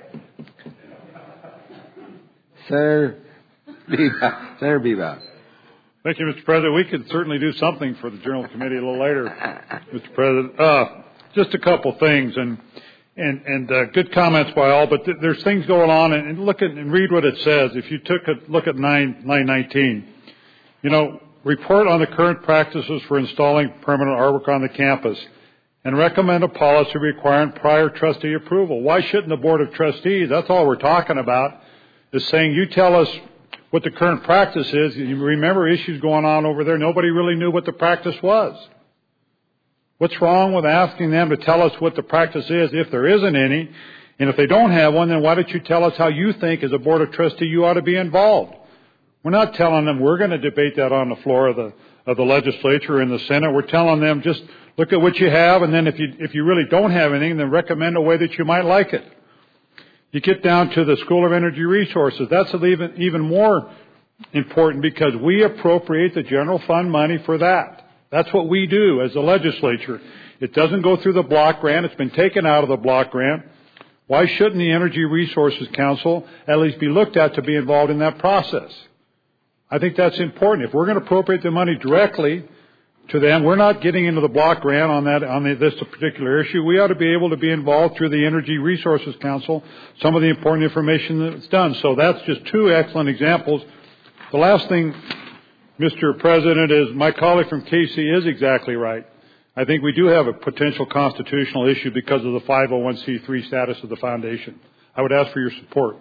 Senator Bebout. Thank you, Mr. President. We could certainly do something for the Journal Committee a little later, Mr. President. Just a couple things, and good comments by all, but there's things going on, and look at and read what it says. If you took a look at line 19, report on the current practices for installing permanent artwork on the campus, and recommend a policy requiring prior trustee approval. Why shouldn't the Board of Trustees, that's all we're talking about, is saying you tell us what the current practice is. You remember issues going on over there. Nobody really knew what the practice was. What's wrong with asking them to tell us what the practice is if there isn't any? And if they don't have one, then why don't you tell us how you think as a Board of Trustees you ought to be involved? We're not telling them we're going to debate that on the floor of the legislature or in the Senate. We're telling them just look at what you have, and then if you really don't have anything, then recommend a way that you might like it. You get down to the School of Energy Resources. That's even more important because we appropriate the general fund money for that. That's what we do as a legislature. It doesn't go through the block grant. It's been taken out of the block grant. Why shouldn't the Energy Resources Council at least be looked at to be involved in that process? I think that's important. If we're going to appropriate the money directly to them, we're not getting into the block grant on this particular issue. We ought to be able to be involved through the Energy Resources Council, some of the important information that's done. So that's just two excellent examples. The last thing, Mr. President, is my colleague from KC is exactly right. I think we do have a potential constitutional issue because of the 501c3 status of the foundation. I would ask for your support.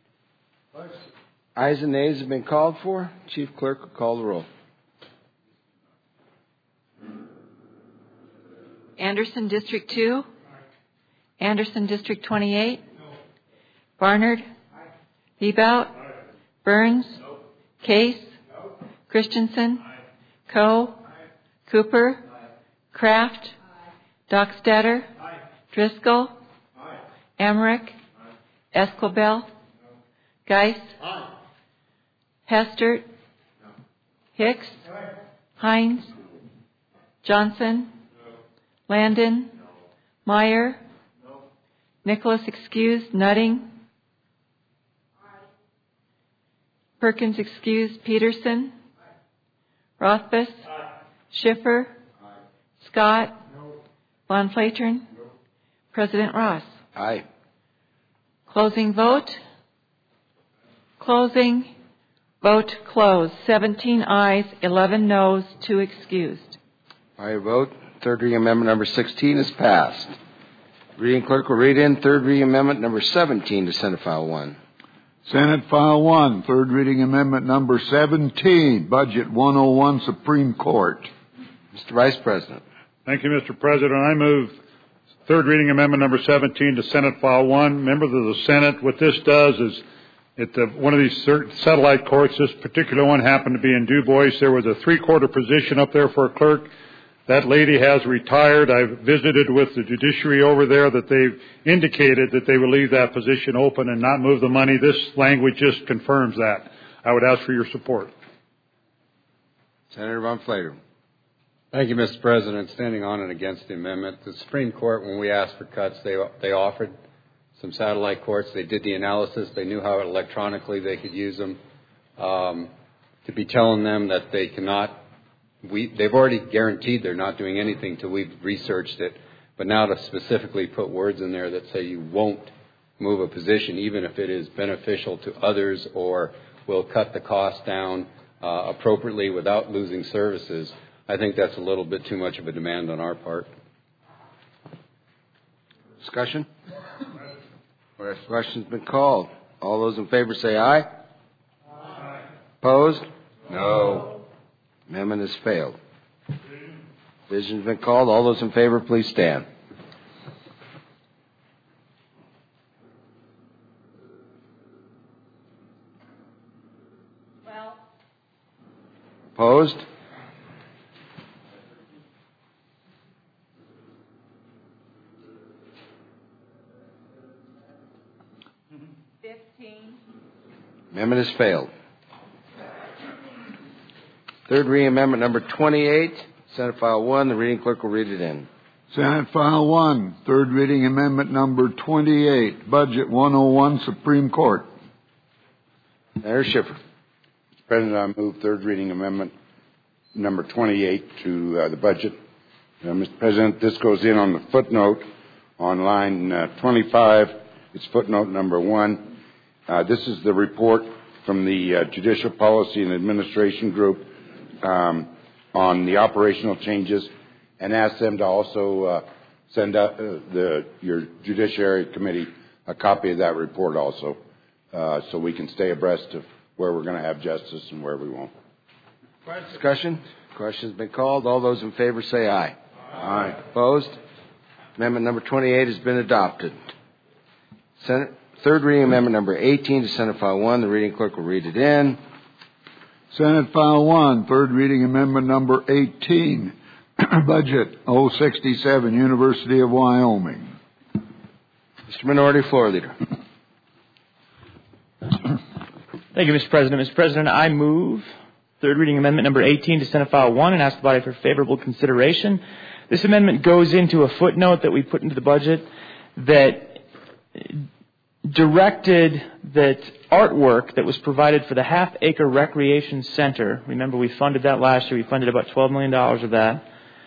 Ayes and nays have been called for. Chief Clerk will call the roll. Anderson, District 2. Anderson, District 28. Barnard. Bebout. Burns. Case. Christensen. Coe. Cooper. Kraft. Dockstader. Driscoll. Emmerich. Escobel. Geis. Hestert. Hicks. Hines. Johnson. Landon. Meyer. Nicholas excused. Nutting. Perkins excused. Peterson. Rothfuss. Schiffer. Scott. Von Flatern. President Ross. Aye. Closing vote. Closing. Vote closed. 17 ayes, 11 noes, 2 excused. By your vote, third reading amendment number 16 is passed. Reading clerk will read in third reading amendment number 17 to Senate File 1. Senate File 1, third reading amendment number 17, Budget 101, Supreme Court. Mr. Vice President. Thank you, Mr. President. I move third reading amendment number 17 to Senate File 1. Members of the Senate, what this does is at one of these satellite courts, this particular one happened to be in Du Bois. There was a 3/4 position up there for a clerk. That lady has retired. I've visited with the judiciary over there that they've indicated that they will leave that position open and not move the money. This language just confirms that. I would ask for your support. Senator Von Flatern. Thank you, Mr. President. Standing on and against the amendment, the Supreme Court, when we asked for cuts, they offered some satellite courts. They did the analysis. They knew how electronically they could use them. To be telling them that they cannot, they've already guaranteed they're not doing anything till we've researched it. But now to specifically put words in there that say you won't move a position, even if it is beneficial to others or will cut the cost down appropriately without losing services, I think that's a little bit too much of a demand on our part. Discussion? Question's been called. All those in favor say aye. Aye. Opposed? No. Amendment has failed. Division's been called. All those in favor, please stand. Opposed? Amendment has failed. Third reading amendment number 28, Senate File 1. The reading clerk will read it in. Senate File 1, third reading amendment number 28, Budget 101, Supreme Court. Senator Schiffer. Mr. President, I move third reading amendment number 28 to the budget. Mr. President, this goes in on the footnote on line 25. It's footnote number 1. This is the report from the Judicial Policy and Administration Group on the operational changes, and ask them to also send out your Judiciary Committee a copy of that report also, so we can stay abreast of where we're going to have justice and where we won't. Discussion? Question's been called. All those in favor say aye. Aye. Opposed? Amendment number 28 has been adopted. Third reading amendment number 18 to Senate File 1. The reading clerk will read it in. Senate File 1, third reading amendment number 18, Budget 067, University of Wyoming. Mr. Minority Floor Leader. Thank you, Mr. President. Mr. President, I move third reading amendment number 18 to Senate File 1 and ask the body for favorable consideration. This amendment goes into a footnote that we put into the budget that directed that artwork that was provided for the half-acre recreation center, remember we funded that last year, we funded about $12 million of that,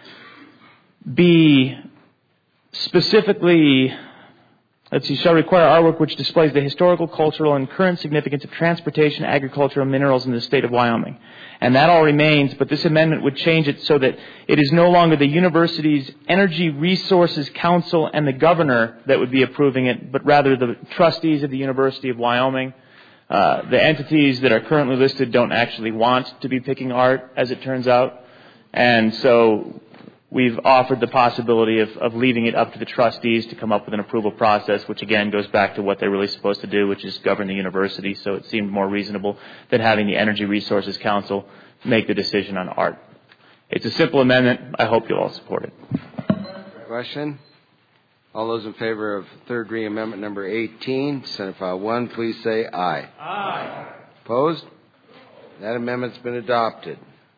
be specifically, shall require artwork which displays the historical, cultural, and current significance of transportation, agriculture, and minerals in the state of Wyoming. And that all remains, but this amendment would change it so that it is no longer the university's Energy Resources Council and the governor that would be approving it, but rather the trustees of the University of Wyoming. The entities that are currently listed don't actually want to be picking art, as it turns out. And so we've offered the possibility of leaving it up to the trustees to come up with an approval process, which again goes back to what they're really supposed to do, which is govern the university. So it seemed more reasonable than having the Energy Resources Council make the decision on art. It's a simple amendment. I hope you'll all support it. Question? All those in favor of third reading amendment number 18, Senate File 1, please say aye. Aye. Opposed? That amendment's been adopted.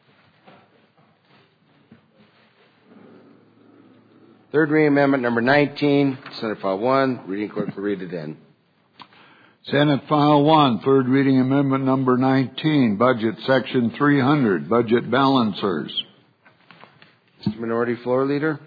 Third reading amendment number 19, Senate File 1. Reading clerk will read it in. Senate File 1, third reading amendment number 19, Budget Section 300, Budget Balancers. Mr. Minority Floor Leader.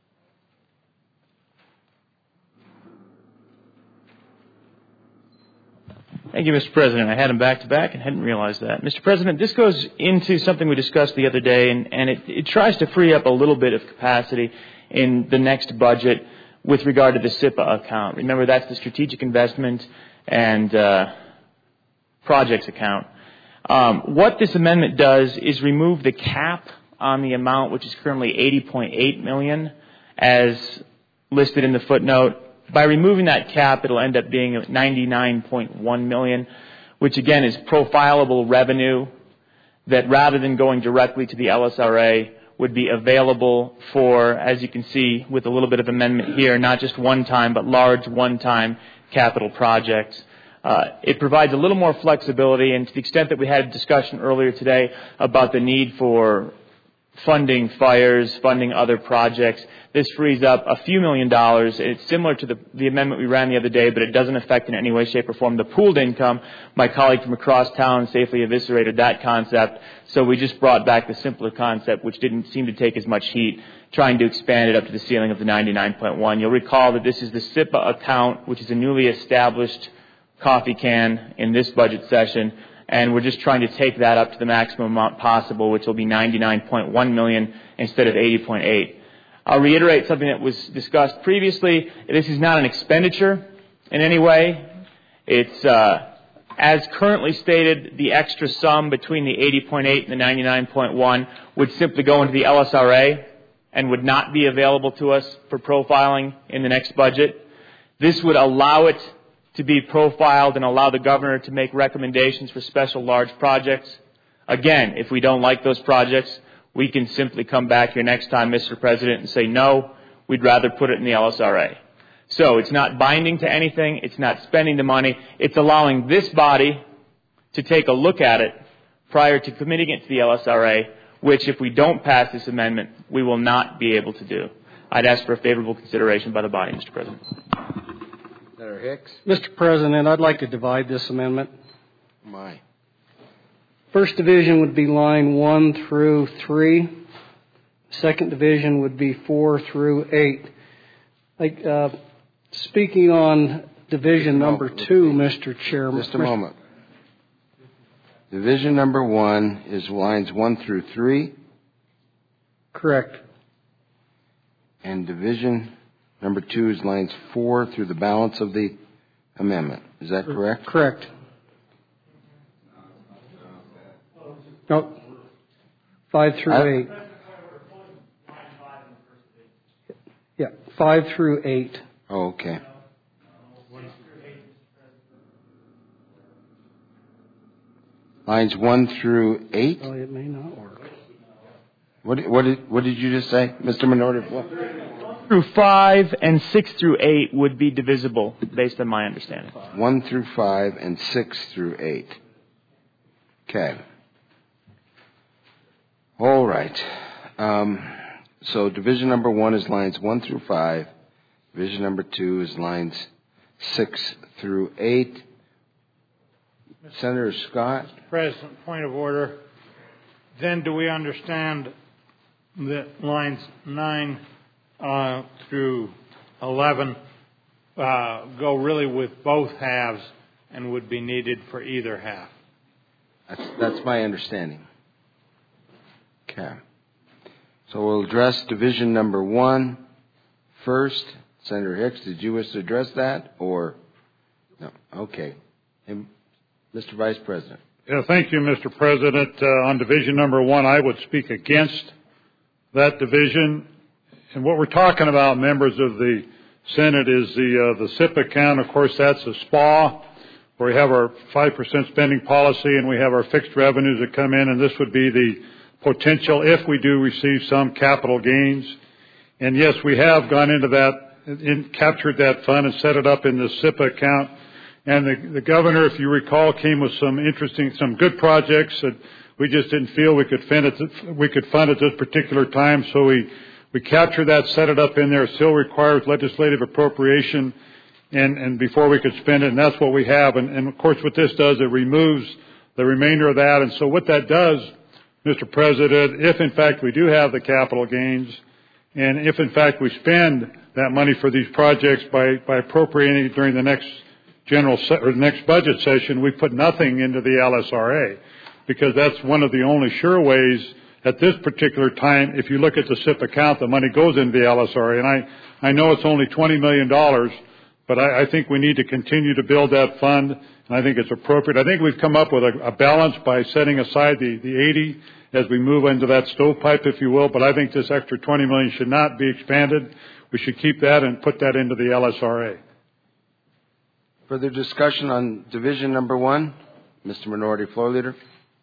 Thank you, Mr. President. I had them back to back and hadn't realized that. Mr. President, this goes into something we discussed the other day, and it tries to free up a little bit of capacity in the next budget with regard to the SIPA account. Remember, that's the Strategic Investment and Projects account. What this amendment does is remove the cap on the amount, which is currently $80.8 million, as listed in the footnote. By removing that cap, it'll end up being $99.1 million, which again is profilable revenue that rather than going directly to the LSRA would be available for, as you can see with a little bit of amendment here, not just one time, but large one-time capital projects. It provides a little more flexibility, and to the extent that we had a discussion earlier today about the need for funding fires, funding other projects, this frees up a few $1 million. It's similar to the amendment we ran the other day, but it doesn't affect in any way, shape, or form the pooled income. My colleague from across town safely eviscerated that concept, so we just brought back the simpler concept, which didn't seem to take as much heat, trying to expand it up to the ceiling of the 99.1. You'll recall that this is the SIPA account, which is a newly established coffee can in this budget session, and we're just trying to take that up to the maximum amount possible, which will be $99.1 million instead of $80.8. I'll reiterate something that was discussed previously. This is not an expenditure in any way. It's, as currently stated, the extra sum between the 80.8 and the 99.1 would simply go into the LSRA and would not be available to us for profiling in the next budget. This would allow it to be profiled and allow the governor to make recommendations for special large projects. Again, if we don't like those projects, we can simply come back here next time, Mr. President, and say, no, we'd rather put it in the LSRA. So it's not binding to anything. It's not spending the money. It's allowing this body to take a look at it prior to committing it to the LSRA, which if we don't pass this amendment, we will not be able to do. I'd ask for a favorable consideration by the body, Mr. President. Senator Hicks. Mr. President, I'd like to divide this amendment. My. First division would be line 1 through 3. Second division would be 4 through 8. Speaking on division number 2, Mr. Chairman. Just a moment. Division number 1 is lines 1 through 3. Correct. And division number 2 is lines 4 through the balance of the amendment. Is that correct? Correct. No, 5 through 8. Yeah, 5 through 8. Oh, okay. Lines 1 through 8? Oh, it may not work. What did you just say, Mr. Minority? Through 5 and 6 through 8 would be divisible, based on my understanding. 1 through 5 and 6 through 8. Okay. All right. So division number 1 is lines 1 through 5. Division number 2 is lines 6 through 8. Senator Scott. Mr. President, point of order. Then do we understand that lines 9 through 11 go really with both halves and would be needed for either half? That's my understanding. Okay. So we'll address division number 1 first. Senator Hicks, did you wish to address that or no? Okay. And Mr. Vice President. Yeah, thank you, Mr. President. On division number 1, I would speak against that division. And what we're talking about, members of the Senate, is the SIP account. Of course, that's a SPA where we have our 5% spending policy and we have our fixed revenues that come in, and this would be the potential if we do receive some capital gains. And yes, we have gone into that, captured that fund and set it up in the SIP account. And the governor, if you recall, came with some good projects that we just didn't feel we could fund at this particular time. So we captured that, set it up in there. It still requires legislative appropriation and before we could spend it, and that's what we have. And of course, what this does, it removes the remainder of that. And so what that does, Mr. President, if in fact we do have the capital gains, and if in fact we spend that money for these projects by appropriating it during the next next budget session, we put nothing into the LSRA, because that's one of the only sure ways at this particular time. If you look at the SIP account, the money goes into the LSRA, and I know it's only $20 million, but I think we need to continue to build that fund, and I think it's appropriate. I think we've come up with a balance by setting aside the 80 as we move into that stovepipe, if you will, but I think this extra $20 million should not be expanded. We should keep that and put that into the LSRA. Further discussion on division number 1? Mr. Minority Floor Leader.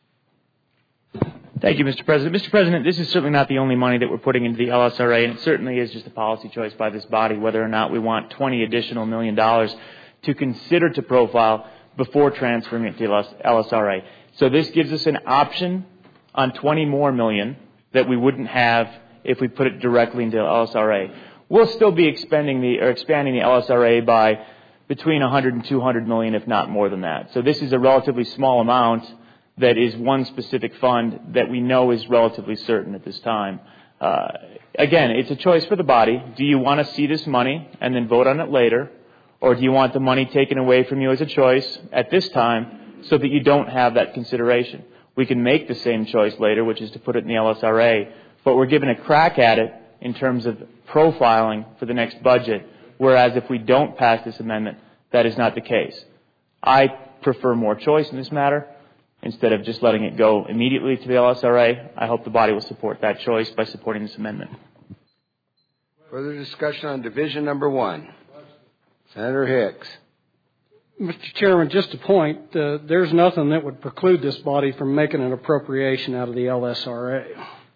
Thank you, Mr. President. Mr. President, this is certainly not the only money that we're putting into the LSRA, and it certainly is just a policy choice by this body whether or not we want $20 additional million to consider to profile before transferring it to LSRA. So this gives us an option on $20 more million that we wouldn't have if we put it directly into LSRA. We'll still be expanding the LSRA by between 100 and 200 million, if not more than that. So this is a relatively small amount that is one specific fund that we know is relatively certain at this time. Again, it's a choice for the body. Do you want to see this money and then vote on it later? Or do you want the money taken away from you as a choice at this time so that you don't have that consideration? We can make the same choice later, which is to put it in the LSRA, but we're given a crack at it in terms of profiling for the next budget, whereas if we don't pass this amendment, that is not the case. I prefer more choice in this matter. Instead of just letting it go immediately to the LSRA, I hope the body will support that choice by supporting this amendment. Further discussion on division number 1. Senator Hicks. Mr. Chairman, just a point. There's nothing that would preclude this body from making an appropriation out of the LSRA.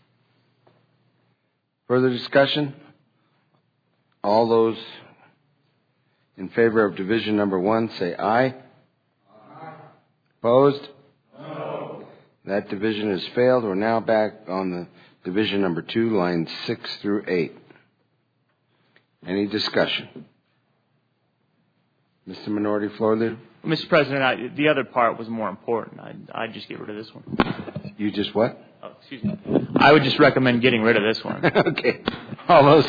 Further discussion? All those in favor of division number 1 say aye. Aye. Opposed? No. That division has failed. We're now back on the division number 2, lines 6 through 8. Any discussion? Mr. Minority Floor Leader? Mr. President, the other part was more important. I'd just get rid of this one. You just what? Oh, excuse me. I would just recommend getting rid of this one. Okay. All those...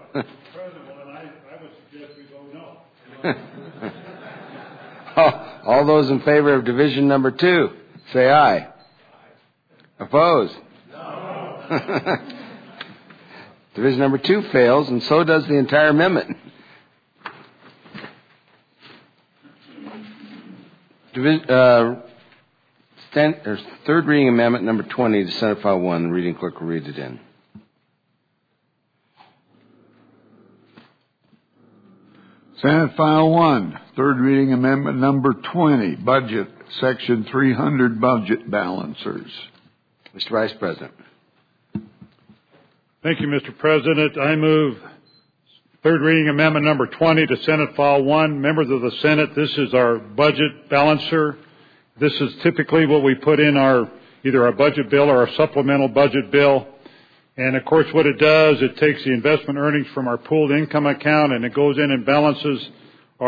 All those in favor of division number 2, say aye. Opposed? No. Division number 2 fails, and so does the entire amendment. Third reading amendment number 20 to Senate File 1. The reading clerk will read it in. Senate File 1, third reading amendment number 20, budget, section 300, budget balancers. Mr. Vice President. Thank you, Mr. President. I move third reading amendment number 20 to Senate File 1. Members of the Senate, this is our budget balancer. This is typically what we put in either our budget bill or our supplemental budget bill. And, of course, what it does, it takes the investment earnings from our pooled income account and it goes in and balances our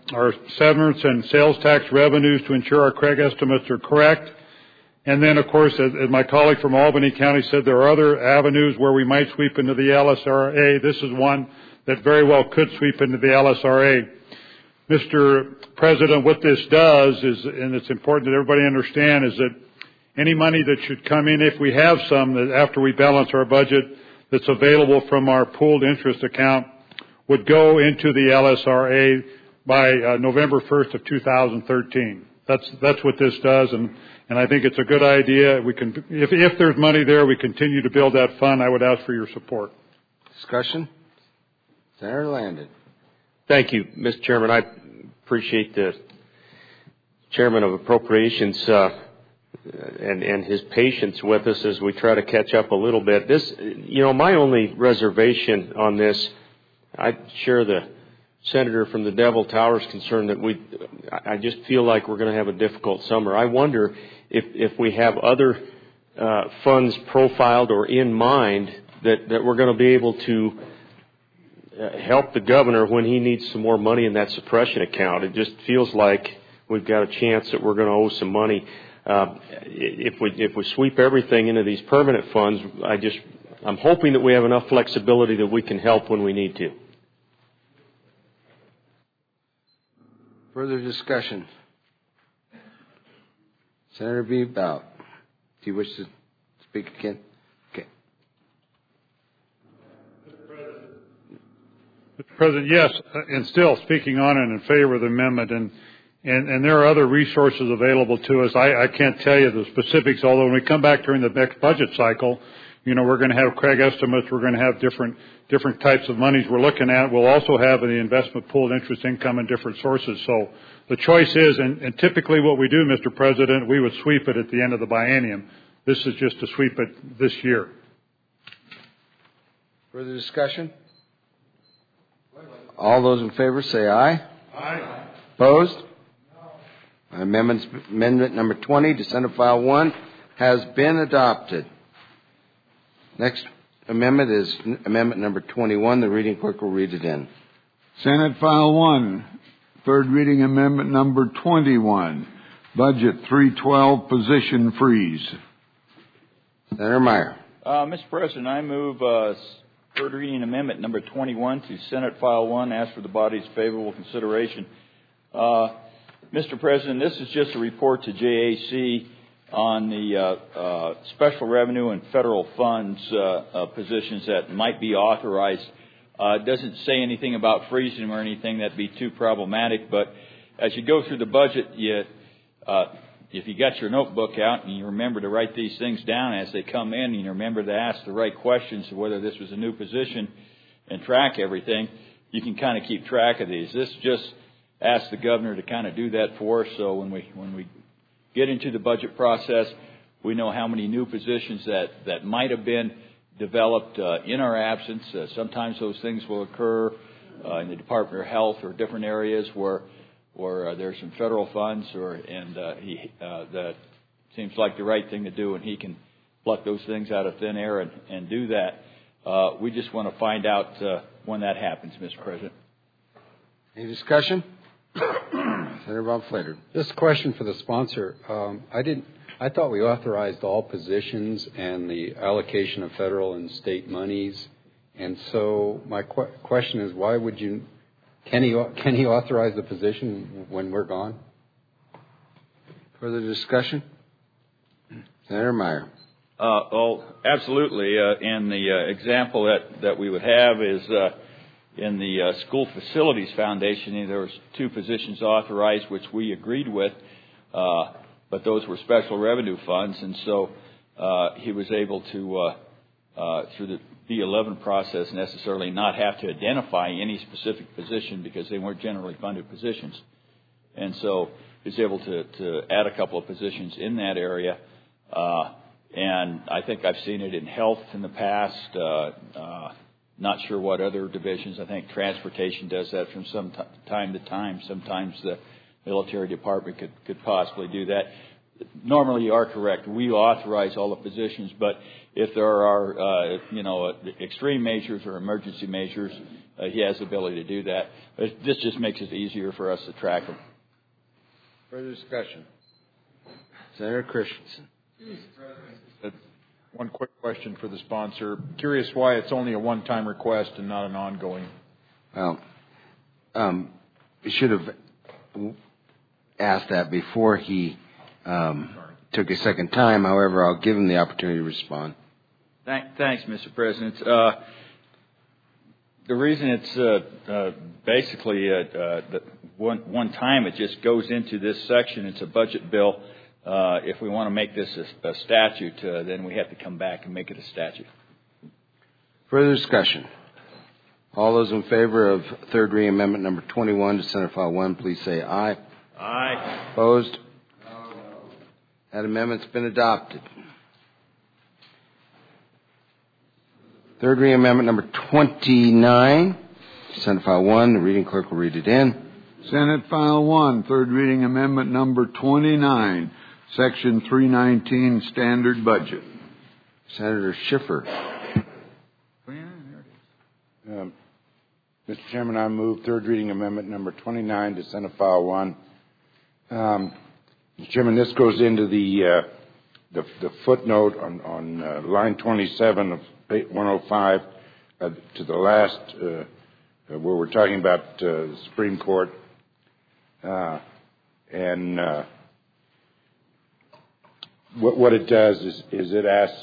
our severance and sales tax revenues to ensure our Craig estimates are correct. And then, of course, as my colleague from Albany County said, there are other avenues where we might sweep into the LSRA. This is one that very well could sweep into the LSRA. Mr. President, what this does is, and it's important that everybody understand, is that any money that should come in, if we have some, that after we balance our budget, that's available from our pooled interest account, would go into the LSRA by November 1st of 2013. That's what this does, and I think it's a good idea. We can, if there's money there, we continue to build that fund. I would ask for your support. Discussion? Senator Landon. Thank you, Mr. Chairman. I appreciate the Chairman of Appropriations and his patience with us as we try to catch up a little bit. This, my only reservation on this, I share the Senator from the Devil Towers concern that I just feel like we're going to have a difficult summer. I wonder if we have other funds profiled or in mind that we're going to be able to help the governor when he needs some more money in that suppression account. It just feels like we've got a chance that we're going to owe some money. If we sweep everything into these permanent funds, I'm hoping that we have enough flexibility that we can help when we need to. Further discussion? Senator Bebout, do you wish to speak again? Okay. Mr. President, yes, and still speaking on and in favor of the amendment, and there are other resources available to us. I can't tell you the specifics, although when we come back during the next budget cycle, we're going to have Craig estimates, we're going to have different types of monies we're looking at. We'll also have the investment pooled interest income in different sources. So the choice is, and typically what we do, Mr. President, we would sweep it at the end of the biennium. This is just to sweep it this year. Further discussion? All those in favor say aye. Aye. Opposed? No. Amendment number 20 to Senate File 1 has been adopted. Next amendment is amendment number 21. The reading clerk will read it in. Senate File 1, third reading amendment number 21. Budget 312, position freeze. Senator Meyer. Mr. President, I move third reading amendment number 21 to Senate File 1. Ask for the body's favorable consideration. Mr. President, this is just a report to JAC on the special revenue and federal funds positions that might be authorized. It doesn't say anything about freezing them or anything that'd be too problematic, but as you go through the budget, if you got your notebook out and you remember to write these things down as they come in, and you remember to ask the right questions of whether this was a new position and track everything, you can kind of keep track of these. This just asks the governor to kind of do that for us, so when we get into the budget process, we know how many new positions that might have been developed in our absence. Sometimes those things will occur in the Department of Health or different areas where there's some federal funds, that seems like the right thing to do, and he can pluck those things out of thin air and do that. We just want to find out when that happens, Mr. President. Any discussion? Senator Bob Flater. This question for the sponsor. I thought we authorized all positions and the allocation of federal and state monies, and so my question is, why would you? Can he authorize the position when we're gone? Further discussion? Senator Meyer. Absolutely. And the example that we would have is in the School Facilities Foundation. There was 2 positions authorized, which we agreed with, but those were special revenue funds, and so he was able to, through the B11 process, necessarily not have to identify any specific position because they weren't generally funded positions. And so he was able to add a couple of positions in that area. And I think I've seen it in health in the past. Not sure what other divisions. I think transportation does that from some time to time. Sometimes the military department could possibly do that. Normally, you are correct. We authorize all the positions, but if there are, extreme measures or emergency measures, he has the ability to do that. But this just makes it easier for us to track him. Further discussion. Senator Christensen. One quick question for the sponsor. Curious why it's only a one-time request and not an ongoing. Well, we should have asked that before he took a second time. However, I'll give him the opportunity to respond. Thanks, Mr. President. The reason it's basically one time, it just goes into this section. It's a budget bill. If we want to make this a statute, then we have to come back and make it a statute. Further discussion. All those in favor of third reading amendment number 21 to Senate File 1, please say aye. Aye. Opposed? No. That amendment's been adopted. Third reading amendment number 29, Senate File 1. The reading clerk will read it in. Senate File 1, third reading amendment number 29, Section 319, Standard Budget. Senator Schiffer. Mr. Chairman, I move third reading amendment number 29 to Senate File 1. Mr. Chairman, this goes into the footnote on line 27 of 105 to the last where we're talking about the Supreme Court. And what it does is it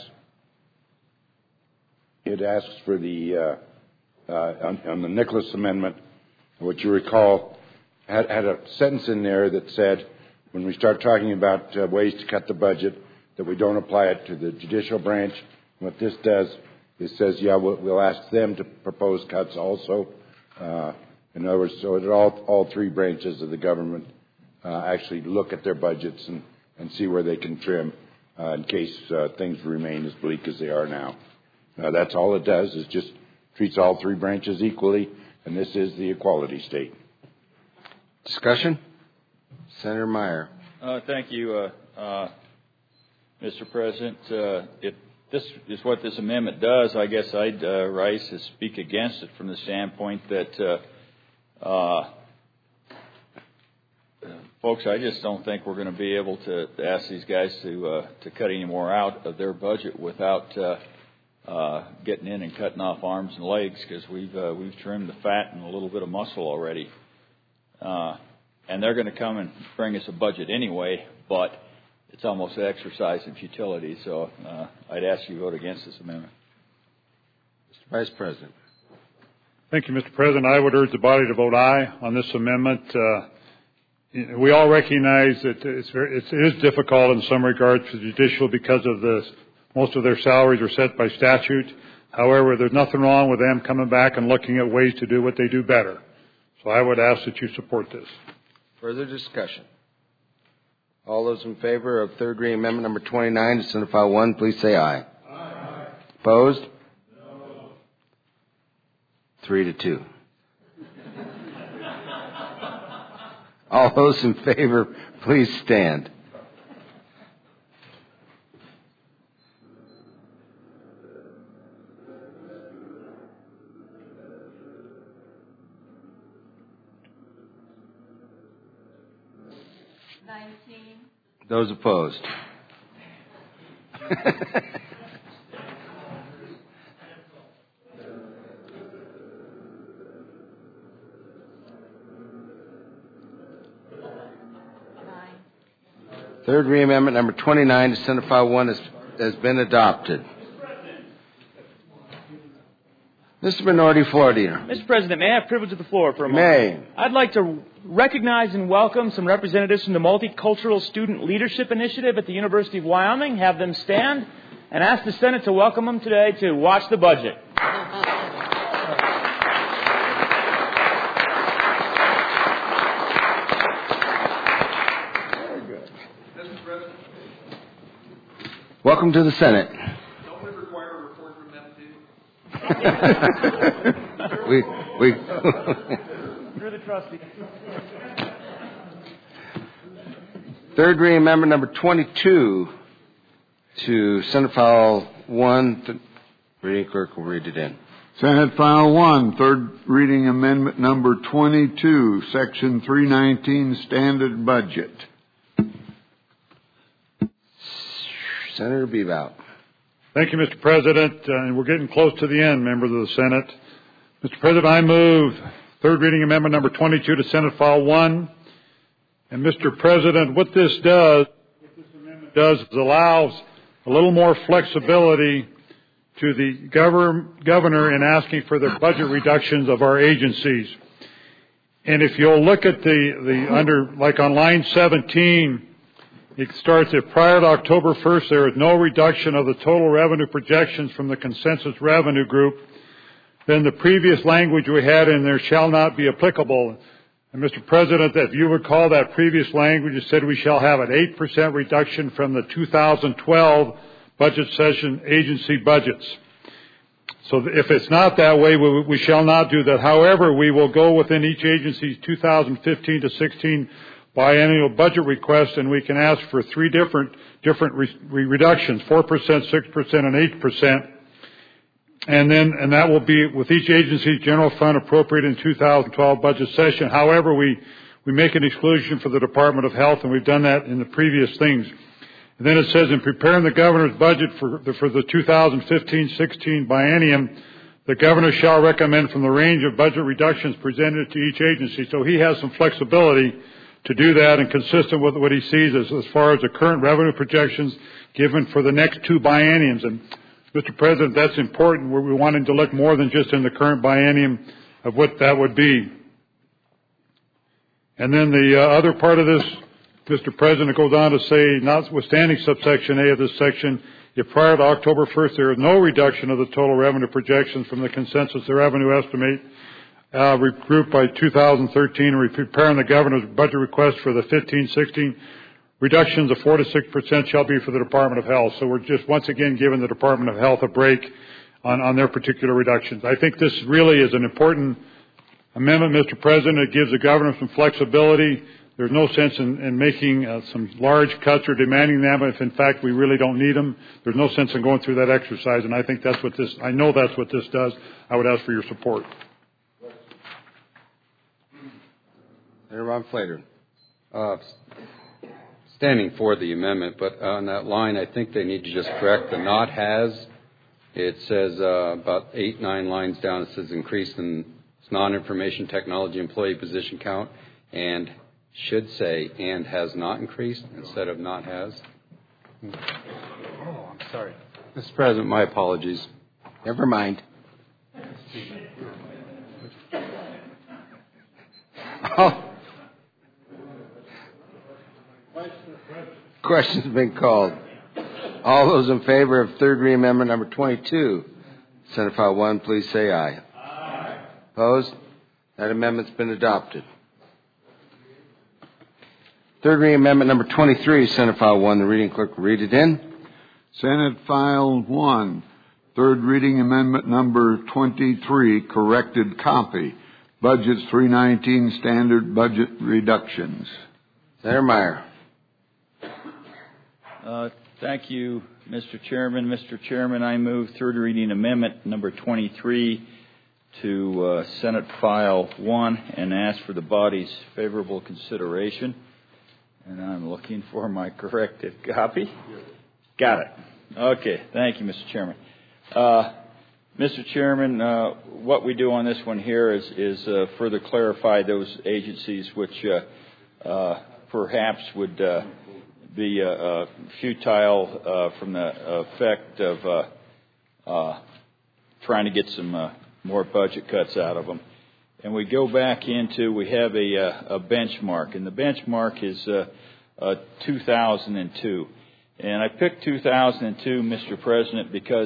asks for the on the Nicholas Amendment, what you recall had a sentence in there that said when we start talking about ways to cut the budget that we don't apply it to the judicial branch. What this does is says, yeah, we'll ask them to propose cuts also. In other words, so that all three branches of the government actually look at their budgets and see where they can trim in case things remain as bleak as they are now. That's all it does, is just treats all three branches equally, and this is the equality state. Discussion? Senator Meyer. Thank you, Mr. President. If this is what this amendment does, I guess I'd rise to speak against it from the standpoint that, folks, I just don't think we're going to be able to ask these guys to cut any more out of their budget without getting in and cutting off arms and legs, because we've trimmed the fat and a little bit of muscle already. And they're going to come and bring us a budget anyway, but it's almost an exercise in futility. So I'd ask you to vote against this amendment. Mr. Vice President. Thank you, Mr. President. I would urge the body to vote aye on this amendment. We all recognize that it is difficult in some regards for the judicial because of most of their salaries are set by statute. However, there's nothing wrong with them coming back and looking at ways to do what they do better. So I would ask that you support this. Further discussion. All those in favor of third reading amendment number 29 to Senate File 1, please say aye. Aye. Opposed? No. 3-2. All those in favor, please stand. Those opposed? Third reading amendment number 29 to Senate File 1 has been adopted. Mr. Minority Floor Leader. Mr. President, may I have privilege of the floor for a moment? May. I'd like to recognize and welcome some representatives from the Multicultural Student Leadership Initiative at the University of Wyoming. Have them stand and ask the Senate to welcome them today to watch the budget. Very good. Mr. President. Welcome to the Senate. Don't we require a report from them too? we Through the trustee. Third reading amendment number 22 to Senate File 1. The reading clerk will read it in. Senate File 1, third reading amendment number 22, Section 319, Standard Budget. Senator Bebout. Thank you, Mr. President. And we're getting close to the end, members of the Senate. Mr. President, I move third reading amendment number 22 to Senate File 1. And Mr. President, what this amendment does is allows a little more flexibility to the governor in asking for the budget reductions of our agencies. And if you'll look at the under, like on line 17, it starts at prior to October 1st, there is no reduction of the total revenue projections from the consensus revenue group. Then the previous language we had in there shall not be applicable. And Mr. President, if you recall that previous language, it said we shall have an 8% reduction from the 2012 budget session agency budgets. So if it's not that way, we shall not do that. However, we will go within each agency's 2015 to 16 biennial budget request, and we can ask for three different reductions: 4%, 6%, and 8%. And that will be with each agency's general fund appropriate in 2012 budget session. However, we make an exclusion for the Department of Health, and we've done that in the previous things. And then it says, in preparing the governor's budget for the 2015-16 biennium, the governor shall recommend from the range of budget reductions presented to each agency. So he has some flexibility to do that, and consistent with what he sees as far as the current revenue projections given for the next two bienniums. And Mr. President, that's important. We want him to look more than just in the current biennium of what that would be. And then the other part of this, Mr. President, it goes on to say, notwithstanding subsection A of this section, if prior to October 1st there is no reduction of the total revenue projections from the consensus revenue estimate regrouped by 2013, and we're preparing the governor's budget request for the 15-16, reductions of 4 to 6% shall be for the Department of Health. So we're just once again giving the Department of Health a break on their particular reductions. I think this really is an important amendment, Mr. President. It gives the governor some flexibility. There's no sense in making some large cuts or demanding them if, in fact, we really don't need them. There's no sense in going through that exercise, and I think that's what this, I know that's what this does. I would ask for your support. Senator Ron Flater. Standing for the amendment, but on that line, I think they need to just correct the not has. It says about 8-9 lines down, it says increase in non-information technology employee position count, and should say and has not increased instead of not has. Oh, I'm sorry. Mr. President, my apologies. Never mind. Oh. Question's been called. All those in favor of third reading amendment number 22, Senate File 1, please say aye. Aye. Opposed? That amendment's been adopted. Third reading amendment number 23, Senate File 1. The reading clerk will read it in. Senate File 1, third reading amendment number 23, corrected copy. Budgets 319, standard budget reductions. Senator Meyer. Thank you, Mr. Chairman. Mr. Chairman, I move third reading amendment number 23 to Senate File 1 and ask for the body's favorable consideration. And I'm looking for my corrected copy. Got it. Okay. Thank you, Mr. Chairman. Mr. Chairman, what we do on this one here is further clarify those agencies which perhaps would be futile from the effect of trying to get some more budget cuts out of them. And we go back into, we have a benchmark, and the benchmark is 2002. And I picked 2002, Mr. President, because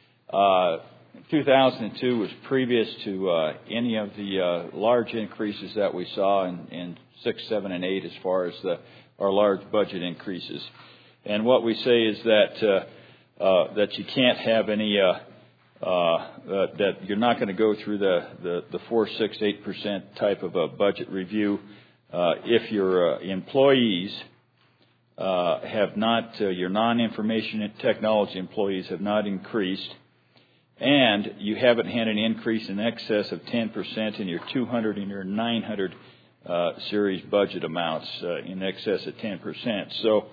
2002 was previous to any of the large increases that we saw in 6, 7, and 8 as far as our large budget increases. And what we say is that that you can't have any that you're not going to go through the 4, 6, 8% type of a budget review if your employees have not, your non-information and technology employees have not increased, and you haven't had an increase in excess of 10% in your 200 and your 900 series budget amounts in excess of 10%. So,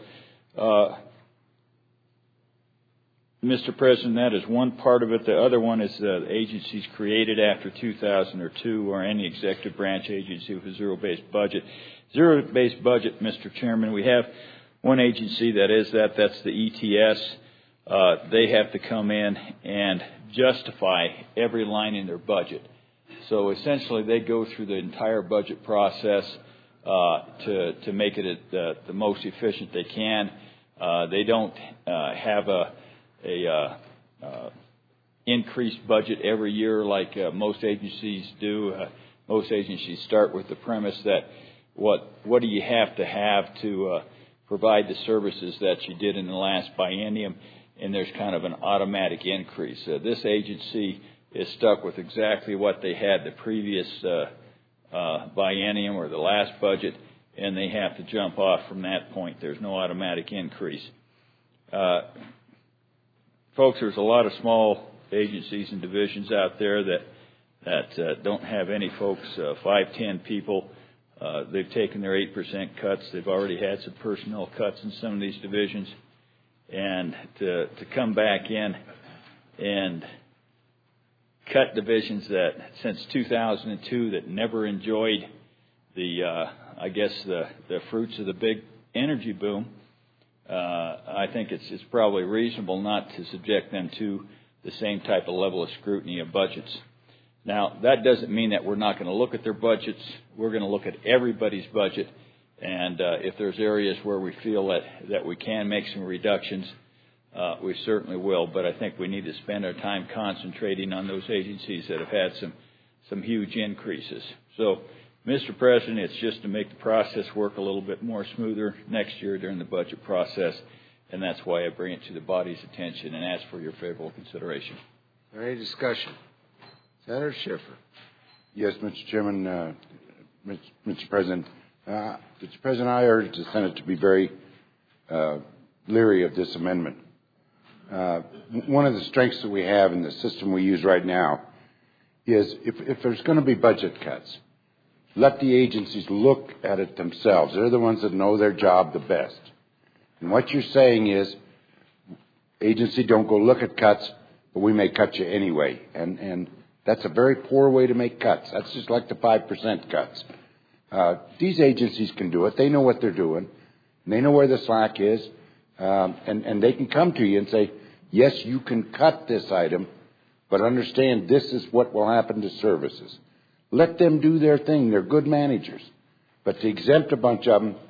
Mr. President, that is one part of it. The other one is agencies created after 2002 or any executive branch agency with a zero-based budget. Zero-based budget, Mr. Chairman, we have one agency that's the ETS. They have to come in and justify every line in their budget. So essentially they go through the entire budget process to make it the most efficient they can. They don't have a increased budget every year like most agencies do. Most agencies start with the premise that what do you have to provide the services that you did in the last biennium, and there's kind of an automatic increase. This agency is stuck with exactly what they had the previous biennium or the last budget, and they have to jump off from that point. There's no automatic increase. Folks, there's a lot of small agencies and divisions out there that don't have any folks, 5, 10 people. They've taken their 8% cuts. They've already had some personnel cuts in some of these divisions. And to come back in and cut divisions that since 2002 that never enjoyed the fruits of the big energy boom, I think it's probably reasonable not to subject them to the same type of level of scrutiny of budgets. Now, that doesn't mean that we're not going to look at their budgets. We're going to look at everybody's budget, and if there's areas where we feel that we can make some reductions, we certainly will. But I think we need to spend our time concentrating on those agencies that have had some huge increases. So, Mr. President, it's just to make the process work a little bit more smoother next year during the budget process, and that's why I bring it to the body's attention and ask for your favorable consideration. Any discussion? Senator Schiffer. Yes, Mr. Chairman, Mr. President. Mr. President, I urge the Senate to be very leery of this amendment. One of the strengths that we have in the system we use right now is if there's going to be budget cuts, let the agencies look at it themselves. They're the ones that know their job the best. And what you're saying is, agency, don't go look at cuts, but we may cut you anyway. And that's a very poor way to make cuts. That's just like the 5% cuts. These agencies can do it. They know what they're doing. And they know where the slack is. And they can come to you and say, yes, you can cut this item, but understand this is what will happen to services. Let them do their thing. They're good managers. But to exempt a bunch of them,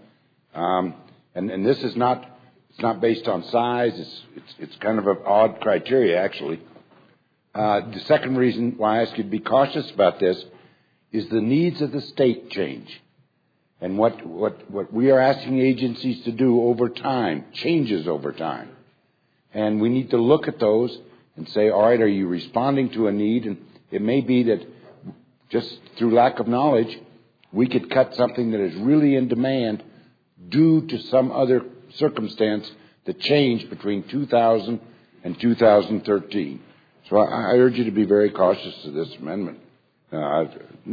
and this is not, it's not based on size. It's kind of an odd criteria, actually. The second reason why I ask you to be cautious about this is the needs of the state change. And what we are asking agencies to do over time changes over time. And we need to look at those and say, all right, are you responding to a need? And it may be that just through lack of knowledge, we could cut something that is really in demand due to some other circumstance that changed between 2000 and 2013. So I urge you to be very cautious of this amendment. I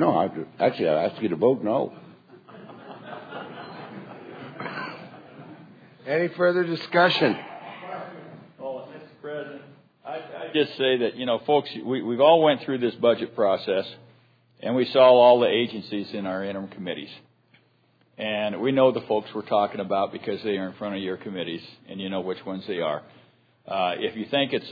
ask you to vote no. Any further discussion? Well, Mr. President, I just say that, folks, we've all went through this budget process, and we saw all the agencies in our interim committees. And we know the folks we're talking about because they are in front of your committees, and you know which ones they are. If you think it's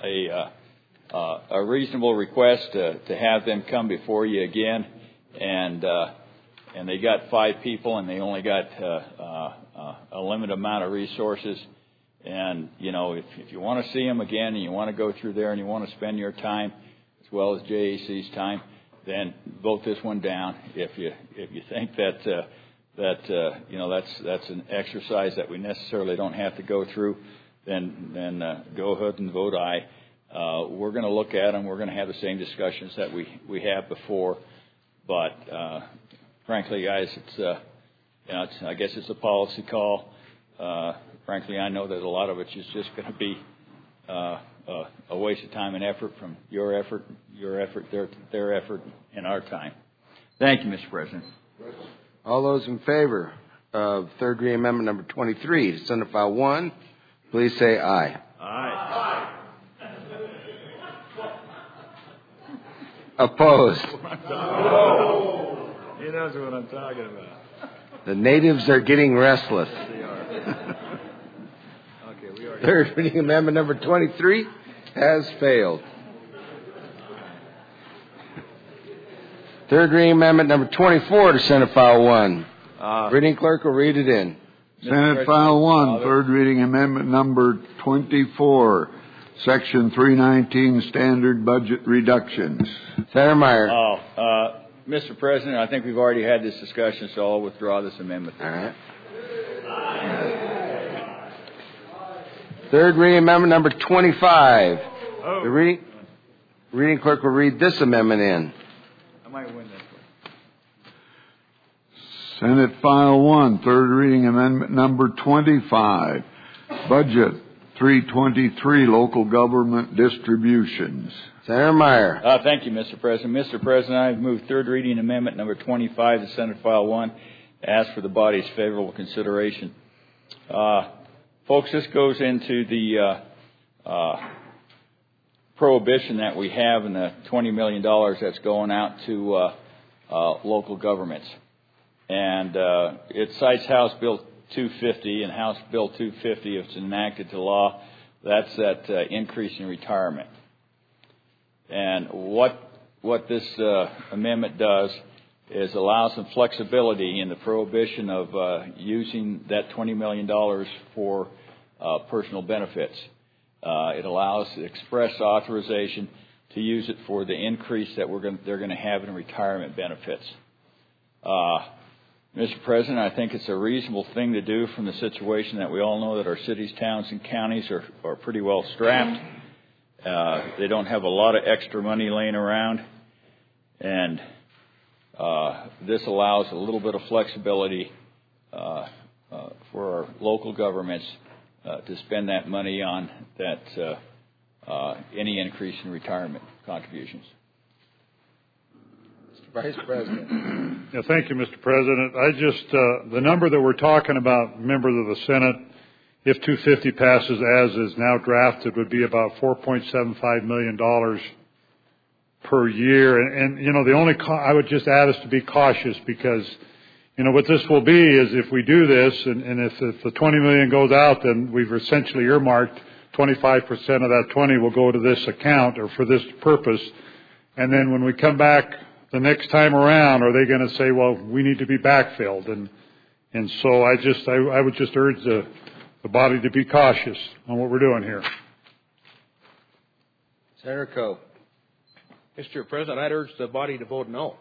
a reasonable request to have them come before you again, and they got 5 people and they only got a limited amount of resources, and if you want to see them again and you want to go through there and you want to spend your time as well as JAC's time, then vote this one down. If you think that that's an exercise that we necessarily don't have to go through, then go ahead and vote aye. We're going to look at them. We're going to have the same discussions that we have before. But frankly, guys, I guess it's a policy call. Frankly, I know that a lot of it is just going to be a waste of time and effort from your effort, their effort, and our time. Thank you, Mr. President. All those in favor of third reading amendment number 23 to Senate File 1, please say aye. Aye. Opposed? He knows what I'm talking about. The natives are getting restless. They are. Okay, we already. Third reading amendment number 23 has failed. Third reading amendment number 24 to Senate File 1. Reading clerk will read it in. Senate File 1, third reading amendment number 24, Section 319, Standard Budget Reductions. Senator Meyer. Mr. President, I think we've already had this discussion, so I'll withdraw this amendment. All right. Third reading amendment number 25. The reading clerk will read this amendment in. I might win this one. Senate File 1, third reading amendment number 25, Budget 323, Local Government Distributions. Senator Meyer. Thank you, Mr. President. Mr. President, I move third reading amendment number 25 to Senate File 1 to ask for the body's favorable consideration. Folks, this goes into the prohibition that we have in the $20 million that's going out to local governments. And it cites House Bill 250, and House Bill 250, if it's enacted to law, that's that increase in retirement. And what this amendment does is allow some flexibility in the prohibition of using that $20 million for personal benefits. It allows express authorization to use it for the increase that they're going to have in retirement benefits. Mr. President, I think it's a reasonable thing to do from the situation that we all know that our cities, towns, and counties are pretty well strapped. They don't have a lot of extra money laying around, and this allows a little bit of flexibility for our local governments to spend that money on that any increase in retirement contributions. Mr. Vice President. Yeah, thank you, Mr. President. The number that we're talking about, members of the Senate, if 250 passes as is now drafted, would be about $4.75 million per year. And I would just add us to be cautious because, what this will be is if we do this and if the $20 million goes out, then we've essentially earmarked 25% of that 20 will go to this account or for this purpose. And then when we come back the next time around, are they going to say, well, we need to be backfilled? And so I would just urge the body to be cautious on what we're doing here. Senator Coe. Mr. President, I'd urge the body to vote no.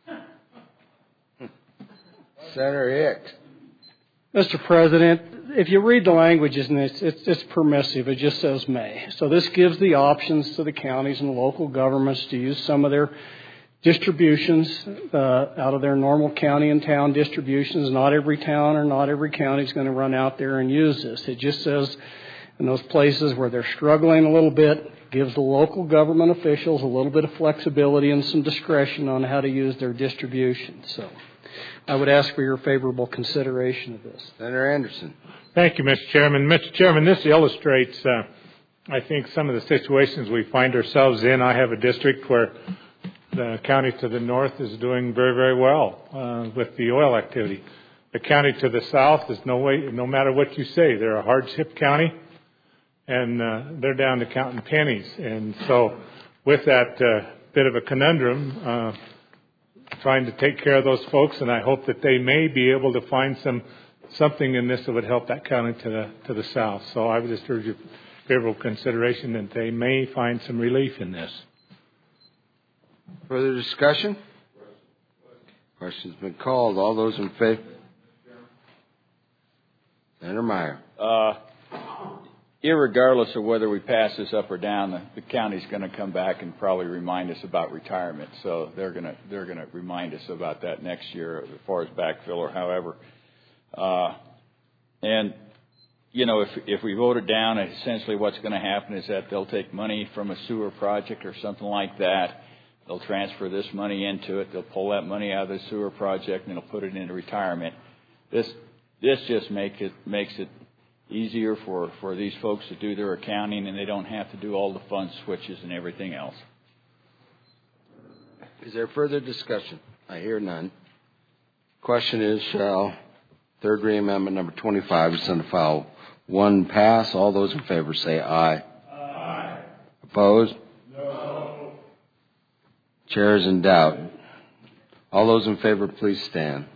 Senator Hicks. Mr. President, if you read the language in this, it's permissive. It just says may. So this gives the options to the counties and the local governments to use some of their distributions out of their normal county and town distributions. Not every town or not every county is going to run out there and use this. It just says in those places where they're struggling a little bit, gives the local government officials a little bit of flexibility and some discretion on how to use their distribution. So I would ask for your favorable consideration of this. Senator Anderson. Thank you, Mr. Chairman. Mr. Chairman, this illustrates, I think, some of the situations we find ourselves in. I have a district where the county to the north is doing very, very well with the oil activity. The county to the south is no matter what you say, they're a hardship county, and they're down to counting pennies. And so with that bit of a conundrum, trying to take care of those folks, and I hope that they may be able to find something in this that would help that county to the south. So I would just urge your favorable consideration that they may find some relief in this. Further discussion? Question's been called. All those in favor? Senator Meyer. Irregardless of whether we pass this up or down, the county's going to come back and probably remind us about retirement. So they're going to remind us about that next year as far as backfill or however. And if we vote it down, essentially what's going to happen is that they'll take money from a sewer project or something like that. They'll transfer this money into it. They'll pull that money out of the sewer project and they'll put it into retirement. This just makes it easier for these folks to do their accounting, and they don't have to do all the fund switches and everything else. Is there further discussion? I hear none. Question is, shall third reading amendment number 25, Senate File 1 pass? All those in favor say aye. Aye. Opposed? No. Chair is in doubt. All those in favor, please stand.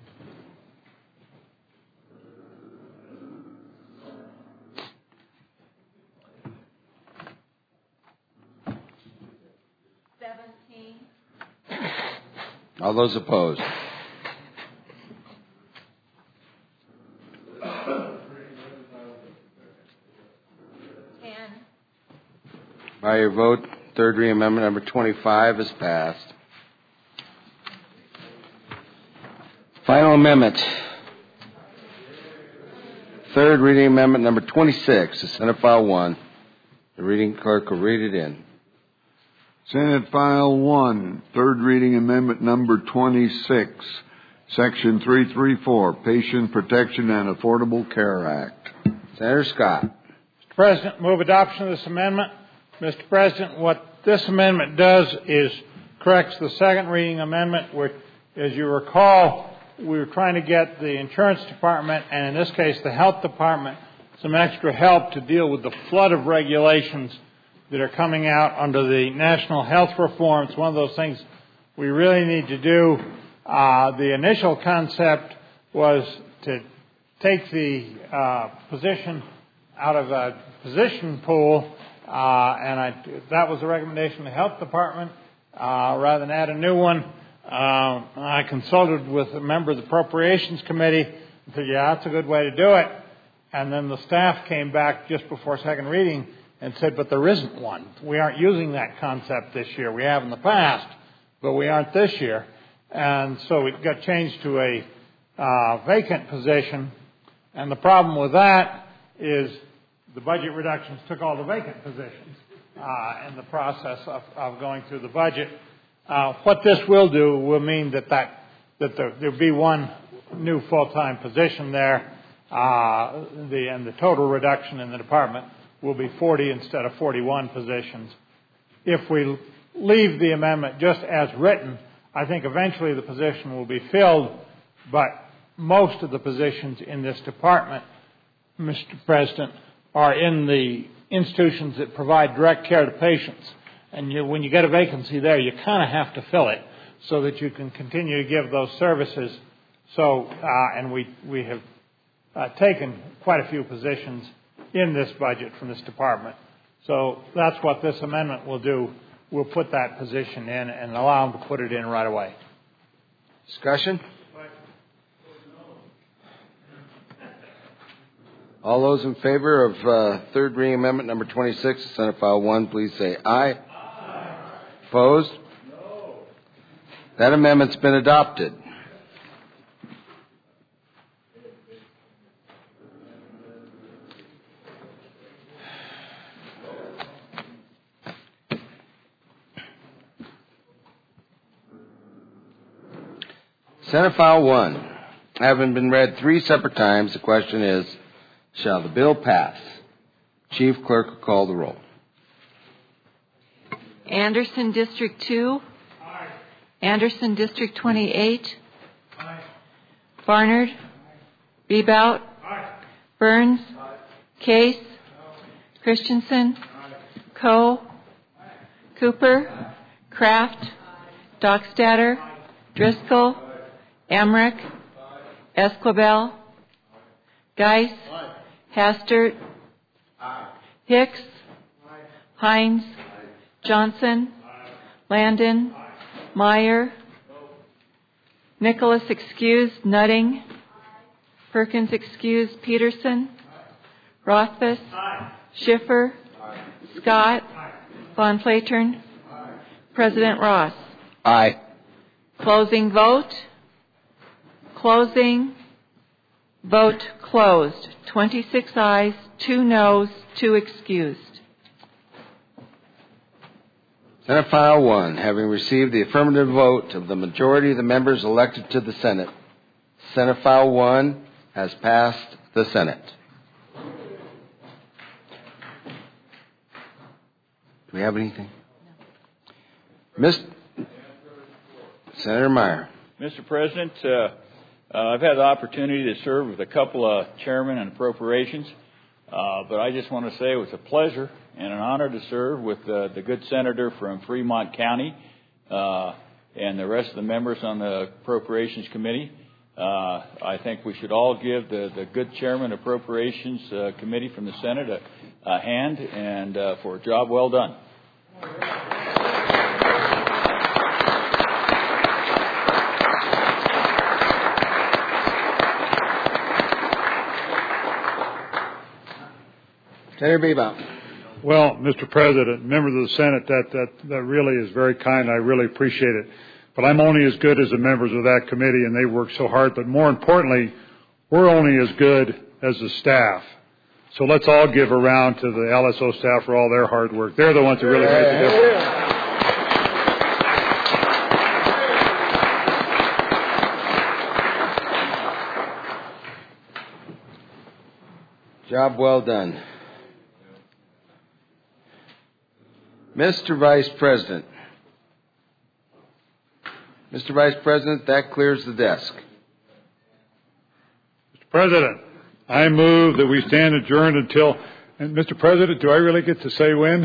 All those opposed? By your vote, third reading amendment number 25 is passed. Final amendment. Third reading amendment number 26 is Senate File 1. The reading clerk will read it in. Senate File 1, third reading amendment number 26, Section 334, Patient Protection and Affordable Care Act. Senator Scott. Mr. President, move adoption of this amendment. Mr. President, what this amendment does is corrects the second reading amendment, which, as you recall, we were trying to get the insurance department, and in this case the health department, some extra help to deal with the flood of regulations that are coming out under the national health reform. It's one of those things we really need to do. The initial concept was to take the position out of a position pool, that was the recommendation of the health department, rather than add a new one. I consulted with a member of the Appropriations Committee and said, yeah, that's a good way to do it. And then the staff came back just before second reading and said, but there isn't one. We aren't using that concept this year. We have in the past, but we aren't this year. And so it got changed to a vacant position. And the problem with that is the budget reductions took all the vacant positions in the process of going through the budget. What this will do will mean that there'll be one new full-time position there, and the total reduction in the department will be 40 instead of 41 positions. If we leave the amendment just as written, I think eventually the position will be filled, but most of the positions in this department, Mr. President, are in the institutions that provide direct care to patients. And when you get a vacancy there, you kind of have to fill it so that you can continue to give those services. So, and we have taken quite a few positions in this budget from this department. So that's what this amendment will do. We'll put that position in and allow them to put it in right away. Discussion? All those in favor of third reading amendment number 26, Senate File 1, please say aye. Aye. Opposed? No. That amendment's been adopted. Senate File 1, having been read 3 separate times, the question is, shall the bill pass? Chief Clerk will call the roll. Anderson, District 2. Aye. Anderson, District 28. Aye. Barnard. Aye. Bebout. Aye. Burns. Aye. Case. No. Christensen. Aye. Coe. Aye. Cooper. Aye. Kraft. Aye. Dockstader. Aye. Driscoll. Aye. Emmerich. Aye. Esquibel. Aye. Geis. Aye. Hastert. Aye. Hicks. Aye. Hines. Aye. Johnson. Aye. Landon. Aye. Meyer. No. Nicholas excused. Nutting. Aye. Perkins excused. Peterson. Aye. Rothfuss. Aye. Schiffer. Aye. Scott. Aye. Von Flatern. Aye. President Ross. Aye. Closing vote. Closing. Vote closed. 26 ayes, 2 noes, 2 excused. Senate File 1, having received the affirmative vote of the majority of the members elected to the Senate, Senate File 1 has passed the Senate. Do we have anything? No. Senator Meyer. Mr. President, I've had the opportunity to serve with a couple of chairmen on appropriations, but I just want to say it was a pleasure and an honor to serve with the good senator from Fremont County and the rest of the members on the Appropriations Committee. I think we should all give the good chairman Appropriations Committee from the Senate a hand and for a job well done. Senator Bebout. Well, Mr. President, members of the Senate, that really is very kind. I really appreciate it. But I'm only as good as the members of that committee, and they work so hard. But more importantly, we're only as good as the staff. So let's all give a round to the LSO staff for all their hard work. They're the ones that really make the difference. Job well done. Mr. Vice President. Mr. Vice President, that clears the desk. Mr. President, I move that we stand adjourned until... And Mr. President, do I really get to say when?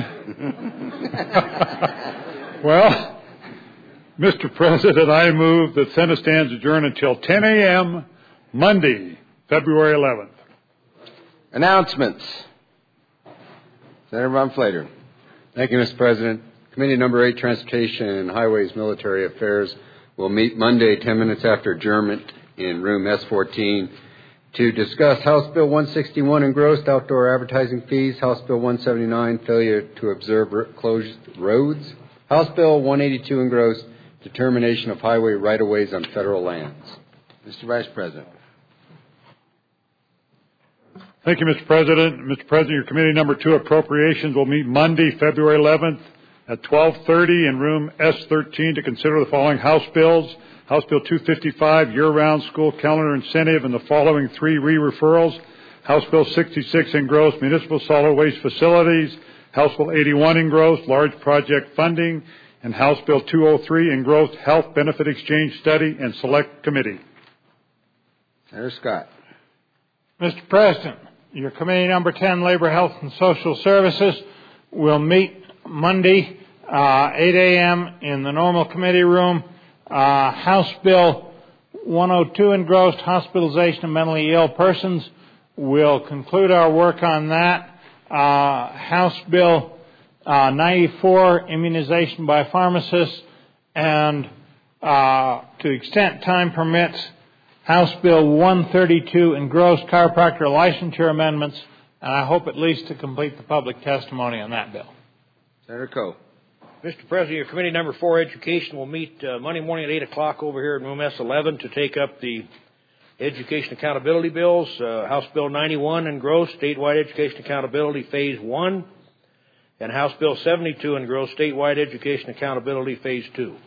Well, Mr. President, I move that Senate stands adjourned until 10 a.m. Monday, February 11th. Announcements. Senator Von Flater. Thank you, Mr. President. Committee Number 8, Transportation and Highways Military Affairs, will meet Monday 10 minutes after adjournment in room S14 to discuss House Bill 161, engrossed outdoor advertising fees, House Bill 179, failure to observe closed roads, House Bill 182, engrossed determination of highway right-of-ways on federal lands. Mr. Vice President. Thank you, Mr. President. Mr. President, your Committee Number 2, Appropriations, will meet Monday, February 11th at 12:30 in room S13 to consider the following House bills. House Bill 255, year-round school calendar incentive, and the following 3 re-referrals. House Bill 66, engrossed municipal solid waste facilities. House Bill 81, engrossed large project funding. And House Bill 203, engrossed health benefit exchange study and select committee. Senator Scott. Mr. President, your Committee Number 10, Labor, Health, and Social Services, will meet Monday, 8 a.m. in the normal committee room. House Bill 102, engrossed hospitalization of mentally ill persons. We'll conclude our work on that. House Bill 94, immunization by pharmacists. And to the extent time permits, House Bill 132, engrossed chiropractor licensure amendments, and I hope at least to complete the public testimony on that bill. Senator Coe. Mr. President, your Committee Number 4, Education, will meet Monday morning at 8 o'clock over here in room S11 to take up the education accountability bills. House Bill 91, engrossed statewide education accountability Phase 1, and House Bill 72, engrossed statewide education accountability Phase 2.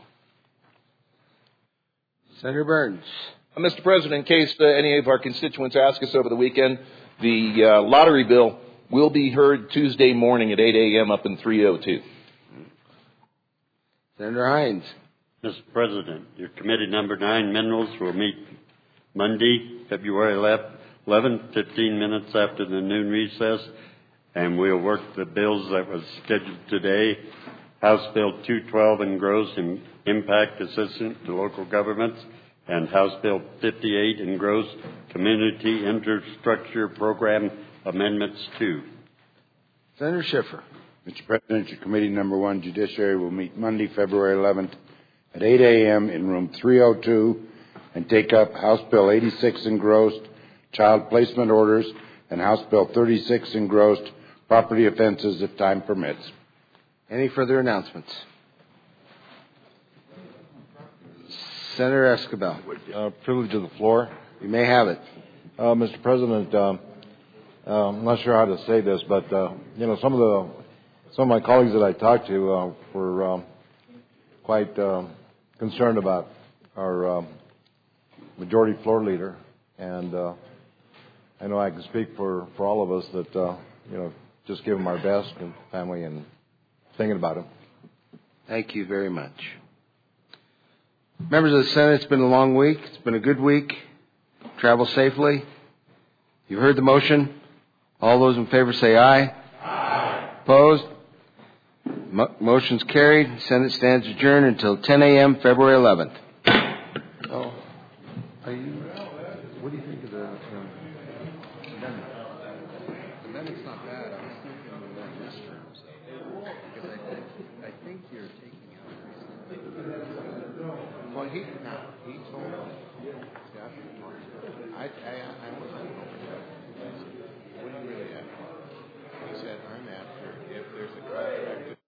Senator Burns. Mr. President, in case any of our constituents ask us over the weekend, the lottery bill will be heard Tuesday morning at 8 a.m. up in 302. Senator Hines. Mr. President, your Committee Number 9, Minerals, will meet Monday, February 11th, 15 minutes after the noon recess, and we'll work the bills that was scheduled today. House Bill 212, engrossed in impact assistance to local governments, and House Bill 58, engrossed Community Infrastructure Program Amendments 2. Senator Schiffer. Mr. President, your Committee Number 1, Judiciary, will meet Monday, February 11th at 8 a.m. in room 302 and take up House Bill 86, engrossed child placement orders, and House Bill 36, engrossed property offenses if time permits. Any further announcements? Senator Escobar. Privilege of the floor. You may have it. Mr. President, I'm not sure how to say this, but some of my colleagues that I talked to were quite concerned about our majority floor leader, and I know I can speak for all of us that just give him our best and family and thinking about him. Thank you very much. Members of the Senate, it's been a long week. It's been a good week. Travel safely. You've heard the motion. All those in favor say aye. Aye. Opposed? Motion's carried. The Senate stands adjourned until 10 a.m. February 11th. Oh, what do you think of the amendment? The amendment's not bad. I was thinking of the this term, because I think you're taking out something. Well, he told me. I don't know. What do you really after? He said, I'm after if there's a contract